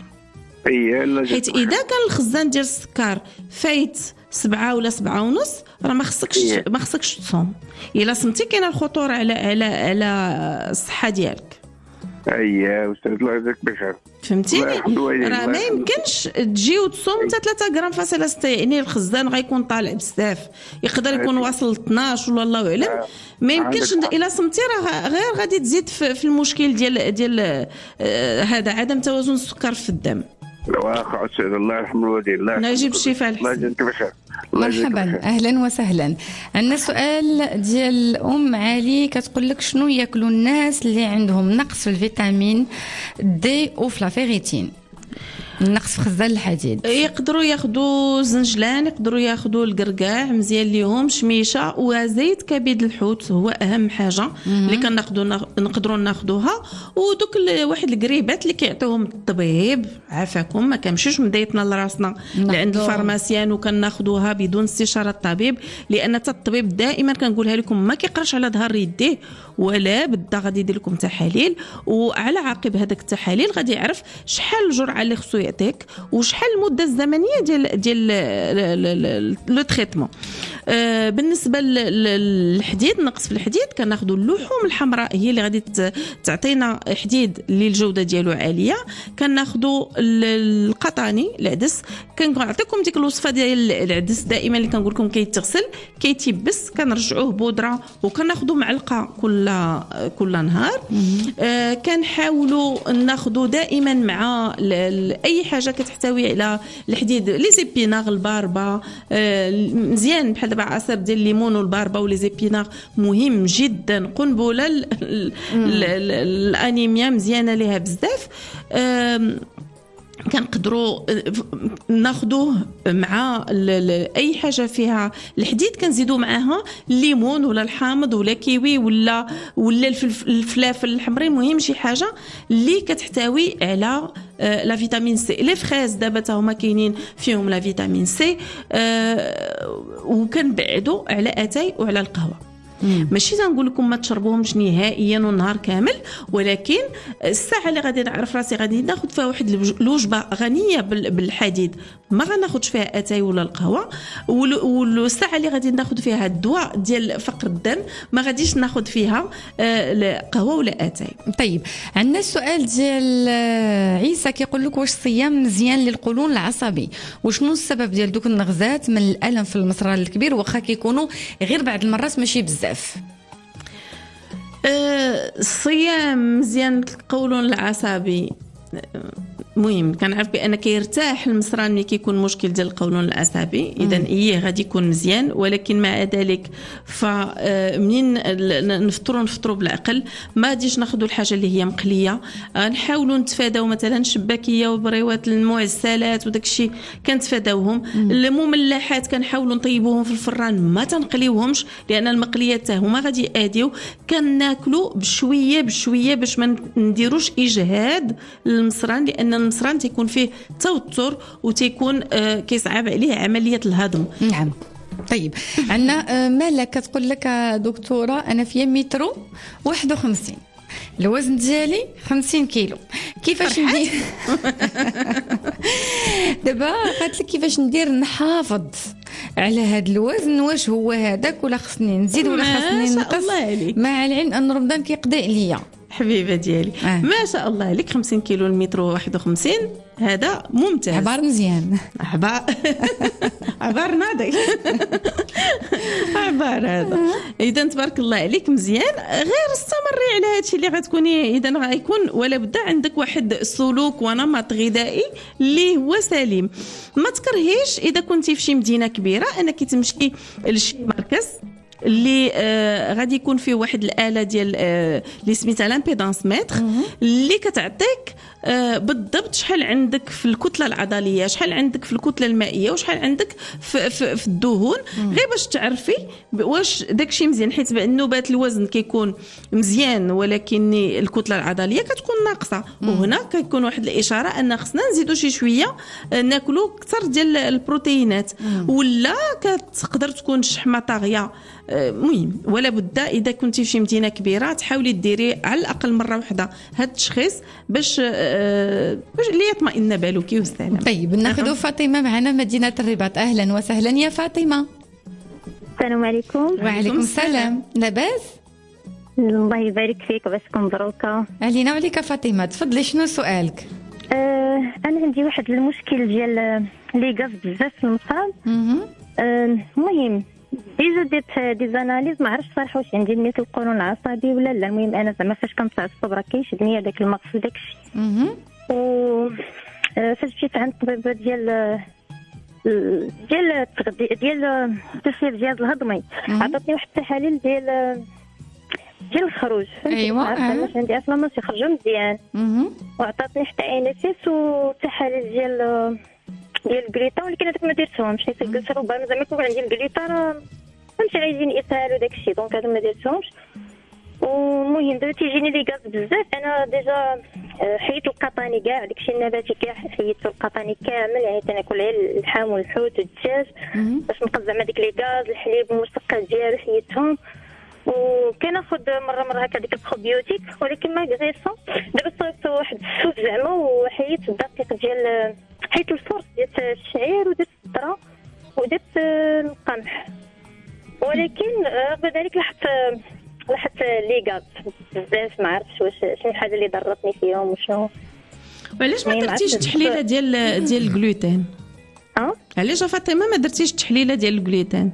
اي حيت اذا كان الخزان ديال السكر فايت سبعة ولا سبعة ونص راه ما خصكش ما خصكش تصوم. الا صمتي كاينه الخطوره على على على الصحه ديالك. اييه استاذ الله يجزاك بخير. فهمتيني؟ راه ما يمكنش تجي وتصوم انت ثلاثة غرام فاصلة ستة، يعني الخزان غيكون طالع بزاف، يقدر يكون واصل اثناش ولا الله اعلم. ما يمكنش الا صمتي راه غير غادي تزيد في المشكل ديال ديال هذا عدم توازن السكر في الدم. واخا استاذ الله يرحم الوالدين. الله يجيب الشفاء. الله يجزاك بخير. مرحبا اهلا وسهلا. عندنا سؤال ديال ام علي كتقول لك شنو ياكلوا الناس اللي عندهم نقص في الفيتامين دي وفي لافيريتين؟ النقص في خزان الحديد. يقدروا ياخذوا زنجلان، يقدروا ياخذوا القرقاع مزيان ليهم، شميشه وزيت كبد الحوت هو اهم حاجه اللي كناخذوا نقدروا ناخذوها. ودوك واحد القريبات اللي كيعطيوهم الطبيب عافاكم، ما كنمشيوش من دايتنا لراسنا لعند الفارماسيان وكناخذوها بدون استشاره الطبيب، لان حتى الطبيب دائما كنقولها لكم ما كيقراش على ظهر يديه ولا بدا غادي يدير لكم تحاليل، وعلى عقب هذاك التحاليل غادي يعرف شحال الجرعه اللي خصو يعطيك وشحال المده الزمنيه ديال ديال لو تريتمون. آه بالنسبه للحديد، نقص في الحديد كناخذوا اللحوم الحمراء هي اللي غادي تعطينا حديد اللي الجوده ديالو عاليه. كناخذوا القطاني العدس، كنعطيكم ديك الوصفه ديال العدس دائما اللي كنقول لكم كيتغسل كيتيبس كنرجعوه بودره وكناخذوا معلقه كل كل نهار. آه كنحاولوا ناخذوا دائما مع اي حاجه كتحتوي على الحديد لي زيبيناغ الباربه آه مزيان بحال دابا عصير ديال الليمون والباربه ولي زيبينار مهم جدا، قنبله الانيميا مزيانه ليها بزاف. كنقدروا ناخذوه مع اي حاجه فيها الحديد، كنزيدوا معاها الليمون ولا الحامض ولا كيوي ولا ولا الفلافل الحمري. المهم شي حاجه اللي كتحتوي على لا فيتامين سي. لي فريز دابا تا هما كاينين فيهم لا فيتامين سي. وكنبعدوا على اتاي وعلى القهوه. ماشي تنقول لكم ما تشربوهمش نهائيا والنهار كامل، ولكن الساعه اللي غادي نعرف راسي غادي ناخذ فيها واحد الوجبه غنيه بالحديد، ما غناخذش فيها اتاي ولا القهوه. والساعه اللي غادي ناخذ فيها الدواء ديال فقر الدم ما غاديش ناخذ فيها قهوه ولا اتاي. طيب عندنا السؤال ديال عيسى كيقول لك واش الصيام مزيان للقولون العصبي، وشنو السبب ديال دوك النغزات من الالم في المصران الكبير واخا كيكونوا غير بعض المرات ماشي بزاف؟ الصيام مزيان للقولون العصبي. مهم كنعرف بان كيرتاح المصران ملي كيكون مشكل ديال القولون العصبي، اذا ايه غادي يكون مزيان. ولكن مع ذلك فمنين نفطروا نفطروا بالعقل، ما غاديش ناخذوا الحاجه اللي هي مقليه. نحاولوا نتفاداو مثلا الشباكيه وبريوات المعسلات وداك الشيء كنتفاداوهم. المملحات كنحاولوا نطيبوهم في الفران، ما تنقليوهمش لان المقليات حتى هما غادي ياديو. كناكلوا بشويه بشويه باش ما نديروش اجهاد للمصران، لان المصران تيكون فيه توتر وتيكون آه كيصعب عليه عمليه الهضم. نعم. طيب عندنا مالك كتقول لك دكتوره انا فيا مترو واحد وخمسين، الوزن ديالي خمسين كيلو، كيفاش ندير؟ دابا قالت لك كيفاش ندير نحافظ على هذا الوزن؟ واش هو هذاك ولا خصني نزيد ولا خصني نقص؟ مع العلم ان رمضان كيقضي عليا حبيبه ديالي. آه. ما شاء الله عليك، خمسين كيلو المترو واحد وخمسين هذا ممتاز، عبار مزيان، عبار عبار ناضي عبار هذا. اذا تبارك الله عليك مزيان. غير استمري على هذا الشيء اللي غتكوني، اذا غيكون ولا بدا عندك واحد السلوك ونمط غذائي اللي هو سليم. ما تكرهيش اذا كنتي في شي مدينه كبيره انك تمشي لشي مركز اللي آه غادي يكون فيه واحد الاله ديال آه اللي سميتها لامبيدانس متر، اللي كتعطيك آه بالضبط شحال عندك في الكتله العضليه، شحال عندك في الكتله المائيه، وشحال عندك في, في, في الدهون، غير باش تعرفي واش داكشي مزيان. حيت بالنوبات الوزن كيكون مزيان ولكن الكتله العضليه كتكون ناقصه، وهنا كيكون واحد الاشاره ان خصنا نزيدوا شي شويه آه ناكلوا اكثر ديال البروتينات، ولا كتقدر تكون الشحمه طاغيه. مهم ولا بد اذا كنتي في شي مدينه كبيره تحاولي ديري على الاقل مره واحده هذا التشخيص باش باش اللي يطمئن بالك والسلام. طيب ناخذ فاطمه معنا مدينه الرباط. اهلا وسهلا يا فاطمه. السلام عليكم. وعليكم السلام. لاباس؟ الله يبارك فيك، باسكم مبروكه علينا وعليك فاطمه. تفضلي شنو سؤالك؟ آه انا عندي واحد المشكل ديال لي غاز بزاف في المصاب. المهم آه ديجا درت دي زاناليز، ما عرفتش صراحه واش عندي نيت القولون العصبي ولا لا. المهم انا زعما فاش كنتعصب راه كيشدني هذاك المغص داك الشيء. و فاش مشيت عند الطبيبه ديال ديال التغذيه ديال تسيير الجهاز الهضمي، عطاتني واحد التحاليل ديال ديال الخروج. ايوا علاش عندي اصلا ماشي خرجوا مزيان، وعطاتني حتى ان اس اس وتحاليل ديال ديال الجليطا، ولكن هذاك ما درتهمش حيت قلت ربما زعما يكون عندي الجليطا راه فهمتي غيجيني اسهال وداك الشيء، دونك هذا ما درتهمش. والمهم دابا تيجيني لي غاز بزاف. انا ديجا حيت القطاني كاع داكشي النباتي كاع حيت القطاني كامل، يعني تناكل غير اللحم والحوت والدجاج باش نقص زعما ديك لي غاز. الحليب والمشتقات ديالو حيدتهم، وكناخذ مره مره هكا ديك البروبيوتيك، ولكن ما غريسون. دابا صرت واحد السوف زعما وحيت الدقيق ديال حيت الفرص ديال الشعير ودرت الذره ودرت القمح، ولكن رغم ذلك لاحظت لاحظت لي غاز بزاف. ما عرفتش واش شنو الحاجه اللي ضرتني فيهم وشنو. وعلاش ما درتيش التحليله ديال ديال الجلوتين؟ اه علاش فاطمه ما درتيش التحليله ديال الجلوتين؟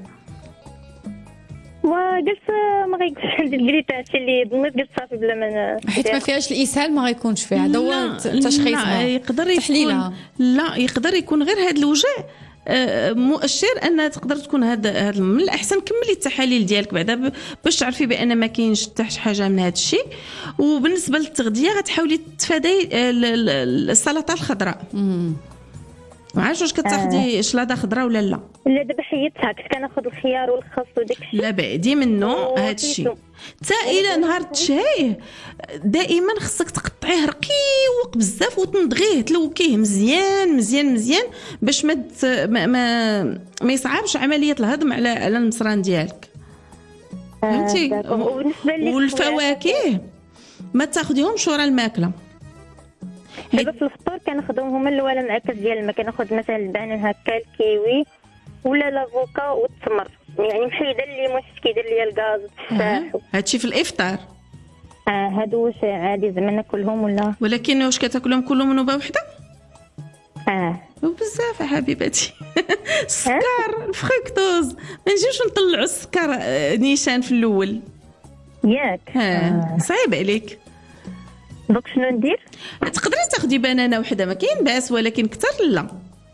وقلت ما غيكونش عندي الجليطه، هادشي اللي ظنيت قلت صافي بلا ما حيت ما فيهاش الاسهال ما غيكونش فيها. هذا هو التشخيص. لا يقدر يكون لا يقدر يكون غير هذا الوجع مؤشر ان تقدر تكون هذا هذا من الاحسن كملي التحاليل ديالك بعدا باش تعرفي بان ما كاينش حتى حاجه من هذا الشيء. وبالنسبه للتغذيه غتحاولي تفادي السلطه الخضراء. ما عرفتش واش كتاخدي آه. شلاضه خضراء ولا لا؟ لا دابا حيدتها، كنت كناخذ الخيار والخس وداك الشيء. لا بعدي منه هذا الشيء حتى الى نهار التشهيه دائما خصك تقطعيه رقيق بزاف وتنضغيه تلوكيه مزيان مزيان مزيان باش ما ما ما, ما يصعبش عمليه الهضم على على المصران ديالك. فهمتي؟ آه والفواكه ما تاخذيهمش ورا الماكله. دابا في الفطور كناخذهم هما الاولى مع كاس ديال الماء، كناخذ مثلا البنان هكا الكيوي ولا لافوكا والتمر، يعني محيده الليمون حيت كيدير ليا الغاز والتفاح. هادشي في الافطار. اه هادو واش عادي زعما ناكلهم ولا؟ ولكن واش كتاكلهم كلهم من نوبه وحده؟ اه وبزاف يا حبيبتي. السكر الفركتوز ما نجيوش نطلعوا السكر نيشان في الاول ياك. اه صعيب عليك. دونك شنو ندير؟ تقدري تاخدي بنانه وحده ما كاين باس، ولكن كثر لا.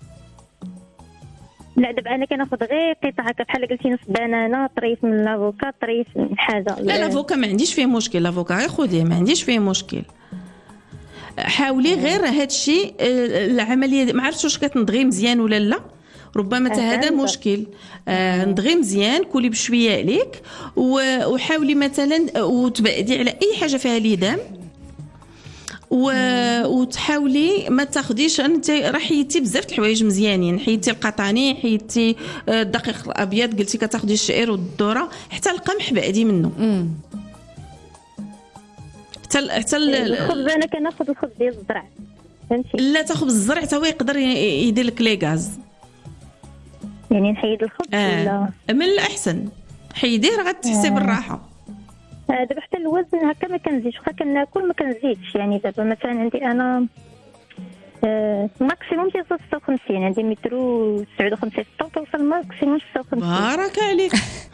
لا دابا انا كناخذ غير قطعه هكا بحال قلتي نص بنانه، طريف من لافوكا، طريف من حاجه. لا لافوكا ما عنديش فيه مشكل، لافوكا غير خذيه ما عنديش فيه مشكل. حاولي غير هذا الشيء العمليه ما عرفتش واش كتنضغي مزيان ولا لا، ربما حتى هذا مشكل. آه نضغي مزيان، كلي بشويه عليك وحاولي مثلا وتبعدي على اي حاجه فيها ليدام و... وتحاولي ما تاخديش. انت راه حيدتي بزاف د الحوايج مزيانين، حيدتي القطاني، حيدتي الدقيق الابيض، قلتي كتاخدي الشعير والذره، حتى القمح بعدي منه. حتى حتى الخبز انا كناخذ الخبز ديال الزرع فهمتي. لا تاخذ الزرع حتى هو يقدر يدير لك لي غاز، يعني نحيد الخبز آه. ولا من الاحسن حيديه راه غتحسي آه. بالراحه. دابا حتى الوزن هكا ما كنزيدش، واخا كناكل ما كنزيدش. يعني دابا مثلا عندي انا آه ماكسيموم ديال ستة وخمسين، عندي متر وتسعة وخمسين توصل ماكسيموم ستة وخمسين. بارك عليك.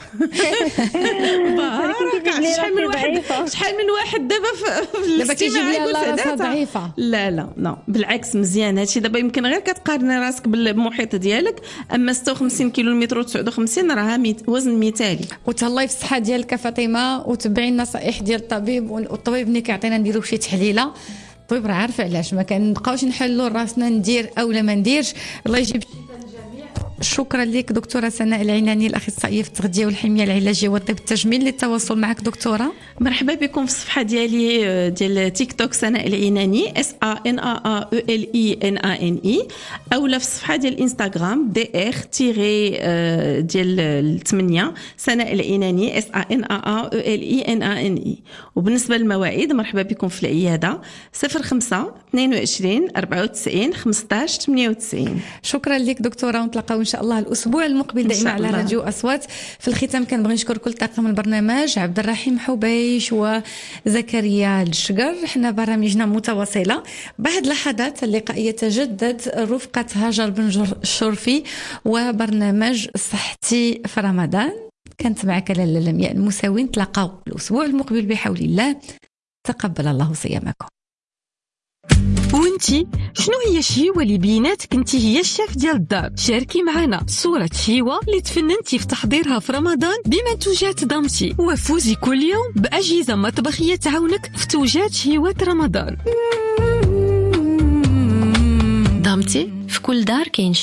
بارك. شحال من واحد شحال من واحد دابا في دابا كيجيب لي راسها ضعيفه. لا لا لا بالعكس مزيان هادشي. دابا يمكن غير كتقارني راسك بالمحيط ديالك، اما ستة وخمسين كيلو متر وتسعة وخمسين راها وزن مثالي. وتهلاي في الصحه ديالك فاطمه، وتبعي النصائح ديال الطبيب، والطبيب ملي كيعطينا نديرو شي تحليله الطبيب راه عارف علاش، ما كنبقاوش نحلوا راسنا ندير او لا ما نديرش. الله يجيب شكرا لك دكتوره سناء العناني، الاخصائيه في التغذيه والحميه العلاجيه والطب التجميل. للتواصل معك دكتوره مرحبا بكم في الصفحه ديالي ديال تيك توك سناء العناني اس ا ان ا ا او ال اي ان ا ان اي، اولا في الصفحه ديال الانستغرام دي ار تيري ديال ثمانية سناء العناني اس ا ان ا ا او ال اي ان ا ان اي. وبالنسبه للمواعيد مرحبا بكم في العياده صفر خمسة اثنين وعشرين أربعة وتسعين خمسطاش ثمانية وتسعين. شكرا لك دكتوره، ونتلاقاو ان شاء الله الاسبوع المقبل دائما على راديو اصوات. في الختام كنبغي نشكر كل طاقم البرنامج، عبد الرحيم حبيش وزكريا الشقر. احنا برامجنا متواصله. بعد لحظات اللقاء يتجدد رفقه هاجر بن الشرفي وبرنامج صحتي في رمضان. كانت معك لاله لمياء المساوي. نتلاقاو الاسبوع المقبل بحول الله. تقبل الله صيامكم. وانتي شنو هي الشهيوه اللي بيناتك انتي هي الشيف ديال الدار؟ شاركي معنا صوره شهيوه اللي تفننتي في تحضيرها في رمضان بمنتوجات دامتي، وفوزي كل يوم باجهزه مطبخيه تعاونك في توجات شهيوات رمضان. دامتي في كل دار كاين